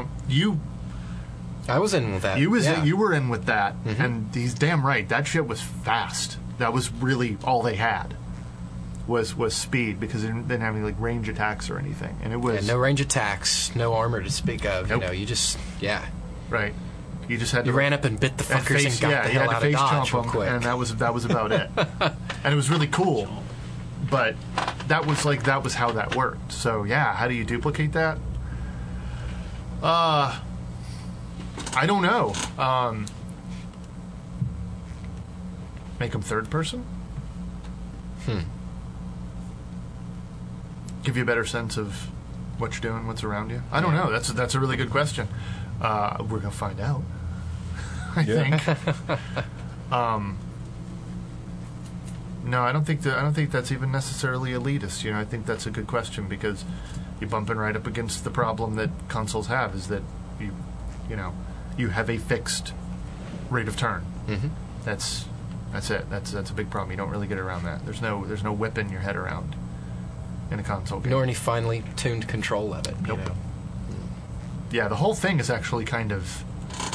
[SPEAKER 3] I was in with that.
[SPEAKER 7] You were in with that,
[SPEAKER 3] Mm-hmm.
[SPEAKER 7] and he's damn right. That shit was fast. That was really all they had was speed, because they didn't have any range attacks or anything, and it was
[SPEAKER 3] no range attacks, no armor to speak of.
[SPEAKER 7] Nope.
[SPEAKER 3] You just
[SPEAKER 7] right. You just had to
[SPEAKER 3] ran up and bit the fuckers and got the hell out of Dodge real quick.
[SPEAKER 7] And that was about it. And it was really cool. But that was how that worked. So yeah, how do you duplicate that? I don't know. Make them third person? Give you a better sense of what you're doing, what's around you? I don't know. That's a really good question. We're gonna find out. I think. No, I don't think that's even necessarily elitist. I think that's a good question, because you're bumping right up against the problem that consoles have, is that you have a fixed rate of turn.
[SPEAKER 3] Mm-hmm.
[SPEAKER 7] That's it. That's a big problem. You don't really get around that. There's no whipping your head around in a console game.
[SPEAKER 3] Nor any finely tuned control of it.
[SPEAKER 7] Nope. Yeah, the whole thing is actually kind of,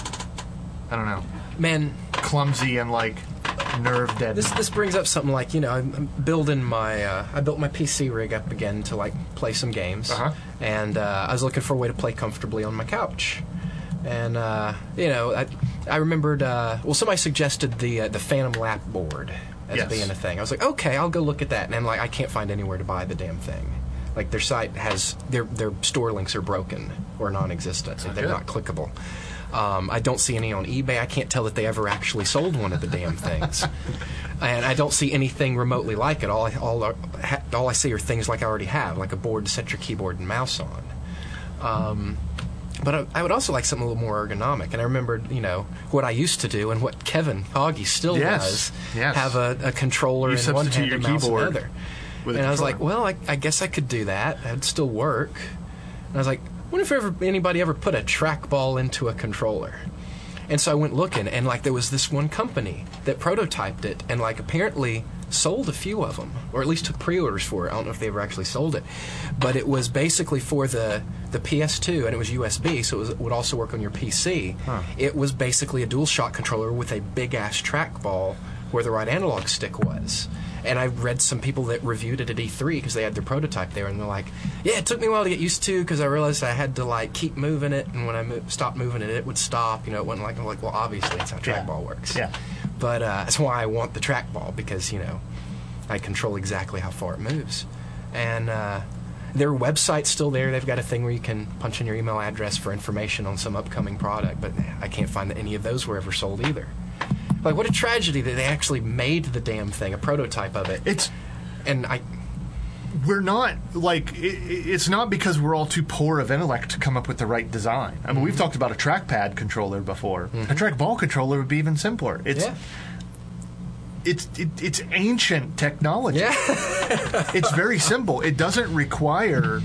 [SPEAKER 7] I don't know, clumsy and nerve dead.
[SPEAKER 3] This brings up something like, I'm building I built my PC rig up again to play some games, and I was looking for a way to play comfortably on my couch, and I remembered somebody suggested the Phantom Lap board as being a thing. I was like, okay, I'll go look at that, and I can't find anywhere to buy the damn thing. Their site has their store links are broken or non-existent, so they're not clickable. I don't see any on eBay. I can't tell that they ever actually sold one of the damn things. And I don't see anything remotely like it. All I see are things like I already have, like a board to set your keyboard and mouse on. But I would also like something a little more ergonomic. And I remembered, what I used to do and what Kevin Hoggy still does, have a controller in one hand and mouse in the other. And I was like, well, I guess I could do that. That'd still work. And I was like, what if anybody ever put a trackball into a controller? And so I went looking, and there was this one company that prototyped it, and apparently sold a few of them, or at least took pre-orders for it. I don't know if they ever actually sold it, but it was basically for the PS2, and it was USB, so it would also work on your PC. It was basically a DualShock controller with a big ass trackball where the right analog stick was. And I read some people that reviewed it at E3 because they had their prototype there, and they're like, yeah, it took me a while to get used to because I realized I had to keep moving it, and when I stopped moving it, it would stop. It wasn't I'm like, well, obviously that's how trackball works.
[SPEAKER 7] Yeah.
[SPEAKER 1] But that's why I want the trackball, because, I control exactly how far it moves. And their website's still there. They've got a thing where you can punch in your email address for information on some upcoming product, but I can't find that any of those were ever sold either. Like, what a tragedy that they actually made the damn thing, a prototype of it.
[SPEAKER 7] We're not, it's not because we're all too poor of intellect to come up with the right design. I mean, we've talked about a trackpad controller before. A trackball controller would be even simpler. It's ancient technology.
[SPEAKER 3] Yeah.
[SPEAKER 7] It's very simple. It doesn't require,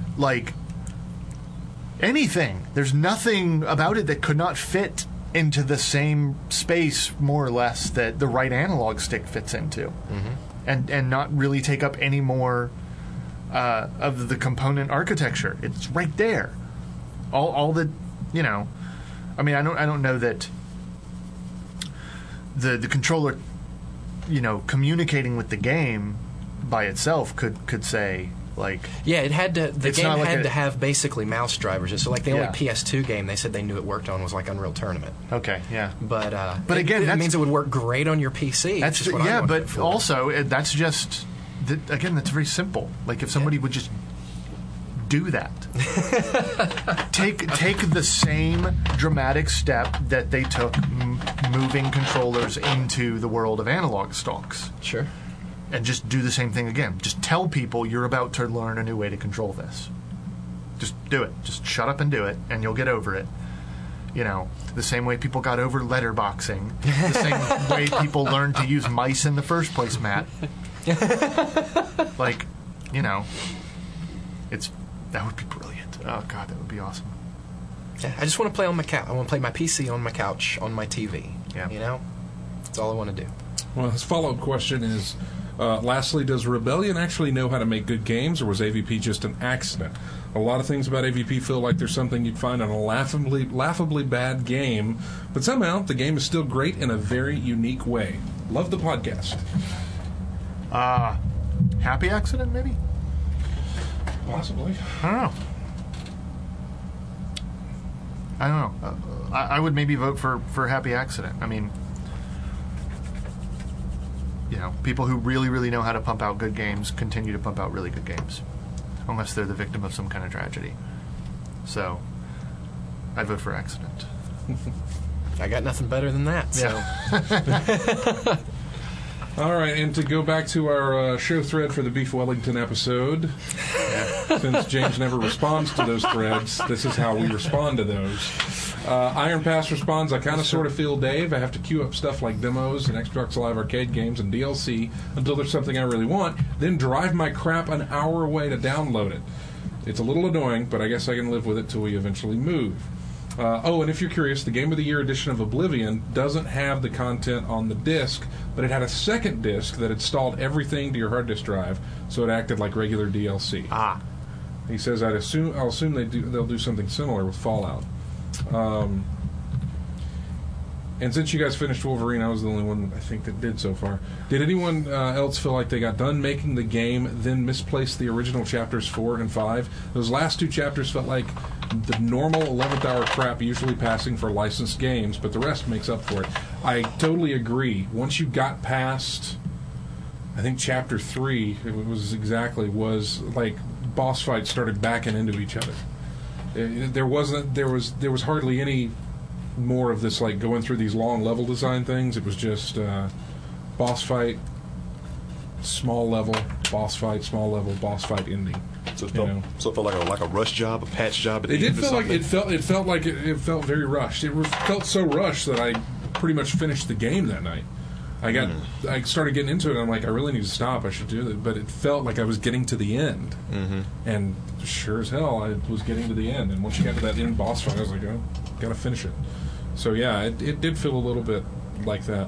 [SPEAKER 7] anything. There's nothing about it that could not fit into the same space, more or less, that the right analog stick fits into. And not really take up any more of the component architecture. It's right there. All the, I mean, I don't know that the controller communicating with the game by itself could say, like...
[SPEAKER 3] Yeah, it had to. The game
[SPEAKER 7] like
[SPEAKER 3] had to have basically mouse drivers. So, like, the only
[SPEAKER 7] Yeah.
[SPEAKER 3] PS2 game they said they knew it worked on was, like, Unreal Tournament.
[SPEAKER 7] Okay, yeah.
[SPEAKER 3] But
[SPEAKER 7] again,
[SPEAKER 3] it
[SPEAKER 7] that's-
[SPEAKER 3] means it would work great on your PC.
[SPEAKER 7] That's
[SPEAKER 3] which is what I wanted
[SPEAKER 7] but
[SPEAKER 3] it for.
[SPEAKER 7] also that's just again, that's very simple. Like if somebody would just do that, take the same dramatic step that they took moving controllers into the world of analog stalks,
[SPEAKER 3] Sure.
[SPEAKER 7] and just do the same thing again. Just tell people you're about to learn a new way to control this. Just do it. Just shut up and do it, and you'll get over it. The same way people got over letterboxing, the same way people learned to use mice in the first place, Matt. Like, that would be brilliant. Oh God, that would be awesome.
[SPEAKER 3] Yeah, I just want to play on my couch. I want to play my PC on my couch on my TV.
[SPEAKER 7] Yeah.
[SPEAKER 3] That's all I want to do.
[SPEAKER 1] Well, his follow-up question is, lastly, does Rebellion actually know how to make good games, or was AVP just an accident? A lot of things about AVP feel like there's something you'd find in a laughably bad game, but somehow the game is still great in a very unique way. Love the podcast.
[SPEAKER 7] Happy accident, maybe?
[SPEAKER 1] Possibly.
[SPEAKER 7] I don't know. I would maybe vote for happy accident. I mean, people who really, really know how to pump out good games continue to pump out really good games, unless they're the victim of some kind of tragedy. So, I'd vote for accident.
[SPEAKER 3] I got nothing better than that. So.
[SPEAKER 7] Yeah.
[SPEAKER 1] All right, and to go back to our show thread for the Beef Wellington episode, since James never responds to those threads, this is how we respond to those. Iron Pass responds, I kind of sort of feel Dave. I have to queue up stuff like demos and Xbox Live Arcade games and DLC until there's something I really want, then drive my crap an hour away to download it. It's a little annoying, but I guess I can live with it till we eventually move. And if you're curious, the Game of the Year edition of Oblivion doesn't have the content on the disc, but it had a second disc that installed everything to your hard disk drive, so it acted like regular DLC. He says, I'll assume they'll do something similar with Fallout. And since you guys finished Wolverine, I was the only one I think that did so far. Did anyone else feel like they got done making the game, then misplaced the original chapters 4 and 5? Those last two chapters felt like the normal 11th hour crap usually passing for licensed games, but the rest makes up for it. I totally agree. Once you got past, I think chapter 3, was like boss fights started backing into each other. There was hardly any more of this, like going through these long level design things. It was just boss fight, small level, boss fight, small level, boss fight, ending.
[SPEAKER 4] So it felt like a rush job, a patch job.
[SPEAKER 1] It did feel like it felt very rushed. It felt so rushed that I pretty much finished the game that night. I started getting into it, and I'm like, I really need to stop. I should do that. But it felt like I was getting to the end. Mm-hmm. And sure as hell, I was getting to the end. And once you got to that end boss fight, I was like, oh, got to finish it. So, yeah, it did feel a little bit like that.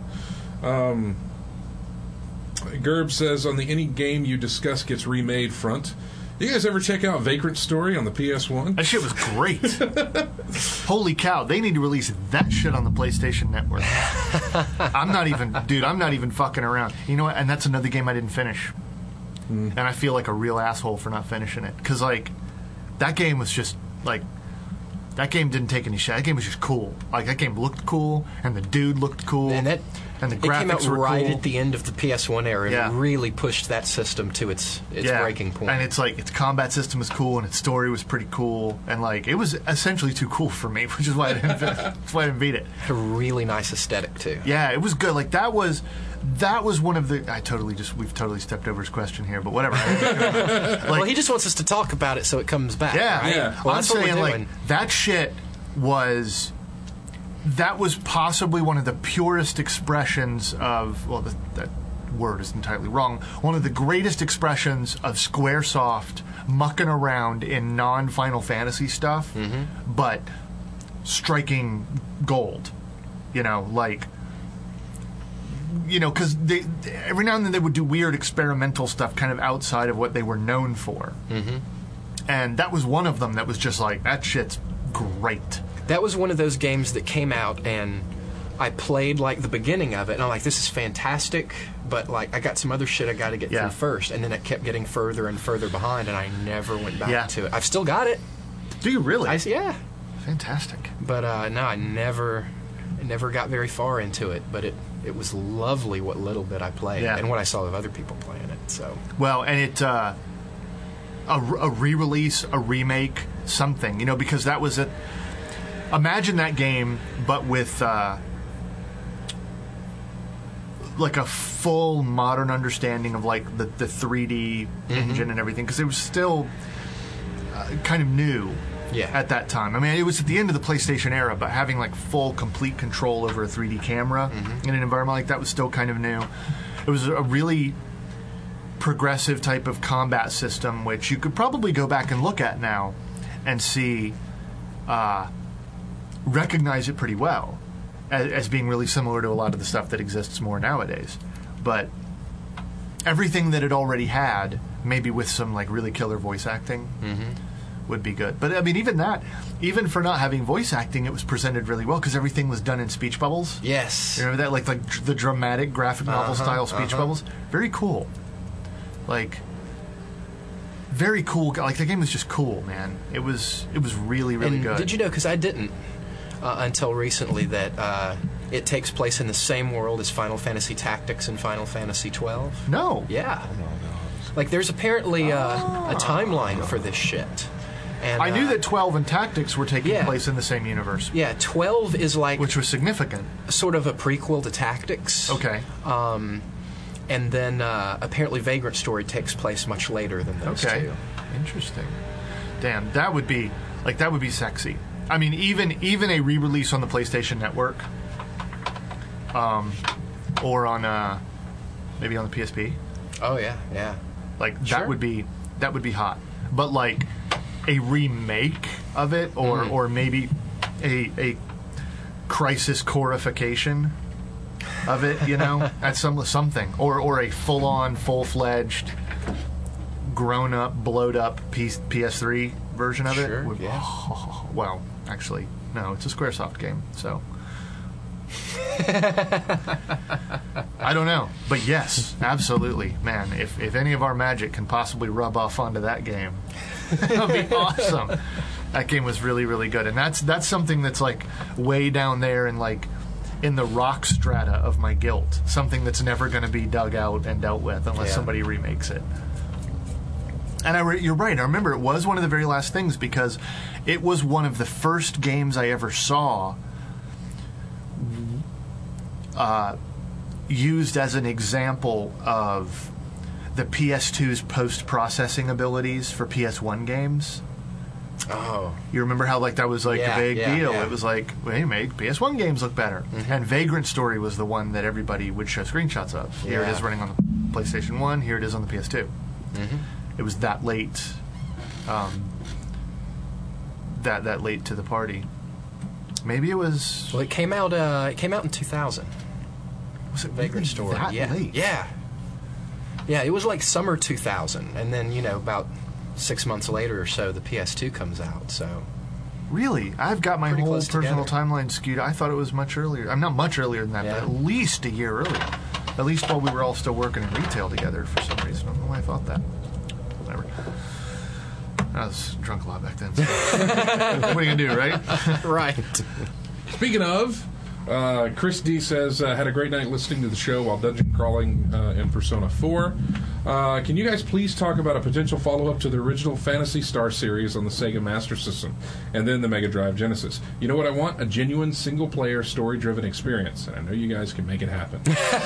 [SPEAKER 1] Gerb says, on the any game you discuss gets remade front, you guys ever check out Vagrant Story on the PS1?
[SPEAKER 7] That shit was great. Holy cow, they need to release that shit on the PlayStation Network. I'm not even fucking around. You know what? And that's another game I didn't finish. And I feel like a real asshole for not finishing it. Because, like, that game was just, like, that game didn't take any shit. That game was just cool. Like, that game looked cool, and the dude looked cool. And the graphics
[SPEAKER 3] came out
[SPEAKER 7] were
[SPEAKER 3] right
[SPEAKER 7] cool.
[SPEAKER 3] at the end of the PS1 era and really pushed that system to its breaking point.
[SPEAKER 7] And it's like its combat system was cool and its story was pretty cool, and like it was essentially too cool for me, which is why I didn't beat it.
[SPEAKER 3] A really nice aesthetic too.
[SPEAKER 7] Yeah, it was good. Like that was one of the. We've totally stepped over his question here, but whatever.
[SPEAKER 3] Well, he just wants us to talk about it so it comes back.
[SPEAKER 7] Yeah,
[SPEAKER 3] right?
[SPEAKER 1] yeah.
[SPEAKER 3] Well,
[SPEAKER 7] I'm
[SPEAKER 3] that's what we're
[SPEAKER 7] saying like
[SPEAKER 3] doing.
[SPEAKER 7] that shit was. That was possibly one of the purest expressions of, well, that word is entirely wrong, one of the greatest expressions of Squaresoft mucking around in non-Final Fantasy stuff, but striking gold. Because every now and then they would do weird experimental stuff kind of outside of what they were known for. Mm-hmm. And that was one of them that was just like, that shit's great.
[SPEAKER 3] That was one of those games that came out and I played like the beginning of it, and I'm like, this is fantastic, but like I got some other shit I got to get through first, and then it kept getting further and further behind, and I never went back to it. I've still got it.
[SPEAKER 7] Do you really?
[SPEAKER 3] Yeah.
[SPEAKER 7] Fantastic.
[SPEAKER 3] But no, I never got very far into it, but it was lovely what little bit I played and what I saw of other people playing it. So
[SPEAKER 7] well, and it a re-release, a remake, something, you know, because that was imagine that game, but with like a full modern understanding of like the 3D engine and everything, because it was still kind of new at that time. I mean, it was at the end of the PlayStation era, but having like full, complete control over a 3D camera in an environment like that was still kind of new. It was a really progressive type of combat system, which you could probably go back and look at now and see, recognize it pretty well as being really similar to a lot of the stuff that exists more nowadays. But everything that it already had, maybe with some like really killer voice acting, would be good. But I mean, even for not having voice acting, it was presented really well because everything was done in speech bubbles.
[SPEAKER 3] Yes.
[SPEAKER 7] You remember that? Like the dramatic graphic novel style speech bubbles? Very cool. Like, very cool. Like, the game was just cool, man. It was really, really good.
[SPEAKER 3] Did you know, because I didn't until recently, that it takes place in the same world as Final Fantasy Tactics and Final Fantasy 12?
[SPEAKER 7] No.
[SPEAKER 3] Yeah. Like, there's apparently a timeline for this shit. And,
[SPEAKER 7] I knew that 12 and Tactics were taking place in the same universe.
[SPEAKER 3] Yeah, 12 is like...
[SPEAKER 7] Which was significant.
[SPEAKER 3] Sort of a prequel to Tactics.
[SPEAKER 7] Okay.
[SPEAKER 3] And then apparently Vagrant Story takes place much later than those two.
[SPEAKER 7] Interesting. Damn, that would be sexy. I mean, even a re-release on the PlayStation Network, or on maybe on the PSP.
[SPEAKER 3] Oh yeah.
[SPEAKER 7] Like that would be hot. But like a remake of it, or maybe a Crisis Coreification of it, you know, at something, or a full-on, full-fledged, grown-up, blowed-up PS3 version of it. Well, actually, no, it's a SquareSoft game, so I don't know, but yes, absolutely, man. If any of our magic can possibly rub off onto that game, that'd be awesome. That game was really, really good, and that's something that's like way down there and like in the rock strata of my guilt, something that's never going to be dug out and dealt with unless somebody remakes it. And you're right, I remember it was one of the very last things, because it was one of the first games I ever saw used as an example of the PS2's post-processing abilities for PS1 games.
[SPEAKER 3] Oh.
[SPEAKER 7] You remember how like that was like a big deal? Yeah. It was like, well, hey, make PS1 games look better. And Vagrant Story was the one that everybody would show screenshots of. Here it is running on the PlayStation 1, here it is on the PS2. It was that late, that late to the party. Maybe it was...
[SPEAKER 3] Well, it came out in 2000.
[SPEAKER 7] Was it
[SPEAKER 3] Vagrant Story?
[SPEAKER 7] That late?
[SPEAKER 3] Yeah. Yeah, it was like summer 2000, and then, you know, about 6 months later or so, the PS2 comes out, so...
[SPEAKER 7] Really? I've got my whole personal
[SPEAKER 3] together.
[SPEAKER 7] timeline skewed. I thought it was much earlier. I'm not much earlier than that, but at least a year earlier. At least while we were all still working in retail together for some reason. I don't know why I thought that. Whatever. I was drunk a lot back then. So. What are you going to do, right?
[SPEAKER 3] Right.
[SPEAKER 1] Speaking of, Chris D says, had a great night listening to the show while dungeon crawling in Persona 4. Can you guys please talk about a potential follow-up to the original Phantasy Star series on the Sega Master System and then the Mega Drive Genesis? You know what I want? A genuine single-player, story-driven experience, and I know you guys can make it happen.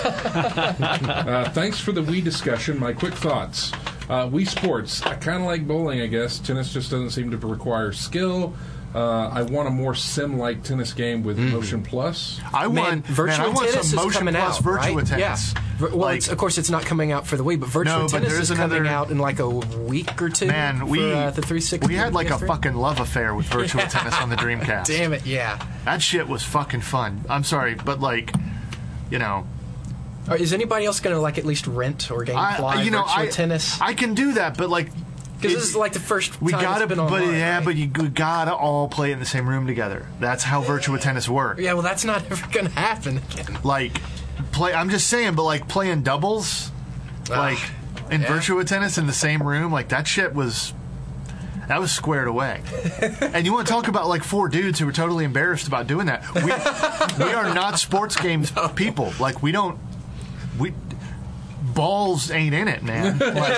[SPEAKER 1] Thanks for the Wii discussion. My quick thoughts. Wii Sports. I kind of like bowling, I guess. Tennis just doesn't seem to require skill. I want a more sim-like tennis game with Motion Plus.
[SPEAKER 7] I want
[SPEAKER 3] Tennis
[SPEAKER 7] some Motion
[SPEAKER 3] is coming
[SPEAKER 7] Plus
[SPEAKER 3] out,
[SPEAKER 7] Virtua
[SPEAKER 3] right?
[SPEAKER 7] Tennis.
[SPEAKER 3] Yeah. Well, of course, it's not coming out for the Wii, but Virtua Tennis is coming out in like a week or two.
[SPEAKER 7] Man,
[SPEAKER 3] for the 360.
[SPEAKER 7] We had like a fucking love affair with Virtua Tennis on the Dreamcast.
[SPEAKER 3] Damn it, yeah.
[SPEAKER 7] That shit was fucking fun. I'm sorry, but like, you know.
[SPEAKER 3] Is anybody else going to like at least rent or Gamefly Virtua Tennis?
[SPEAKER 7] I can do that, but like,
[SPEAKER 3] Because this is like the first
[SPEAKER 7] we
[SPEAKER 3] time
[SPEAKER 7] gotta,
[SPEAKER 3] it's been
[SPEAKER 7] but
[SPEAKER 3] online,
[SPEAKER 7] yeah,
[SPEAKER 3] right?
[SPEAKER 7] but you gotta all play in the same room together. That's how Virtua Tennis works.
[SPEAKER 3] Yeah, well, that's not ever going to happen again.
[SPEAKER 7] Like, I'm just saying, but like playing doubles, like in
[SPEAKER 3] yeah.
[SPEAKER 7] Virtua Tennis in the same room, like that shit was squared away. And you want to talk about like 4 dudes who were totally embarrassed about doing that? We are not sports games people. Like balls ain't in it, man.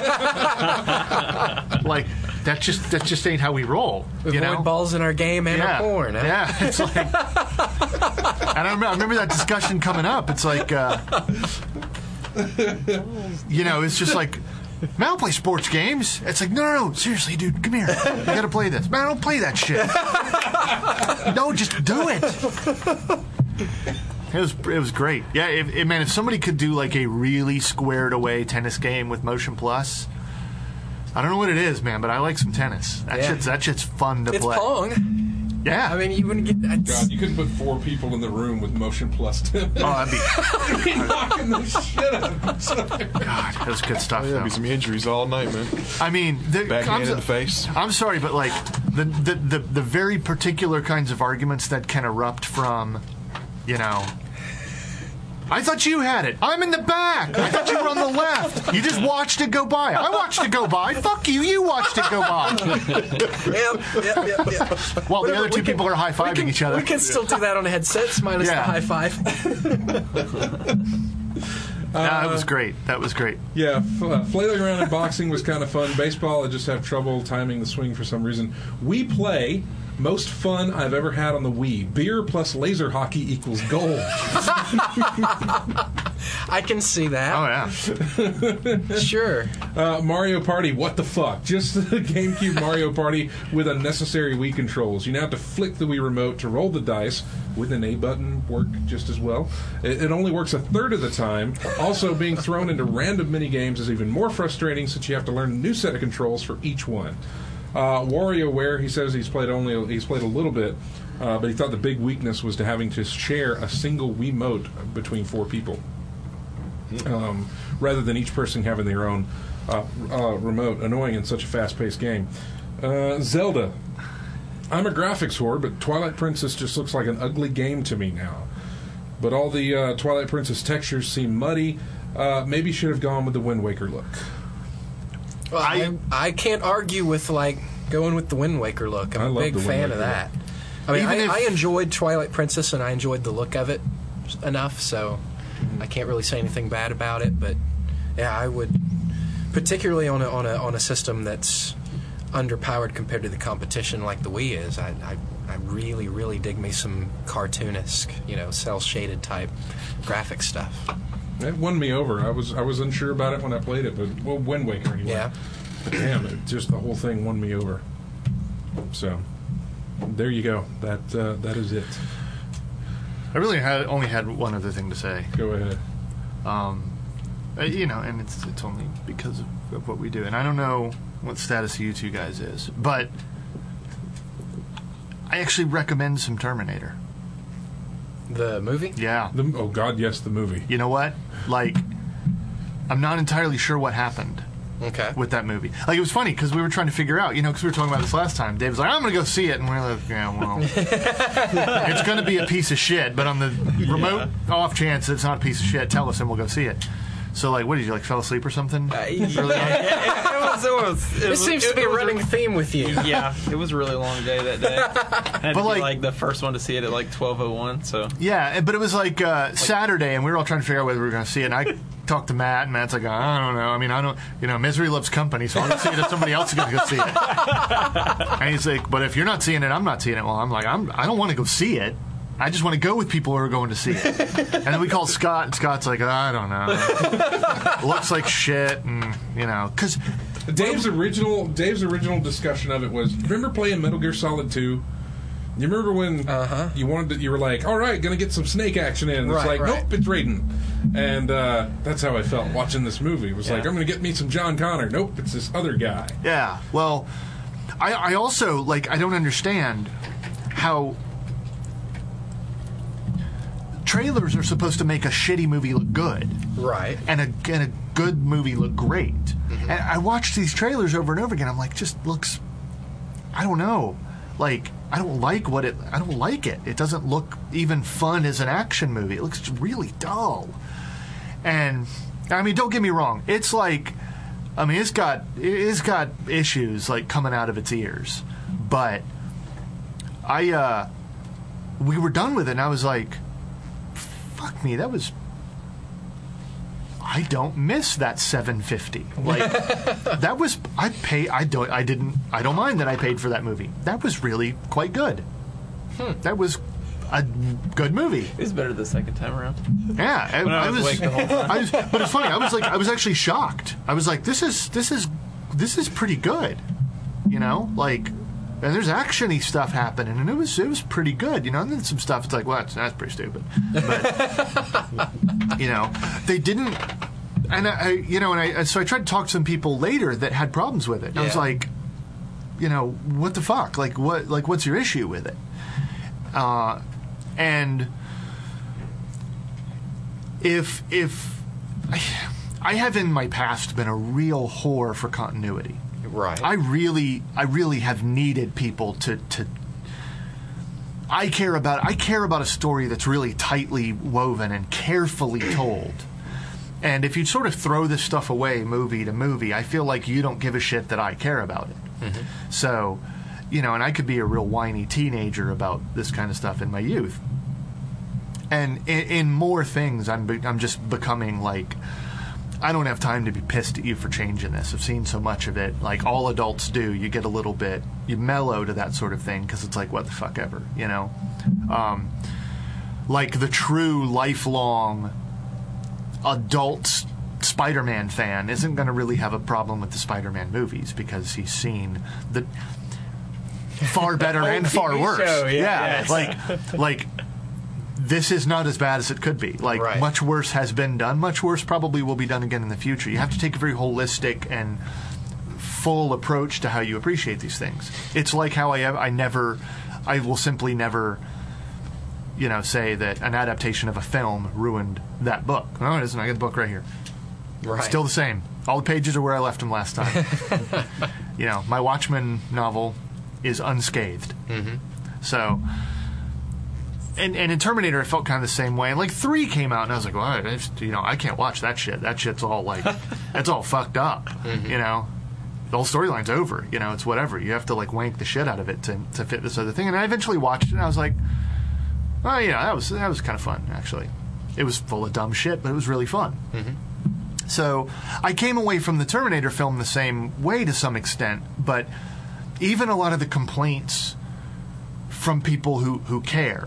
[SPEAKER 7] Like that just ain't how we roll.
[SPEAKER 3] Avoid
[SPEAKER 7] You know?
[SPEAKER 3] balls in our game and our porn. Huh?
[SPEAKER 7] Yeah, it's like, and I remember that discussion coming up. It's like, it's just like, man, I don't play sports games. It's like, no, seriously, dude, come here. You got to play this. Man, I don't play that shit. No, just do it. It was great. Yeah, if somebody could do like a really squared away tennis game with Motion Plus, I don't know what it is, man, but I like some tennis. That shit's fun to play.
[SPEAKER 3] It's Pong.
[SPEAKER 7] Yeah.
[SPEAKER 3] I mean, you wouldn't get that.
[SPEAKER 1] God, you couldn't put 4 people in the room with Motion Plus.
[SPEAKER 7] That'd be
[SPEAKER 1] knocking the shit out of
[SPEAKER 7] God, that was good stuff.
[SPEAKER 4] There'll
[SPEAKER 7] though.
[SPEAKER 4] be some injuries all night, man.
[SPEAKER 7] I mean,
[SPEAKER 4] Backhand in the face.
[SPEAKER 7] I'm sorry, but like the very particular kinds of arguments that can erupt from, I thought you had it. I'm in the back. I thought you were on the left. You just watched it go by. I watched it go by. Fuck you. You watched it go by.
[SPEAKER 3] Yep.
[SPEAKER 7] While the other two people are high-fiving each other.
[SPEAKER 3] We can still do that on headsets, minus the high five.
[SPEAKER 7] That was great. That was great.
[SPEAKER 1] Yeah, flailing around in boxing was kind of fun. Baseball, I just have trouble timing the swing for some reason. We play most fun I've ever had on the Wii. Beer plus laser hockey equals gold.
[SPEAKER 3] I can see that.
[SPEAKER 7] Oh, yeah.
[SPEAKER 3] Sure.
[SPEAKER 1] Mario Party, what the fuck? Just the GameCube Mario Party with unnecessary Wii controls. You now have to flick the Wii remote to roll the dice. With an A button work just as well. It only works a third of the time. Also, being thrown into random mini games is even more frustrating since you have to learn a new set of controls for each one. WarioWare, he says he's played a little bit, but he thought the big weakness was to having to share a single Wiimote between 4 people, rather than each person having their own remote. Annoying in such a fast-paced game. Zelda. I'm a graphics whore, but Twilight Princess just looks like an ugly game to me now. But all the Twilight Princess textures seem muddy. Maybe should have gone with the Wind Waker look.
[SPEAKER 3] Well, I can't argue with going with the Wind Waker look. I'm a big fan of that. I mean, I enjoyed Twilight Princess and I enjoyed the look of it enough, so I can't really say anything bad about it. But yeah, I would, particularly on a system that's underpowered compared to the competition like the Wii is. I really, really dig me some cartoonisk, cell shaded type graphic stuff.
[SPEAKER 1] It won me over. I was unsure about it when I played it, but Wind Waker anyway.
[SPEAKER 3] Yeah.
[SPEAKER 1] But damn, the whole thing won me over. So there you go. That is it.
[SPEAKER 7] I really only had one other thing to say.
[SPEAKER 1] Go ahead.
[SPEAKER 7] And it's only because of what we do. And I don't know what status of you two guys is, but I actually recommend some Terminator.
[SPEAKER 3] The movie?
[SPEAKER 7] Yeah.
[SPEAKER 1] Oh, God, yes, the movie.
[SPEAKER 7] You know what? I'm not entirely sure what happened with that movie. It was funny because we were trying to figure out, because we were talking about this last time. Dave was like, I'm going to go see it. And we're like, yeah, well, it's going to be a piece of shit, but on the remote off chance it's not a piece of shit, tell us and we'll go see it. So, what did you, fell asleep or something?
[SPEAKER 5] It
[SPEAKER 3] seems to be a running theme with you.
[SPEAKER 5] Yeah, it was a really long day that day. I had to be the first one to see it at 12:01. So
[SPEAKER 7] yeah, but it was Saturday, and we were all trying to figure out whether we were going to see it. And I talked to Matt, and Matt's like, I don't know. I mean, I don't. Misery loves company, so I'm going to see it if somebody else is going to go see it. And he's like, but if you're not seeing it, I'm not seeing it. Well, I'm like, I don't want to go see it. I just want to go with people who are going to see it. And then we called Scott, and Scott's like, I don't know. Looks like shit, and, because...
[SPEAKER 1] Dave's original discussion of it was, remember playing Metal Gear Solid 2? You remember when you were like, all right, going to get some Snake action in. And it's nope, it's Raiden. And that's how I felt watching this movie. It was I'm going to get me some John Connor. Nope, it's this other guy.
[SPEAKER 7] Yeah, well, I also, I don't understand how... Trailers are supposed to make a shitty movie look good.
[SPEAKER 3] Right.
[SPEAKER 7] And a good movie look great. Mm-hmm. And I watched these trailers over and over again. I'm like, just looks, I don't know. Like, I don't like it. It doesn't look even fun as an action movie. It looks really dull. And, I mean, don't get me wrong. It's like, I mean, it's got issues, like, coming out of its ears. But we were done with it, and I was like, fuck me, I don't miss that $7.50. Like, that was, I don't mind that I paid for that movie. That was really quite good. That was a good movie.
[SPEAKER 5] It was better the second time around.
[SPEAKER 7] Yeah,
[SPEAKER 5] When I was awake the whole time.
[SPEAKER 7] but it's funny. I was actually shocked. I was like, this is pretty good. You know, like, and there's action-y stuff happening, and it was pretty good. You know, and then some stuff it's like, well, that's pretty stupid. But you know, they didn't. And so I tried to talk to some people later that had problems with it. And I was like, you know, what the fuck? Like, what's your issue with it? And if I have in my past been a real whore for continuity.
[SPEAKER 3] Right.
[SPEAKER 7] I really have needed people to I care about a story that's really tightly woven and carefully told. And if you sort of throw this stuff away movie to movie, I feel like you don't give a shit that I care about it. Mm-hmm. So, you know, and I could be a real whiny teenager about this kind of stuff in my youth. And in more things, I'm just becoming like, I don't have time to be pissed at you for changing this. I've seen so much of it. Like all adults do, you get a little bit, you mellow to that sort of thing because it's like, what the fuck ever, you know? Like the true lifelong adult Spider-Man fan isn't going to really have a problem with the Spider-Man movies because he's seen the far better and far worse.
[SPEAKER 5] Show,
[SPEAKER 7] yeah. Like this is not as bad as it could be. Like,
[SPEAKER 3] right.
[SPEAKER 7] Much worse has been done. Much worse probably will be done again in the future. You have to take a very holistic and full approach to how you appreciate these things. It's like how I will simply never, you know, say that an adaptation of a film ruined that book. No, it isn't. I got the book right here.
[SPEAKER 3] Right.
[SPEAKER 7] Still the same. All the pages are where I left them last time. You know, my Watchmen novel is unscathed. Mm-hmm. So... And in Terminator, it felt kind of the same way. And like 3 came out, and I was like, well, I can't watch that shit. That shit's all like, it's all fucked up. Mm-hmm. You know, the whole storyline's over. You know, it's whatever. You have to like wank the shit out of it to fit this other thing. And I eventually watched it, and I was like, oh yeah, that was kind of fun actually. It was full of dumb shit, but it was really fun. Mm-hmm. So I came away from the Terminator film the same way to some extent, but even a lot of the complaints from people who care.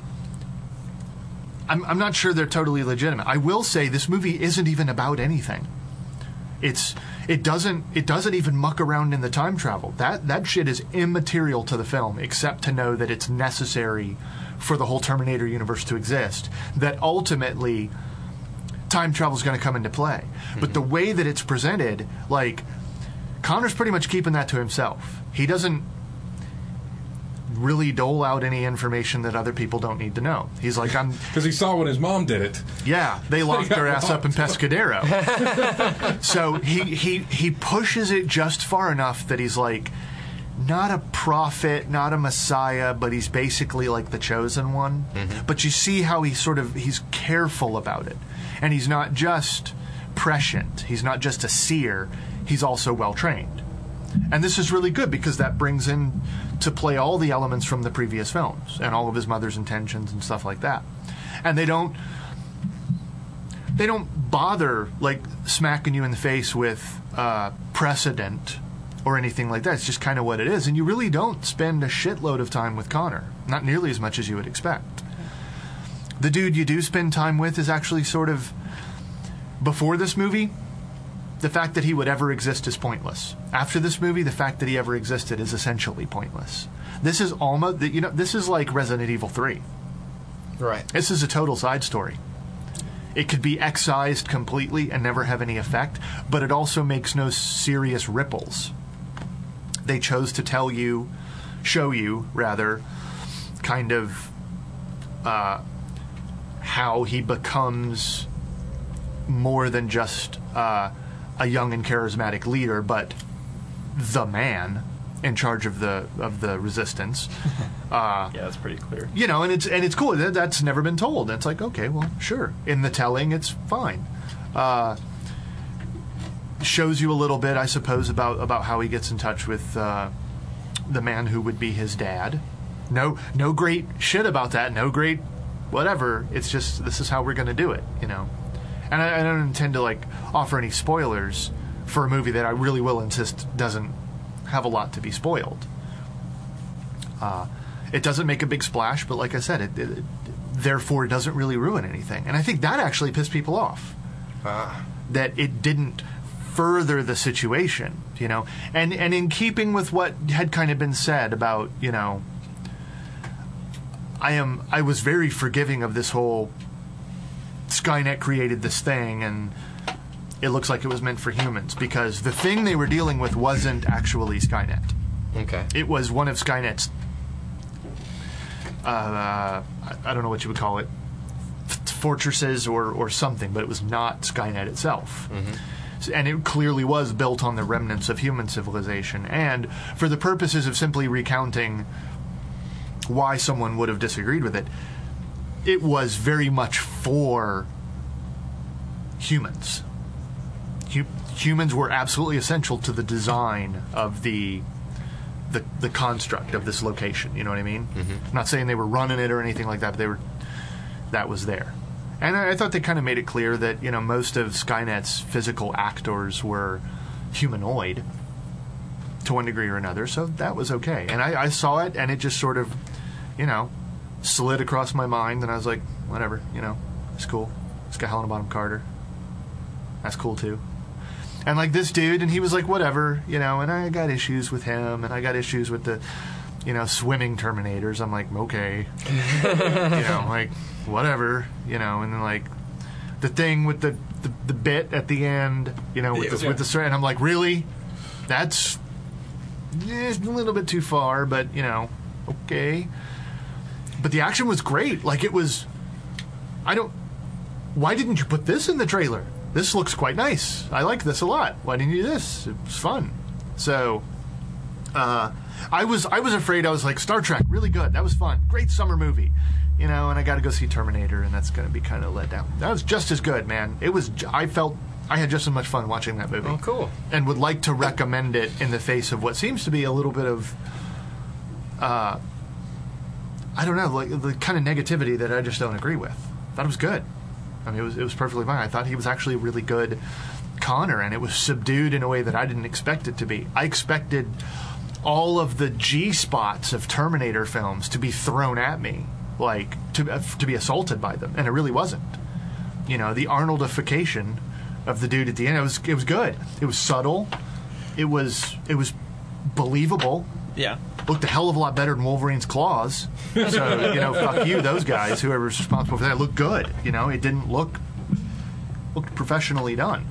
[SPEAKER 7] I'm not sure they're totally legitimate. I will say this movie isn't even about anything. It doesn't even muck around in the time travel. That shit is immaterial to the film, except to know that it's necessary for the whole Terminator universe to exist. That ultimately time travel is going to come into play. Mm-hmm. But the way that it's presented, like Connor's pretty much keeping that to himself. He doesn't really dole out any information that other people don't need to know. He's like, I'm...
[SPEAKER 1] Because he saw when his mom did it.
[SPEAKER 7] Yeah, they locked their ass up in Pescadero. So he pushes it just far enough that he's like, not a prophet, not a messiah, but he's basically like the chosen one. Mm-hmm. But you see how he's careful about it. And he's not just prescient. He's not just a seer. He's also well-trained. And this is really good because that brings in to play all the elements from the previous films and all of his mother's intentions and stuff like that. And they don't bother like smacking you in the face with precedent or anything like that. It's just kind of what it is. And you really don't spend a shitload of time with Connor. Not nearly as much as you would expect. The dude you do spend time with is actually sort of, before this movie, the fact that he would ever exist is pointless. After this movie, the fact that he ever existed is essentially pointless. This is almost, this is like Resident Evil 3.
[SPEAKER 3] Right.
[SPEAKER 7] This is a total side story. It could be excised completely and never have any effect, but it also makes no serious ripples. They chose to show you, kind of how he becomes more than just a young and charismatic leader, but the man in charge of the resistance.
[SPEAKER 5] Yeah, that's pretty clear.
[SPEAKER 7] You know, and it's cool. That's never been told. And it's like, okay, well, sure. In the telling, it's fine. Shows you a little bit, I suppose, about how he gets in touch with the man who would be his dad. No great shit about that. No great whatever. It's just, this is how we're going to do it, you know. And I don't intend to, like, offer any spoilers for a movie that I really will insist doesn't have a lot to be spoiled. It doesn't make a big splash, but like I said, it therefore doesn't really ruin anything. And I think that actually pissed people off. That it didn't further the situation, you know. And in keeping with what had kind of been said about, you know, I was very forgiving of this whole Skynet created this thing and it looks like it was meant for humans, because the thing they were dealing with wasn't actually Skynet.
[SPEAKER 3] Okay.
[SPEAKER 7] It was one of Skynet's I don't know what you would call it, fortresses or something, but it was not Skynet itself. And it clearly was built on the remnants of human civilization. And for the purposes of simply recounting why someone would have disagreed with it, it was very much for humans. Humans were absolutely essential to the design of the construct of this location. You know what I mean? I'm not saying they were running it or anything like that, but that was there. And I thought they kind of made it clear that, you know, most of Skynet's physical actors were humanoid to one degree or another, so that was okay. And I saw it, and it just sort of, you know, slid across my mind, and I was like, whatever, you know, it's cool. It's got Helena Bonham Carter. That's cool, too. And, like, this dude, and he was like, whatever, you know, and I got issues with him, and I got issues with the, you know, swimming Terminators. I'm like, okay. You know, like, whatever, you know, and then, like, the thing with the bit at the end, you know, with the strand, I'm like, really? That's a little bit too far, but, you know, okay. But the action was great. Like, it was, why didn't you put this in the trailer? This looks quite nice. I like this a lot. Why didn't you do this? It was fun. So, I was afraid. I was like, Star Trek, really good. That was fun. Great summer movie. You know, and I got to go see Terminator, and that's going to be kind of let down. That was just as good, man. I felt I had just as much fun watching that movie.
[SPEAKER 3] Oh, cool.
[SPEAKER 7] And would like to recommend it in the face of what seems to be a little bit of, I don't know, like the kind of negativity that I just don't agree with. I thought it was good. I mean, it was perfectly fine. I thought he was actually a really good Connor, and it was subdued in a way that I didn't expect it to be. I expected all of the G-spots of Terminator films to be thrown at me, like, to be assaulted by them, and it really wasn't. You know, the Arnoldification of the dude at the end, it was good. It was subtle. It was believable.
[SPEAKER 5] Yeah.
[SPEAKER 7] Looked a hell of a lot better than Wolverine's claws. So, you know, fuck you, those guys, whoever's responsible for that. It looked good. You know, it didn't looked professionally done.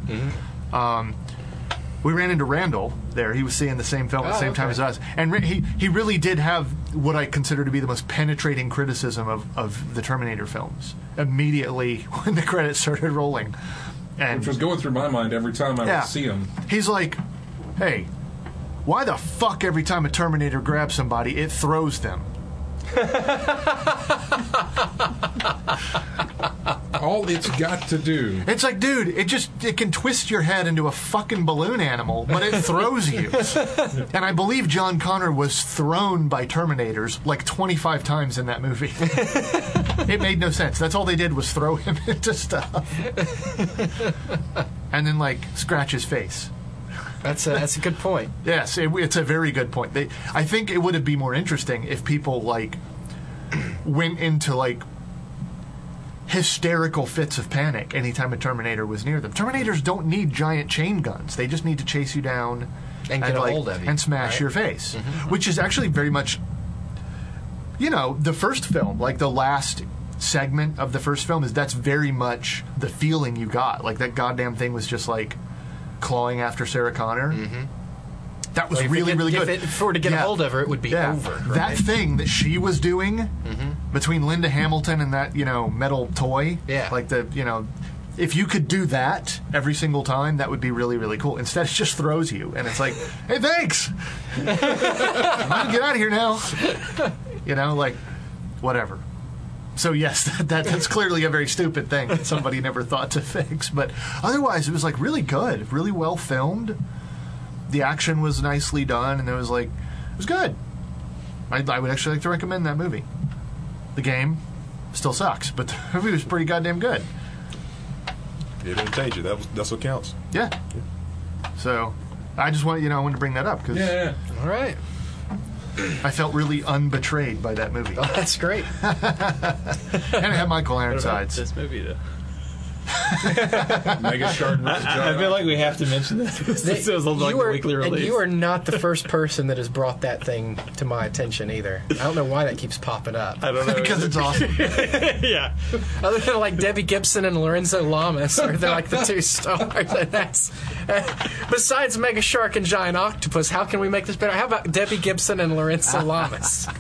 [SPEAKER 7] We ran into Randall there. He was seeing the same film at the same time as us. And he really did have what I consider to be the most penetrating criticism of the Terminator films immediately when the credits started rolling. And
[SPEAKER 1] which was going through my mind every time I would see him.
[SPEAKER 7] He's like, hey, why the fuck every time a Terminator grabs somebody, it throws them?
[SPEAKER 1] All it's got to do.
[SPEAKER 7] It's like, dude, it can twist your head into a fucking balloon animal, but it throws you. And I believe John Connor was thrown by Terminators like 25 times in that movie. It made no sense. That's all they did was throw him into stuff. And then, like, scratch his face.
[SPEAKER 3] That's a good point.
[SPEAKER 7] Yes, it's a very good point. I think it would be more interesting if people, like, went into, like, hysterical fits of panic anytime a Terminator was near them. Terminators don't need giant chain guns. They just need to chase you down
[SPEAKER 3] and get a hold of you.
[SPEAKER 7] And smash your face. Which is actually very much, you know, the first film, like the last segment of the first film, that's very much the feeling you got. Like, that goddamn thing was just, like, clawing after Sarah Connor. That was really good.
[SPEAKER 3] If it were to get a hold of her, it would be over. Right?
[SPEAKER 7] That thing that she was doing between Linda Hamilton and that, you know, metal toy, like the, you know, if you could do that every single time, that would be really, really cool. Instead, it just throws you, and it's like, hey, thanks! I'm gonna get out of here now. You know, like, whatever. So, yes, that's clearly a very stupid thing that somebody never thought to fix. But otherwise, it was, like, really good, really well filmed. The action was nicely done, and it was good. I would actually like to recommend that movie. The game still sucks, but the movie was pretty goddamn good.
[SPEAKER 4] It entertained you. That's what counts.
[SPEAKER 7] Yeah. So, I just wanted to bring that up because
[SPEAKER 3] All right.
[SPEAKER 7] I felt really unbetrayed by that movie.
[SPEAKER 3] Oh, that's great.
[SPEAKER 7] And it had Michael
[SPEAKER 5] What about
[SPEAKER 7] Ironsides.
[SPEAKER 5] this movie, though?
[SPEAKER 1] Mega Shark versus
[SPEAKER 5] I
[SPEAKER 1] Giant
[SPEAKER 5] feel like we have to mention this. This was like a weekly release.
[SPEAKER 3] And you are not the first person that has brought that thing to my attention either. I don't know why that keeps popping up.
[SPEAKER 5] I don't know.
[SPEAKER 7] Because it's awesome.
[SPEAKER 5] Yeah.
[SPEAKER 3] Other than like Debbie Gibson and Lorenzo Lamas, are they're like the two stars. And that's besides Mega Shark and Giant Octopus. How can we make this better? How about Debbie Gibson and Lorenzo Lamas?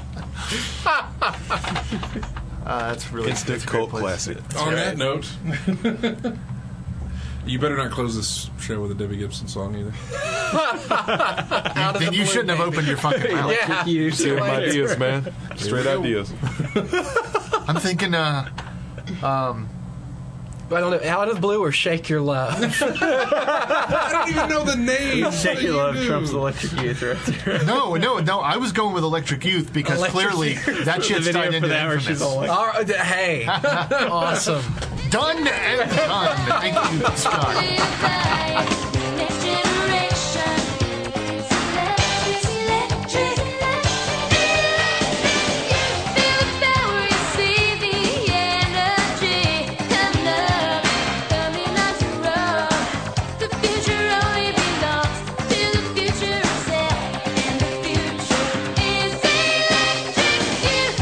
[SPEAKER 7] That's really
[SPEAKER 4] Instant
[SPEAKER 7] that's a great
[SPEAKER 4] cult
[SPEAKER 7] place to
[SPEAKER 4] classic.
[SPEAKER 7] sit.
[SPEAKER 1] On that note, you better not close this show with a Debbie Gibson song either.
[SPEAKER 3] Out of
[SPEAKER 7] Then
[SPEAKER 3] the
[SPEAKER 7] you
[SPEAKER 3] blue,
[SPEAKER 7] shouldn't have
[SPEAKER 3] baby.
[SPEAKER 7] opened your fucking mouth.
[SPEAKER 3] Yeah.
[SPEAKER 5] You
[SPEAKER 3] See
[SPEAKER 5] too.
[SPEAKER 3] you later.
[SPEAKER 4] Ideas, man. Straight ideas.
[SPEAKER 7] I'm thinking,
[SPEAKER 3] I don't know, Out of the Blue or Shake Your Love?
[SPEAKER 1] I don't even know the name.
[SPEAKER 5] Shake Your Love trumps Electric Youth right there.
[SPEAKER 7] no. I was going with Electric Youth because
[SPEAKER 3] Electric
[SPEAKER 7] clearly that
[SPEAKER 5] The
[SPEAKER 7] shit's
[SPEAKER 5] video
[SPEAKER 7] tied
[SPEAKER 5] for
[SPEAKER 7] into
[SPEAKER 5] that where she's
[SPEAKER 7] Infamous.
[SPEAKER 5] all like,
[SPEAKER 3] All right, hey, awesome.
[SPEAKER 7] Done and done. Thank you, Scott.
[SPEAKER 8] Next generation. Electric. Feel the power, you see the energy. Come up, coming on to roll. The future only belongs to the future itself, and the future is electric.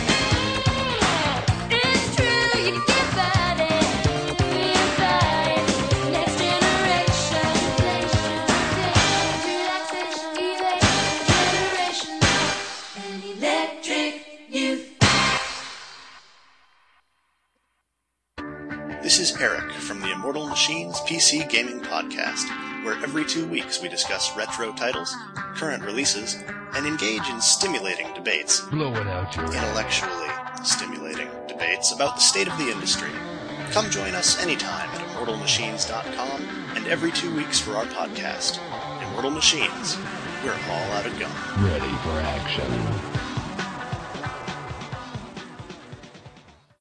[SPEAKER 8] It's true, you can get by it. Next generation, relaxation, generation, and electric youth.
[SPEAKER 9] This is Eric from the Immortal Machines PC Gaming Podcast, where every 2 weeks we discuss retro titles, current releases, and engage in stimulating debates. Intellectually stimulating debates about the state of the industry. Come join us anytime at immortalmachines.com and every 2 weeks for our podcast. Immortal Machines, we're all out of gum.
[SPEAKER 10] Ready for action.